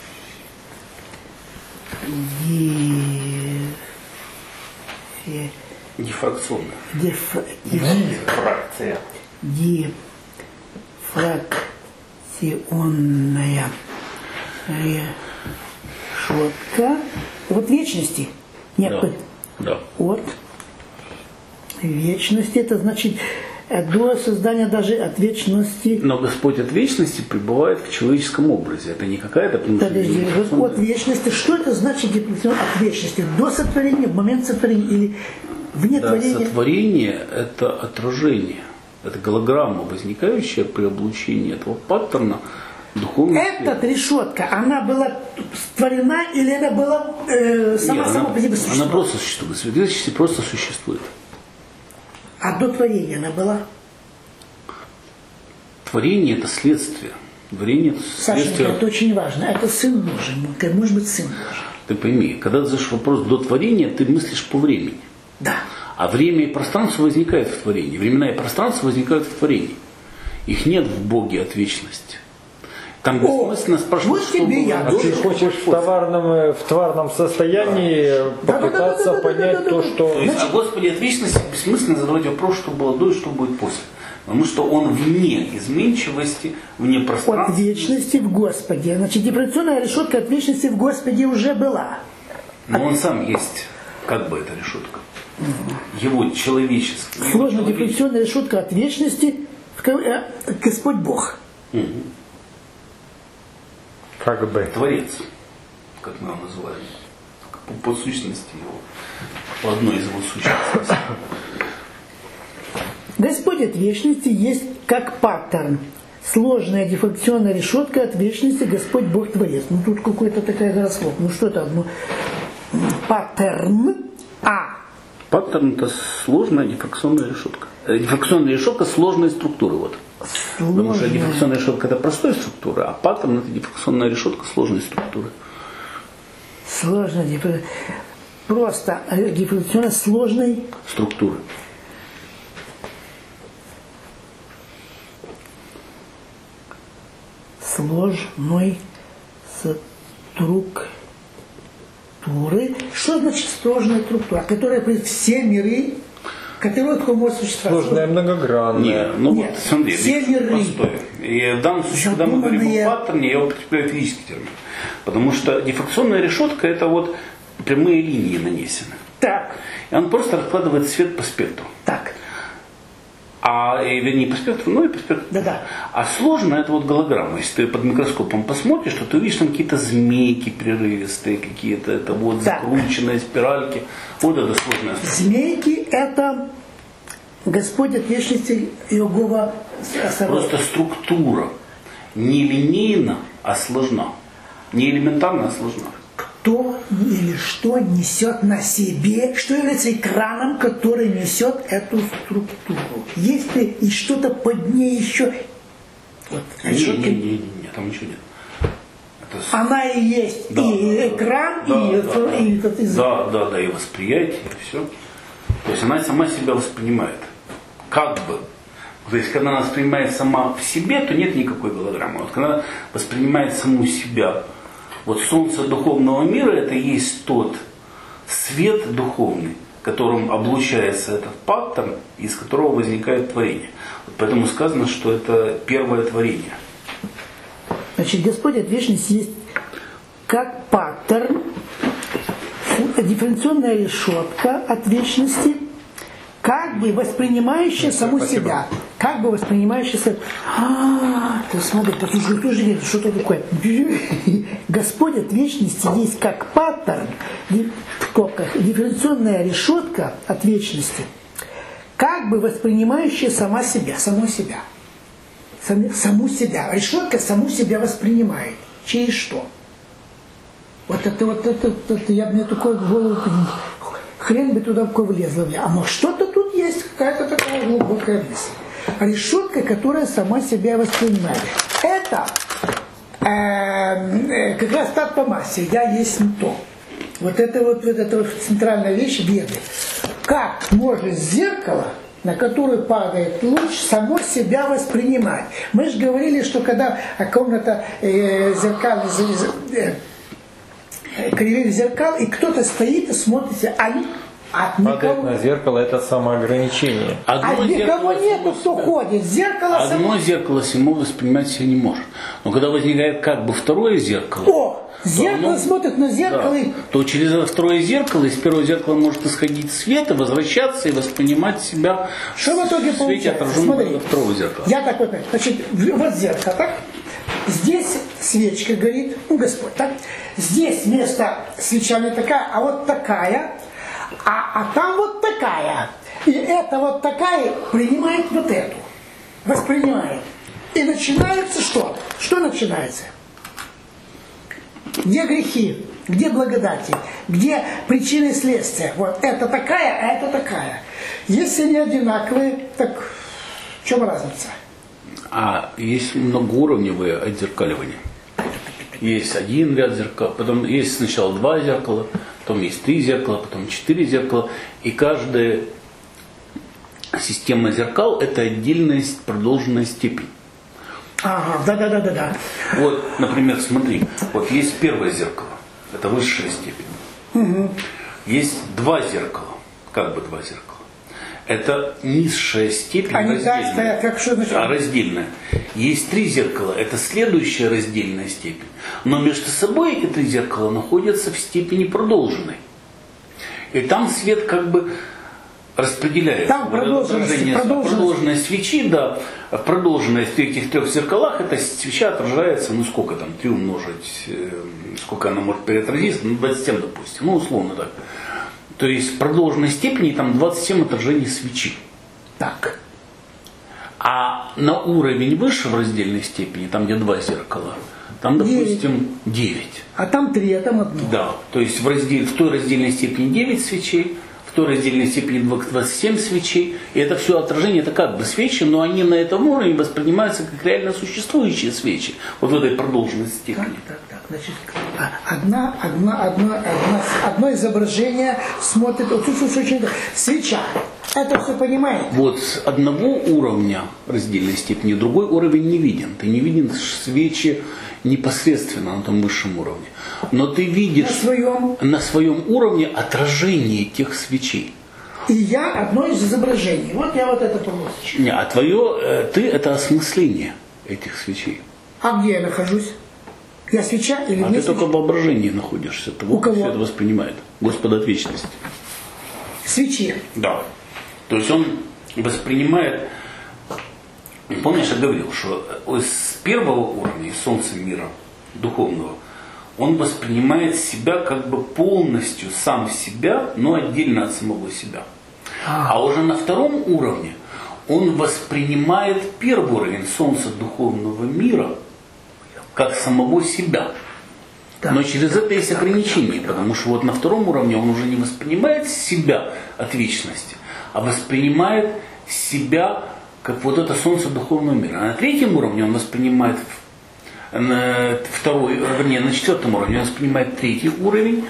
Дифракционная.
Дифракция.
Дифракционная решетка. Вот вечности. Нет.
Да.
От вечности. Это значит до создания даже от вечности.
Но Господь от вечности пребывает в человеческом образе. Это не какая-то...
Подожди, от вечности. Что это значит от вечности? До сотворения, в момент сотворения или вне творения?
Сотворение – это отражение. Это голограмма, возникающая при облучении этого паттерна духовного света.
Эта решетка, она была створена или это была сама по себе существует?
Она просто существует. Святость просто существует.
А до творения она была?
Творение – это следствие. Творение – это следствие.
Сашенька, это очень важно. Это Сын Божий. Может быть, Сын Божий.
Ты пойми, когда ты задаешь вопрос до творения, ты мыслишь по времени.
Да.
А время и пространство возникают в творении. Времена и пространство возникают в творении. Их нет в Боге от вечности. Там бессмысленно спрашивать, что было.
А ты хочешь в тварном состоянии попытаться понять то, что...
То есть, о Господе от вечности бессмысленно задавать вопрос, что было до и что будет после. Потому что он вне изменчивости, вне пространства.
От вечности в Господе. Значит, дифракционная решетка от вечности в Господе уже была.
Но он сам есть, как бы эта решетка. Его человеческий.
Сложная дифракционная решетка от вечности Господь Бог.
Как бы.
Творец, как мы его называем. По сущности его. По одной из его сущностей.
Господь от вечности есть как паттерн. Сложная дифракционная решетка от вечности Господь Бог Творец. Ну тут какой-то такой гороскоп. Ну что это? Паттерн.
Паттерн – это сложная дифракционная решетка. Дифракционная решетка сложной структуры. Вот. Потому что дифракционная решетка – это простая структура, а паттерн – это дифракционная решетка сложной структуры.
Сложная дифракционная. Просто дифракционная сложной
структуры.
Сложной структуры. Что значит сложная структура? Которая все миры, которые только могут существовать.
Сложная, многогранная.
Нет,
вот смотри,
все миры. И в данном случае, когда мы говорим о паттерне, я употребляю физический термин. Потому что дифракционная решетка – это вот прямые линии нанесены.
Так.
И он просто раскладывает свет по спектру.
Так.
Вернее, по спектру, ну и по спектру.
Да-да.
А сложно это вот голограмма. Если ты под микроскопом посмотришь, то ты увидишь там какие-то змейки прерывистые, какие-то это вот закрученные спиральки. Вот это сложная структура.
Змейки – это Господь от вечности Иегова.
Просто структура не линейна, а сложна. Не элементарно, а сложна.
Кто или что несет на себе, что является экраном, который несет эту структуру. Есть ли и что-то под ней еще? Вот,
не, там ничего нет. Это...
Она и есть
да,
и экран, и этот язык.
Да, и восприятие, и все. То есть она сама себя воспринимает. Как бы. То есть, когда она воспринимает сама в себе, то нет никакой голограммы. Вот когда она воспринимает саму себя, вот солнце духовного мира – это и есть тот свет духовный, которым облучается этот паттерн, из которого возникает творение. Вот поэтому сказано, что это первое творение.
Значит, Господь от вечности есть как паттерн, дифференционная решетка от вечности, как бы воспринимающая саму себя. Как бы воспринимающая себя. Ты смотри, ты уже видишь, что-то такое. Господь от вечности есть как паттерн, в скобках, дифференционная решетка от вечности, как бы воспринимающая саму себя. Саму себя. Решетка саму себя воспринимает. Через что? Вот это я бы мне такое в голову, хрен бы туда влезла. А может что-то тут есть, какая-то такая глубокая мысль. Решетка, которая сама себя воспринимает. Это как раз так по массе. Я есть не то. Вот это вот центральная вещь веды. как может зеркало, на которое падает луч, само себя воспринимать? Мы же говорили, что когда комната зеркал, кривых зеркал, и кто-то стоит и смотрит,
Падает на зеркало — это самоограничение.
Никого нету, кто ходит.
Одно зеркало само воспринимать себя не может. Но когда возникает как бы второе зеркало,
зеркало смотрит на зеркало,
то через второе зеркало из первого зеркала может исходить свет и возвращаться и воспринимать себя
что в итоге
в свете отраженного второго зеркала.
Я такой, значит, вот зеркало, так? Здесь свечка горит, Господь, так? Здесь место свеча не такая, а вот такая. А там вот такая. И эта вот такая принимает вот эту. Воспринимает. И начинается что? Что начинается? Где грехи? Где благодати? Где причины и следствия? Вот это такая, а это такая. Если они одинаковые, так в чем разница?
Есть многоуровневые отзеркаливания. Есть один ряд зеркал, потом есть сначала 2 зеркала, потом есть 3 зеркала, потом 4 зеркала. И каждая система зеркал – это отдельная продолженная степень.
Ага, да.
Вот, например, смотри, вот есть первое зеркало, это высшая степень.
Угу.
Есть 2 зеркала, как бы 2 зеркала. Это низшая степень, раздельная. Есть 3 зеркала, это следующая раздельная степень. Но между собой эти 3 зеркала находятся в степени продолженной. И там свет как бы распределяется.
Там
продолженная свечи, да, продолженность в этих 3 зеркалах, эта свеча отражается, сколько там, 3 умножить, сколько она может переотразиться, 27, допустим, условно так. То есть в продолженной степени там 27 отражений свечи.
Так.
А на уровень выше в раздельной степени, там где 2 зеркала, там, допустим, 9.
А там 3, а там 1.
Да, то есть в той раздельной степени 9 свечей, в той раздельной степени 27 свечей. И это все отражение, это как бы свечи, но они на этом уровне воспринимаются как реально существующие свечи. Вот в этой продолженной степени.
Так. Значит, одно изображение смотрит, свеча. Это все понимаете?
Вот с одного уровня раздельной степени другой уровень не виден. Ты не виден свечи непосредственно на том высшем уровне. Но ты видишь на своем уровне отражение тех свечей.
И я одно из изображений. Вот я вот это полосочка.
Не, ты это осмысление этих свечей.
А где я нахожусь? Я свеча или
нет? Ты только в воображении находишься. Того, кто все это воспринимает. Господа от вечности.
Свечи.
Да. То есть он воспринимает... Помнишь, я говорил, что с первого уровня, из солнца мира духовного, он воспринимает себя как бы полностью сам себя, но отдельно от самого себя. А уже на втором уровне он воспринимает первый уровень солнца духовного мира как самого себя. Да. Но через это есть ограничения, потому что вот на втором уровне он уже не воспринимает себя от вечности, а воспринимает себя как вот это солнце духовного мира. А на третьем уровне он воспринимает на 4-м уровне он воспринимает 3-й уровень,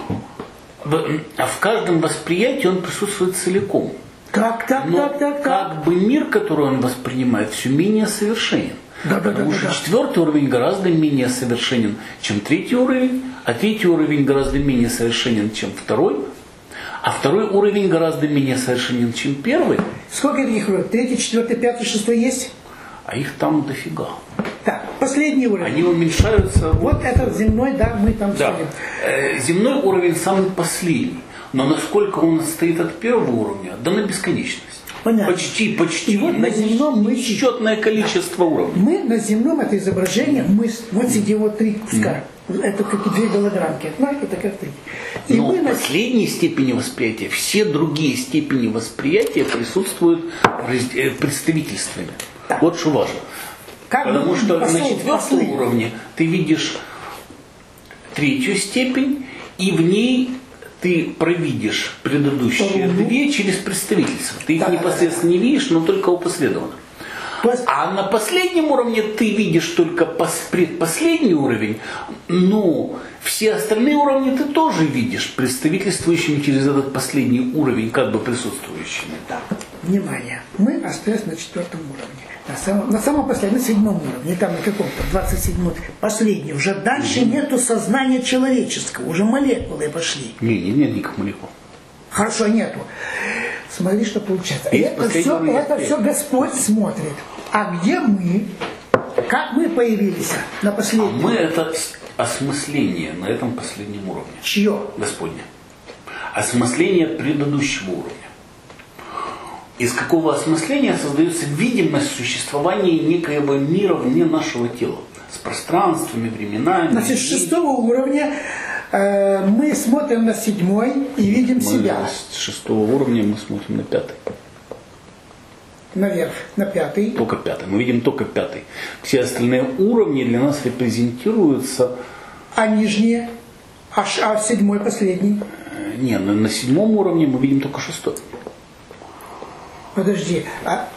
а в каждом восприятии он присутствует целиком. Как бы мир, который он воспринимает, все менее совершенен. Потому что 4-й уровень гораздо менее совершенен, чем 3-й уровень, а 3-й уровень гораздо менее совершенен, чем 2-й, а 2-й уровень гораздо менее совершенен, чем 1-й.
Сколько таких уровней? 3-й, 4-й, 5-й, 6-й есть?
А их там дофига.
Так, последний уровень.
Они уменьшаются.
Вот этот земной, да, мы там стоим.
Земной уровень самый последний. Но насколько он стоит от 1-го уровня, да на бесконечность.
Понятно.
Почти.
И вот на земном мы
несчетное количество уровней.
Мы на земном это изображение, вот сидим вот 3 куска. Это как 2 голограммки. Это как 3. И
но в последней степени восприятия, все другие степени восприятия присутствуют представительствами. Так. Вот что важно. Потому что на 4-м уровне ты видишь 3-ю степень, и в ней ты провидишь предыдущие 2 через представительство. Ты их непосредственно не видишь, но только опосредованно. А на последнем уровне ты видишь только предпоследний уровень, но все остальные уровни ты тоже видишь, представительствующими через этот последний уровень, как бы присутствующими.
Так, внимание, мы остаемся на 4-м уровне. На самом последнем, на 7-м уровне, там на каком-то 27-м, последний, уже дальше нету сознания человеческого, уже молекулы пошли.
Нет никаких молекул.
Хорошо, нету. Смотри, что получается. Это все Господь смотрит. А где мы? Как мы появились на последнем?
Мы это осмысление на этом последнем уровне.
Чье?
Господне. Осмысление предыдущего уровня. Из какого осмысления создается видимость существования некоего мира вне нашего тела. С пространствами, временами.
Значит, с 6-го уровня мы смотрим на 7-й и видим себя.
С 6-го уровня мы смотрим на 5-й.
Наверх, на 5-й.
Только 5-й. Мы видим только 5-й. Все остальные уровни для нас репрезентируются.
А нижние? А 7-й последний?
Не, на 7-м уровне мы видим только 6-й.
Подожди,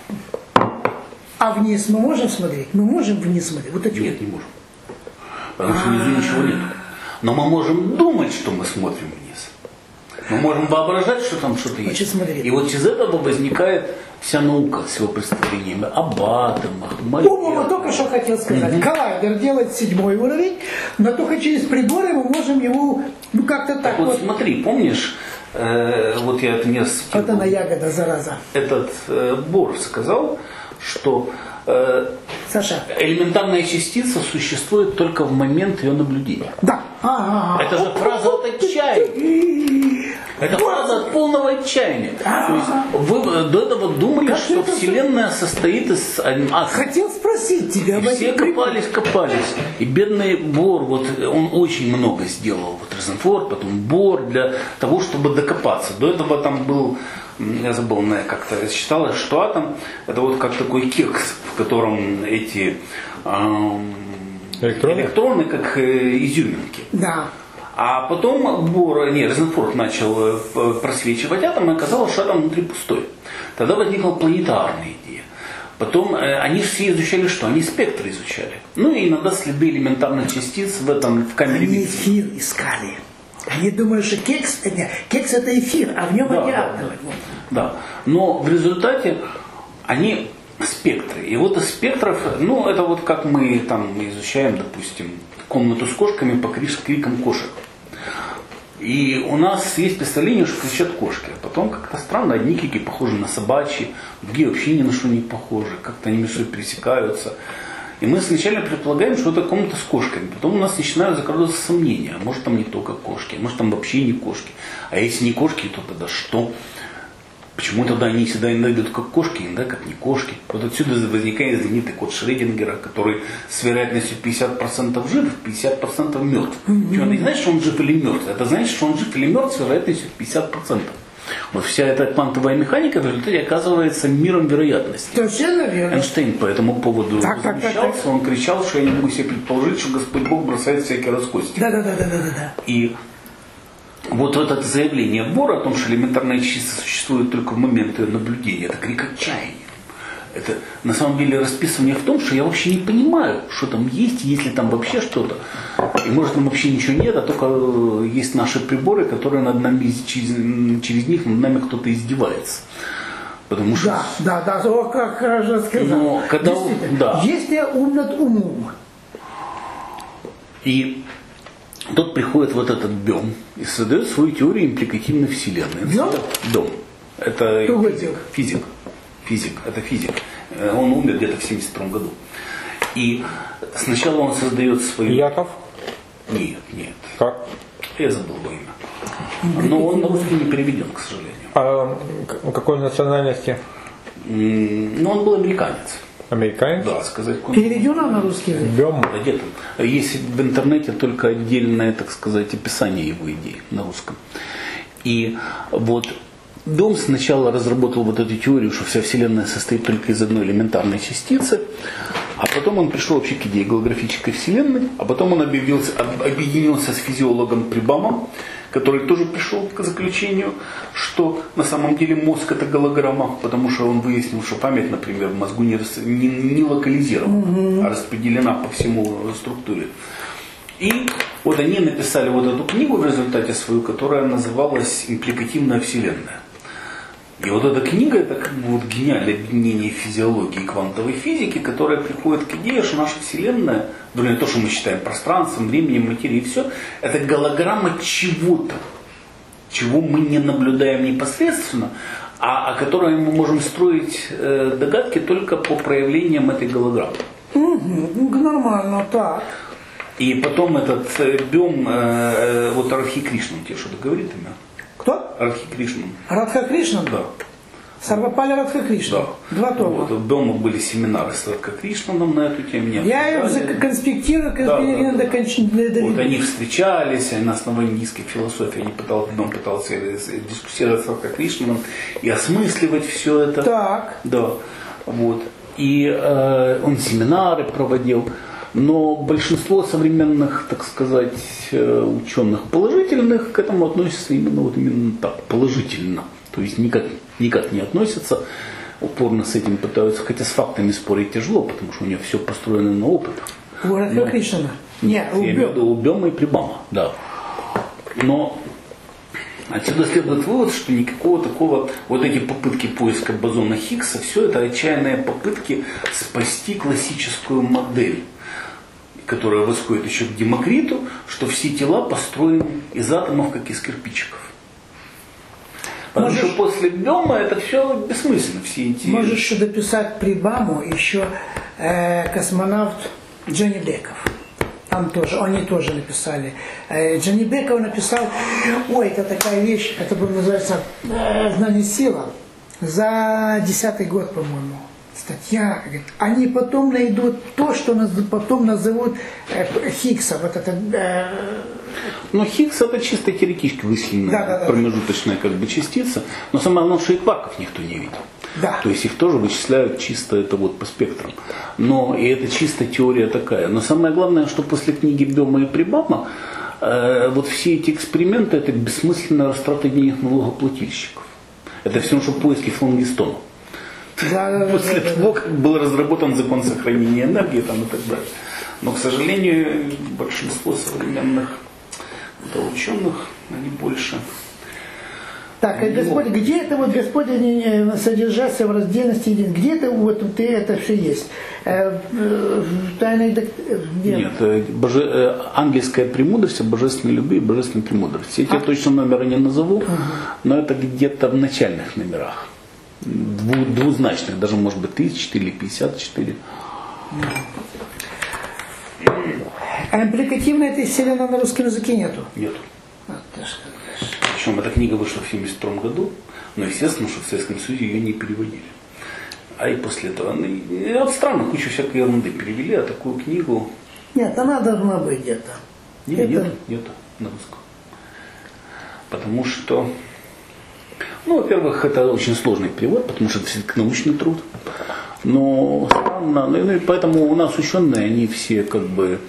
а вниз мы можем смотреть? Мы можем вниз смотреть? Вот эти
Нет, не можем. Потому что внизу ничего нет. Но мы можем думать, что мы смотрим вниз. Мы можем воображать, что там что-то есть.
Значит, смотри.
И вот из этого возникает вся наука с его представлениями об атомах, молекулах.
Вот только что хотел сказать. Коллайдер делает 7-й уровень, но только через приборы мы можем его, как-то так
вот. Смотри, помнишь, вот я это не цитирую.
Вот она ягода, зараза.
Этот Бор сказал, что
Саша.
элементарная частица существует только в момент ее наблюдения.
Да.
Это же фраза от отчаяния. Это фраза от полного отчаяния. То есть вы до этого думали, что Вселенная состоит из атомов.
Хотел спросить тебя.
И все копались. И бедный Бор, вот он очень много сделал. Вот Резенфорд, потом Бор, для того, чтобы докопаться. До этого там был, я забыл, как-то считалось, что атом это вот как такой кекс, в котором эти электроны как изюминки.
Да.
А потом Резенфорд начал просвечивать атом, и оказалось, что атом внутри пустой. Тогда возникла планетарная идея. Потом они все изучали что? Они спектры изучали. Ну и иногда следы элементарных частиц в камере.
Они эфир искали. Они думают, что кекс это эфир, а в нем атомы.
Да. Но в результате они спектры. И вот из спектров, это вот как мы там изучаем, допустим, комнату с кошками по крикам кошек. И у нас есть представление, что кричат кошки. А потом как-то странно, одни крики похожи на собачьи, другие вообще ни на что не похожи. Как-то они между собой пересекаются. И мы сначала предполагаем, что это комната с кошками. Потом у нас начинают закрадываться сомнения. А может там не только кошки, а может там вообще не кошки. А если не кошки, то тогда что? Почему тогда они всегда иногда идут как кошки, иногда как не кошки? Вот отсюда возникает знаменитый код Шрёдингера, который с вероятностью 50% жив, 50% мертв. Это не значит, что он жив или мертв. Это значит, что он жив или мертв с вероятностью 50%. Вот вся эта квантовая механика в результате оказывается миром вероятности.
Совершенно верно.
Эйнштейн по этому поводу возмущался, он кричал, что я не могу себе предположить, что Господь Бог бросает всякий раз кости.
Да.
И вот это заявление Бора о том, что элементарная частица существует только в момент ее наблюдения, это крик отчаяния. Это на самом деле расписывание в том, что я вообще не понимаю, что там есть, ли там вообще что-то. И может там вообще ничего нет, а только есть наши приборы, которые над нами, через них над нами кто-то издевается. Потому что...
Да, как хорошо сказал.
Но когда
есть ли ум над умом?
И тут приходит вот этот Бем и создает свою теорию импликативной вселенной. Бем. Это физик. Это физик. Он умер где-то в 1972 году. И сначала он создает свою...
Яков?
Нет.
Как?
Я забыл его имя. Но он на русский не переведен, к сожалению.
А какой национальности?
Он был американец.
Американец?
Да, сказать.
Переведено на русский язык?
Бем.
Где-то. Есть в интернете только отдельное, так сказать, описание его идей на русском. И вот Бем сначала разработал вот эту теорию, что вся Вселенная состоит только из одной элементарной частицы. А потом он пришел вообще к идее голографической вселенной, а потом он объединился с физиологом Прибамом, который тоже пришел к заключению, что на самом деле мозг это голограмма, потому что он выяснил, что память, например, в мозгу не локализирована, а распределена по всему структуре. И вот они написали вот эту книгу в результате свою, которая называлась «Импликативная вселенная». И вот эта книга, это как бы вот гениальное объединение физиологии и квантовой физики, которая приходит к идее, что наша Вселенная, вернее, то, что мы считаем пространством, временем, материей, все, это голограмма чего-то, чего мы не наблюдаем непосредственно, а о которой мы можем строить догадки только по проявлениям этой голограммы.
Нормально, так.
И потом этот Бем, вот Радхи Кришнан, тебе что-то говорит имя?
Кто?
Радхи Кришнан.
Радха Кришнан?
Да.
Сарвапали Радха Кришнан.
Да.
2 тома.
Вот, у Бема были семинары с Радха Кришнаном на эту тему.
Я их конспектирую, до кончины.
Вот они встречались, на основании индийской философии Бем пытался дискуссировать с Радха Кришнаном и осмысливать все это.
Так.
Да. Вот. И он семинары проводил. Но большинство современных, так сказать, ученых положительных к этому относятся именно так, положительно. То есть никак не относятся, упорно с этим пытаются, хотя с фактами спорить тяжело, потому что у него все построено на опытах.
У Радха Кришнана?
Нет, я имею в виду у Бема и Прибама, да. Но отсюда следует вывод, что никакого такого, вот эти попытки поиска бозона Хиггса, все это отчаянные попытки спасти классическую модель, которая восходит еще к Демокриту, что все тела построены из атомов, как из кирпичиков. Потому что после Бема это все бессмысленно. Все эти...
Можешь еще дописать Прибаму еще космонавт Джанибеков. Там тоже, они тоже написали. Джанибеков написал, это такая вещь, это называется «Знание сила», за 10-й год, по-моему. Статья, говорит, они потом найдут то, что потом назовут Хиггса. Вот это,
Но Хиггс это чисто теоретически вычисленная промежуточная как бы частица. Но самое главное, что и кварков никто не видел.
Да.
То есть их тоже вычисляют чисто это вот по спектрам. Но и это чисто теория такая. Но самое главное, что после книги Бема и Прибама вот все эти эксперименты это бессмысленная растрата денег налогоплательщиков. Это все, что поиски флангистона. После того, как был разработан закон сохранения энергии там, и так далее. Но, к сожалению, большинство современных ученых, они больше...
Так, Господь, где это вот Господь содержаться в раздельности един? Где это вот это все есть? Тайной
Нет, ангельская премудрость, божественной любви и божественной премудрости. Я тебе точно номера не назову, но это где-то в начальных номерах. Двузначных, даже может быть 1004 или 54.
А импликативной этой вселенной на русском языке нету?
Нет. Причем эта книга вышла в 1972 году, но естественно, что в Советском Союзе ее не переводили. А и после этого, вот странно, кучу всякой ерунды перевели, а такую книгу...
Нет, она должна быть где-то.
Нет, на русском. Потому что... во-первых, это очень сложный перевод, потому что это все-таки научный труд. Но странно, и поэтому у нас ученые, они все как бы,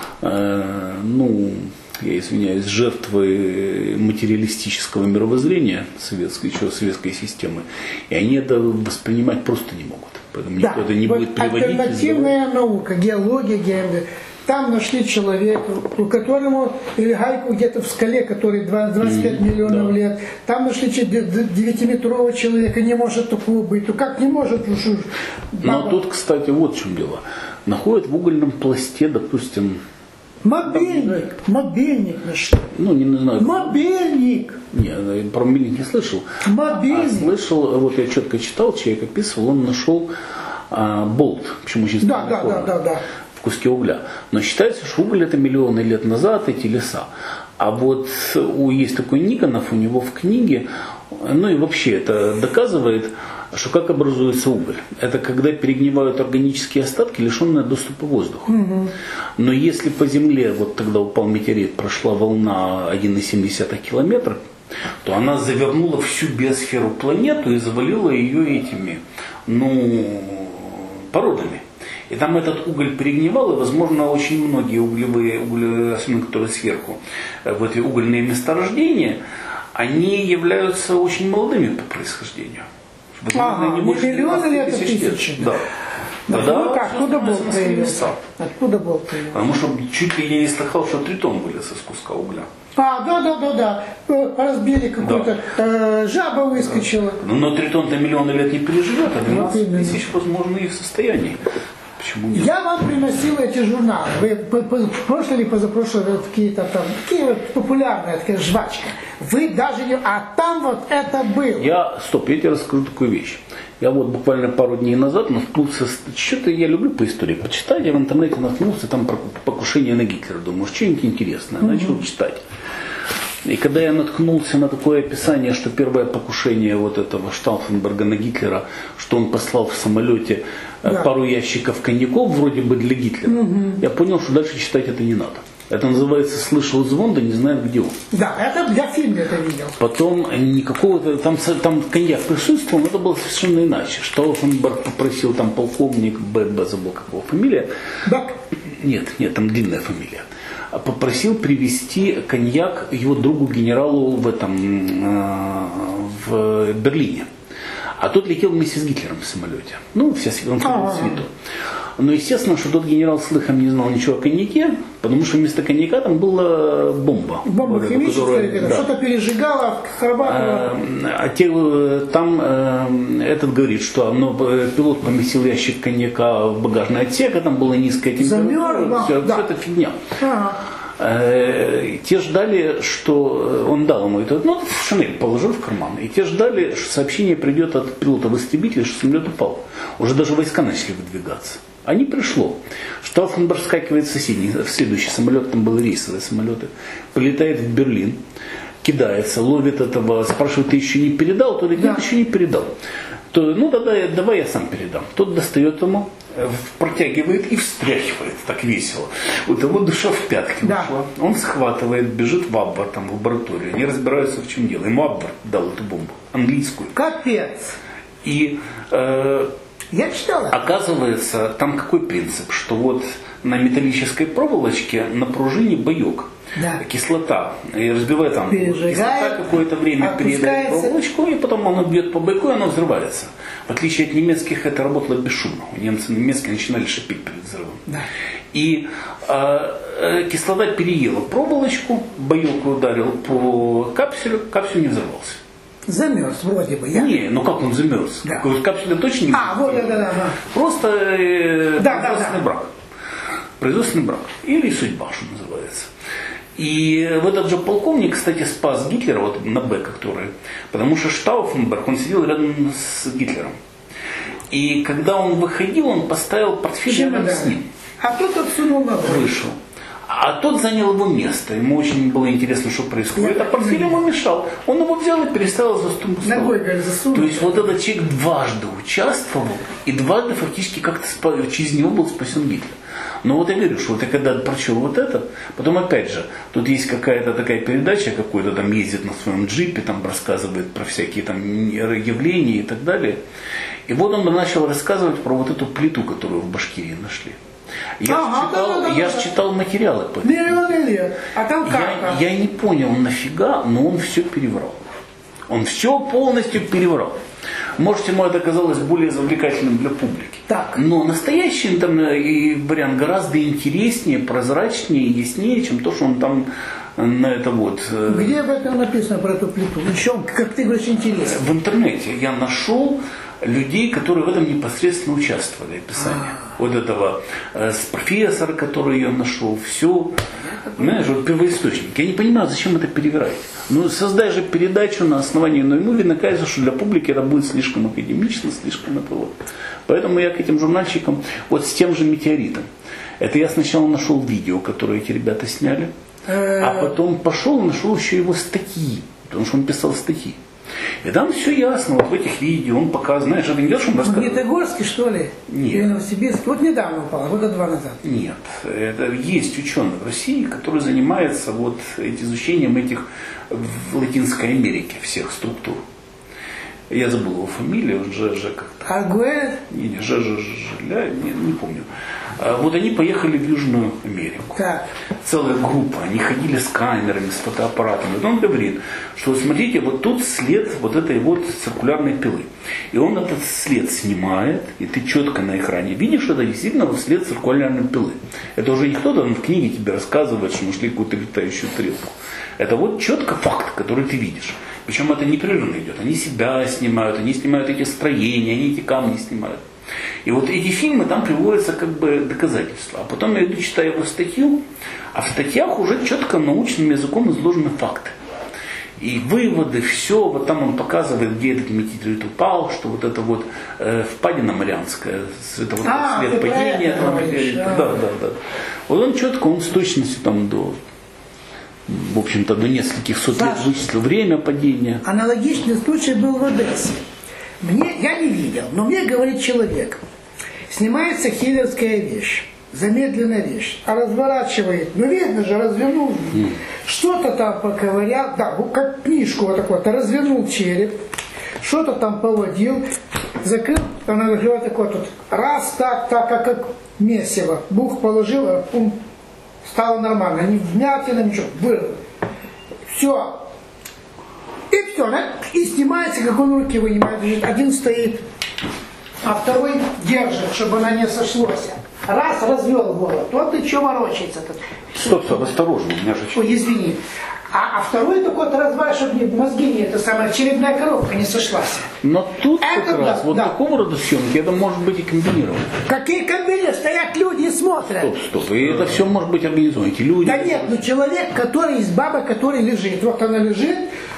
я извиняюсь, жертвы материалистического мировоззрения советской системы. И они это воспринимать просто не могут. Поэтому никто это не будет переводить.
Альтернативная наука, геология, геология. Там нашли человека, у которого, или гайку где-то в скале, который 25 миллионов лет. Там нашли 9-метрового человека, не может такого быть. Ну как не может?
Но тут, кстати, вот в чем дело. Находят в угольном пласте, допустим...
Мобильник нашли.
Не знаю.
Мобильник!
Нет, про мобильник не слышал.
Мобильник.
А слышал, вот я четко читал, человек описывал, он нашел болт. Почему очень странная форма.
Да.
В куске угля. Но считается, что уголь это миллионы лет назад, эти леса. А вот есть такой Никонов, у него в книге, и вообще это доказывает, что как образуется уголь. Это когда перегнивают органические остатки, лишенные доступа воздуха. Но если по Земле, вот тогда упал метеорит, прошла волна 1,7 километра, то она завернула всю биосферу планету и завалила ее этими, породами. И там этот уголь перегнивал, и, возможно, очень многие угли, особенно которые сверху, в эти угольные месторождения, они являются очень молодыми по происхождению.
Не миллионы лет, а тысячи.
Да.
Откуда Бог появился? Откуда Бог появился?
Потому что чуть ли я не слыхал, что тритон вылез из куска угля.
Да. Разбили какую-то, жаба выскочила.
Но тритон-то миллионы лет не переживет, а 12 тысяч, возможно, и в состоянии. Почему нет?
Я вам приносил эти журналы. Вы в прошлый или позапрошлый какие-то там, такие вот популярные, такая жвачка. Вы даже не... А там вот это было.
Я тебе расскажу такую вещь. Я вот буквально пару дней назад наткнулся, что-то я люблю по истории почитать, я в интернете наткнулся там про покушение на Гитлера. Думаю, что-нибудь интересное. Начал читать. И когда я наткнулся на такое описание, что первое покушение вот этого Штауфенберга на Гитлера, что он послал в самолете пару ящиков коньяков вроде бы для Гитлера, я понял, что дальше читать это не надо. Это называется «Слышал звон, да не знаю, где он».
Да, это для фильма это видел.
Потом никакого, там коньяк присутствовал, но это было совершенно иначе. Штауфенберг попросил там полковник, забыл какого фамилия.
Бак?
Нет, там длинная фамилия. Попросил привезти коньяк его другу генералу в Берлине. А тот летел вместе с Гитлером в самолете. Вся свиту. Но естественно, что тот генерал слыхом не знал ничего о коньяке, потому что вместо коньяка там была бомба.
Бомба химическая, что-то пережигало, срабатывало.
Там этот говорит, что пилот поместил ящик коньяка в багажный отсек, а там была низкая температура. Все это фигня. Те ждали, что он дал ему это, в шинель положил в карман. И те ждали, что сообщение придет от пилота в истребитель, что самолет упал. Уже даже войска начали выдвигаться. А не пришло. Штауфенберг вскакивает в следующий самолет, там были рейсовые самолеты, полетает в Берлин, кидается, ловит этого, спрашивает, ты еще не передал? Тот говорит, нет, еще не передал. Давай я сам передам. Тот достает ему, протягивает и встряхивает так весело. У того душа в пятки ушла. Он схватывает, бежит в Абвар, там, в лабораторию. Они разбираются, в чем дело. Ему Абвар дал эту бомбу, английскую.
Капец.
И
я читала.
Оказывается, там какой принцип, что вот на металлической проволочке на пружине боек.
Да.
Кислота. И разбивает там. Кислота какое-то время переедает проволочку, и потом оно бьет по бойку, и оно взрывается. В отличие от немецких, это работало бесшумно. Немцы немецкие начинали шипеть перед взрывом.
Да.
И кислота переела проволочку, боек ударил по капсюлю, капсюль не взорвался.
Замерз вроде бы.
Не, как он замерз?
Да.
Капсуля точно не
да.
Просто производственный брак. Производственный брак. Или судьба, что называется. И этот же полковник, кстати, спас Гитлера, вот на Б, который, потому что Штауфенберг, он сидел рядом с Гитлером. И когда он выходил, он поставил портфель рядом с ним.
А тот отсунул на
вышел. А тот занял его место. Ему очень было интересно, что происходит. А портфель ему мешал. Он его взял и переставил за стол.
Ногой засунул.
То есть вот этот человек дважды участвовал и дважды фактически как-то через него был спасен Гитлер. Но вот я говорю, что вот я когда прочел вот это, потом опять же, тут есть какая-то такая передача, какой-то там ездит на своем джипе, там рассказывает про всякие там явления и так далее. И вот он начал рассказывать про вот эту плиту, которую в Башкирии нашли. Я читал материалы по этому.
А там как?
Я не понял нафига, но он все переврал. Он все полностью переврал. Может, ему это казалось более завлекательным для публики.
Так.
Но настоящий вариант гораздо интереснее, прозрачнее, яснее, чем то, что он там на это вот.
Где об этом написано про эту плиту? Еще, как ты говоришь, интересно.
В интернете я нашел людей, которые в этом непосредственно участвовали, описание. Вот этого профессора, который ее нашел, все. Знаешь, вот первоисточник. Я не понимаю, зачем это перевирать. Ну, создай же передачу на основании одной movie, накажется, что для публики это будет слишком академично, слишком это вот. Поэтому я к этим журнальчикам, вот с тем же метеоритом. Это я сначала нашел видео, которое эти ребята сняли, а потом пошел и нашел еще его статьи, потому что он писал статьи. И там все ясно, вот в этих видео он показывает, знаешь, это не идешь, он рассказывает.
Магнитогорский, что ли?
Нет.
Или Новосибирский? Вот недавно упал, года 2 назад.
Нет, это есть ученый в России, который занимается вот изучением этих в Латинской Америке всех структур. я забыл его фамилию, как-то.
Агуэр?
Не, не помню. Вот они поехали в Южную Америку.
Так.
Целая группа. Они ходили с камерами, с фотоаппаратами. Вот он говорит, что смотрите, вот тут след вот этой вот циркулярной пилы. И он этот след снимает, и ты четко на экране видишь, что это действительно вот след циркулярной пилы. Это уже не кто-то в книге тебе рассказывает, что нашли какую-то летающую тарелку. Это вот четко факт, который ты видишь. Причем это непрерывно идет. Они себя снимают, они снимают эти строения, они эти камни снимают. И вот эти фильмы, там приводятся как бы доказательства. А потом я иду, читаю его статью, а в статьях уже четко научным языком изложены факты. И выводы, все, вот там он показывает, где этот метеорит упал, что вот это вот впадина Марианская, это вот след падения этого метеорита. Да. Вот он четко, он с точностью там до, в общем-то, до нескольких сот лет вычислил время падения.
Аналогичный случай был в Одессе. Я не видел, но мне говорит человек, снимается хиллеровская вещь, замедленная вещь, а разворачивает, ну видно же, развернул, что-то там поковырял, да, как книжку вот такой, развернул череп, что-то там поводил, закрыл, она закрывает такой тут, раз, так, как месиво, бух положил, а стало нормально, не вмятина, ничего, вырвал. Все. И все, да? И снимается, как он руки вынимает. Один стоит, а второй держит, чтобы она не сошлась. Раз, развел голову. Тот и что ворочается-то?
Стоп, осторожно, у меня же...
Ой, извини. А второй такой развал, чтобы мозги не, это самая черепная коробка не сошлась.
Но тут это, как раз, вот такого рода съемки, это может быть и комбинировано.
Какие комбинированы? Стоят люди и смотрят.
Стоп. И это все может быть организовано. Эти люди...
Да нет, ну человек, который из бабы, который лежит. Вот она лежит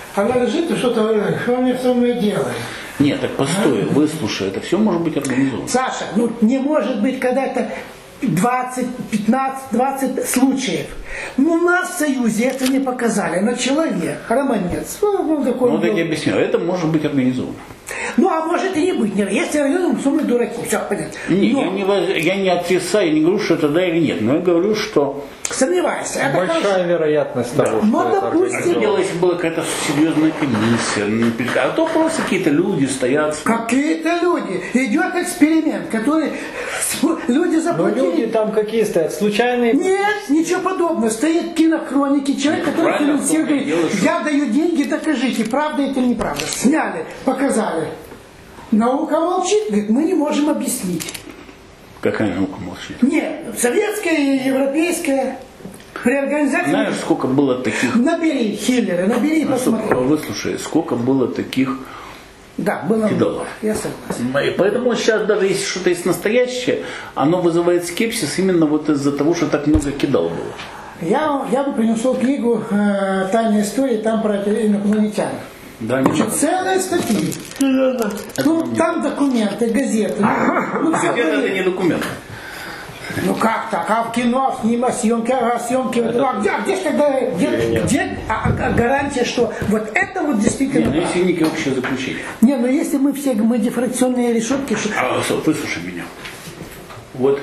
и что-то он со мной делает.
Нет, так постой, выслушай, это все может быть организовано.
Саша, ну не может быть когда-то 20, 15, 20 случаев. Ну, у нас в Союзе это не показали, но человек, романец.
Ну, так я объясню, это может быть организовано.
Ну, а может и не быть. Если организовано, то мы дураки, все понятно.
Я не отрицаю, я не говорю, что это да или нет, но я говорю, что...
Сомневайся.
Большая вероятность того, что это
допустим.
Дело, если была какая-то серьезная комиссия, а то просто какие-то люди стоят.
Какие-то люди. Идет эксперимент, который люди заплатили.
Но люди там какие стоят? Случайные?
Нет, ничего подобного. Стоит кинохроники, человек, который финансирует, я даю деньги, докажите, правда это или неправда. Сняли, показали. Наука молчит, говорит, мы не можем объяснить.
Какая наука молчит?
Нет, советская и европейская. При организации...
Знаешь, сколько было таких...
Набери Хиллера, набери и посмотри.
Выслушай, сколько было таких
было
кидалов.
Я согласен.
И поэтому сейчас даже если что-то есть настоящее, оно вызывает скепсис именно вот из-за того, что так много кидал было.
Я бы принесу книгу «Тайная история», там про инопланетян.
Да, не
целая статья. Ну, там документы, газеты.
Газета это не документ.
Ну как так? А в кино, съемки. Где ж тогда где гарантия, что вот это вот действительно...
Нет, если некие общее заключение.
Не, ну если мы все дифракционные решетки...
Выслушай меня. Вот,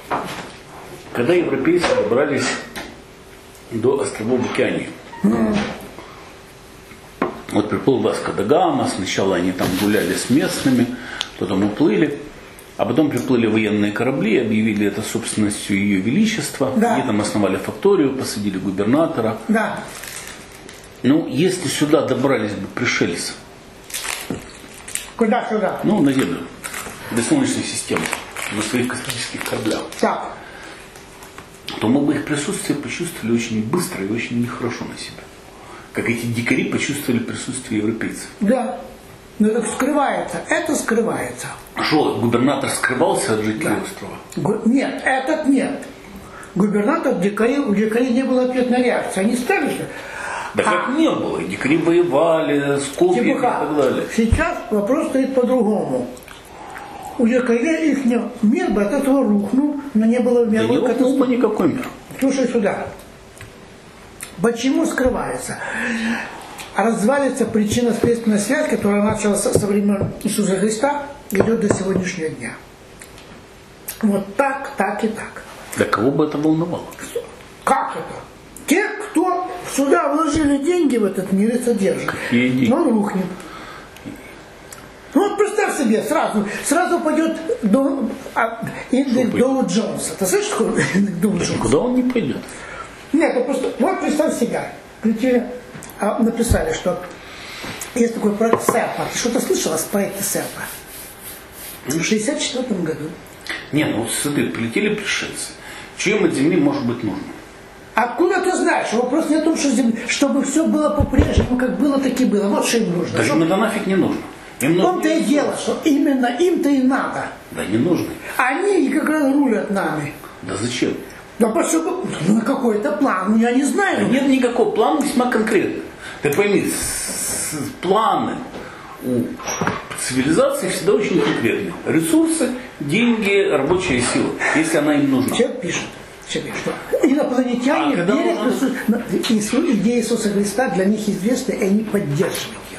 когда европейцы добрались до островов в океане, вот приплыл Васко да Гама, сначала они там гуляли с местными, потом уплыли, а потом приплыли военные корабли, объявили это собственностью Ее Величества,
да.
Они там основали факторию, посадили губернатора.
Да.
Ну, если сюда добрались бы пришельцы.
Куда сюда?
Ну, на Землю, до Солнечной системы, на своих космических кораблях.
Так.
То мы бы их присутствие почувствовали очень быстро и очень нехорошо на себя. Как эти дикари почувствовали присутствие европейцев.
Да. Но это скрывается. Это скрывается.
А что, губернатор скрывался от жителей острова?
Нет, этот нет. Губернатор, у дикарей не было ответной реакции. Они стали же.
Да как не было. Дикари воевали, с копьями и так далее.
Сейчас вопрос стоит по-другому. У дикарей их мир бы от этого рухнул, но не было мира.
Да не рухнул бы никакой мир.
Слушай сюда. Почему скрывается? Развалится причинно-следственная связь, которая началась со времен Иисуса Христа, идет до сегодняшнего дня. Вот так, так и так.
Да кого бы это волновало?
Как это? Те, кто сюда вложили деньги в этот мир и содержат.
Какие деньги?
Он рухнет. тебе сразу пойдет индекс Доу Джонса. Ты слышишь, что такое индекс Доу Джонса?
Куда он не пойдет?
Нет, просто, вот представь себя. Написали, что есть такой проект СЭРПа. Ты что-то слышал о проекте СЭРПа? В 1964 году.
Не, ну смотри, прилетели пришельцы. Чем от Земли может быть нужно?
Откуда ты знаешь? Вопрос не о том, что чтобы все было по-прежнему, как было, так и было. Вот что им нужно.
Да им это нафиг не нужно. Им нужно.
То-то и дело, что именно им-то и надо.
Да не нужно.
Они как раз рулят нами.
Да зачем?
Да почему? Ну какой-то план, я не знаю.
Да нет никакого плана, весьма конкретный. Ты пойми, планы у цивилизации всегда очень конкретные. Ресурсы, деньги, рабочая сила, если она им нужна.
Человек пишет. Что инопланетяне верят в идею Иисуса Христа, для них известны, и они поддерживают ее.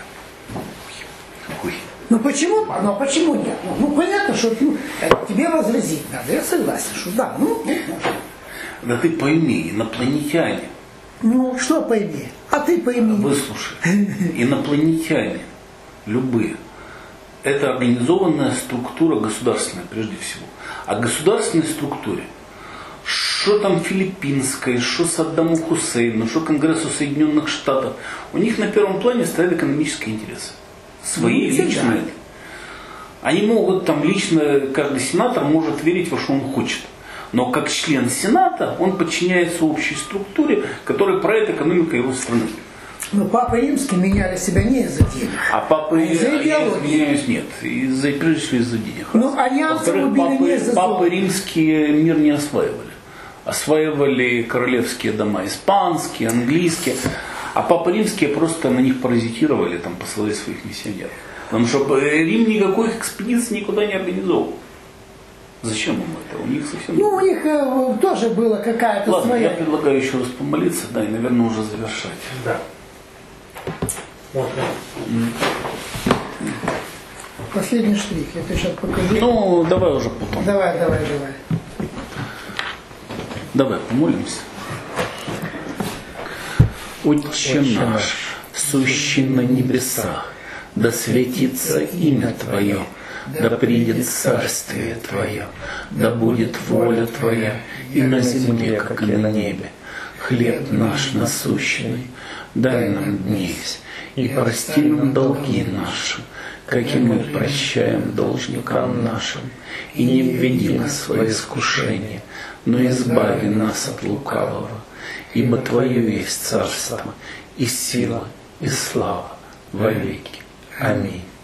Ну почему? Ну почему нет? Ну понятно, что тебе возразить надо. Я согласен, что да,
Да ты пойми, инопланетяне.
Ну что пойми? А ты пойми.
Выслушай. Инопланетяне, любые, это организованная структура государственная прежде всего. А государственной структуре что там филиппинской, что Саддаму Хусейну, что Конгрессу Соединенных Штатов, у них на первом плане стоят экономические интересы. Свои личные. Они могут там лично, каждый сенатор может верить во что он хочет. Но как член Сената он подчиняется общей структуре, которая правит экономикой его страны.
Но папы римские меняли себя не из-за денег.
А папы,
из-за идеологии.
Нет, прежде всего из-за денег.
Ну, альянсы убили не из-за
папы римские мир не осваивали. Осваивали королевские дома испанские, английские. А папы римские просто на них паразитировали, там посылали своих миссионеров. Потому что Рим никакой экспедиции никуда не организовал. Зачем им это? У них совсем...
Ну, у них тоже была какая-то
Ладно,
своя...
я предлагаю еще раз помолиться, да, и, наверное, уже завершать.
Да. Вот.
Последний штрих, я тебе сейчас покажу.
Ну, давай уже потом.
Давай.
Давай, помолимся. Отче наш, сущий на небесах, да светится имя Твое, да придет царствие Твое, да будет воля Твоя и на земле, как и на небе. Хлеб наш насущный дай нам днесь, и прости нам долги наши, как и мы прощаем должникам нашим, и не введи нас в свои искушения, но избави нас от лукавого, ибо Твое есть царство, и сила, и слава во веки. Аминь.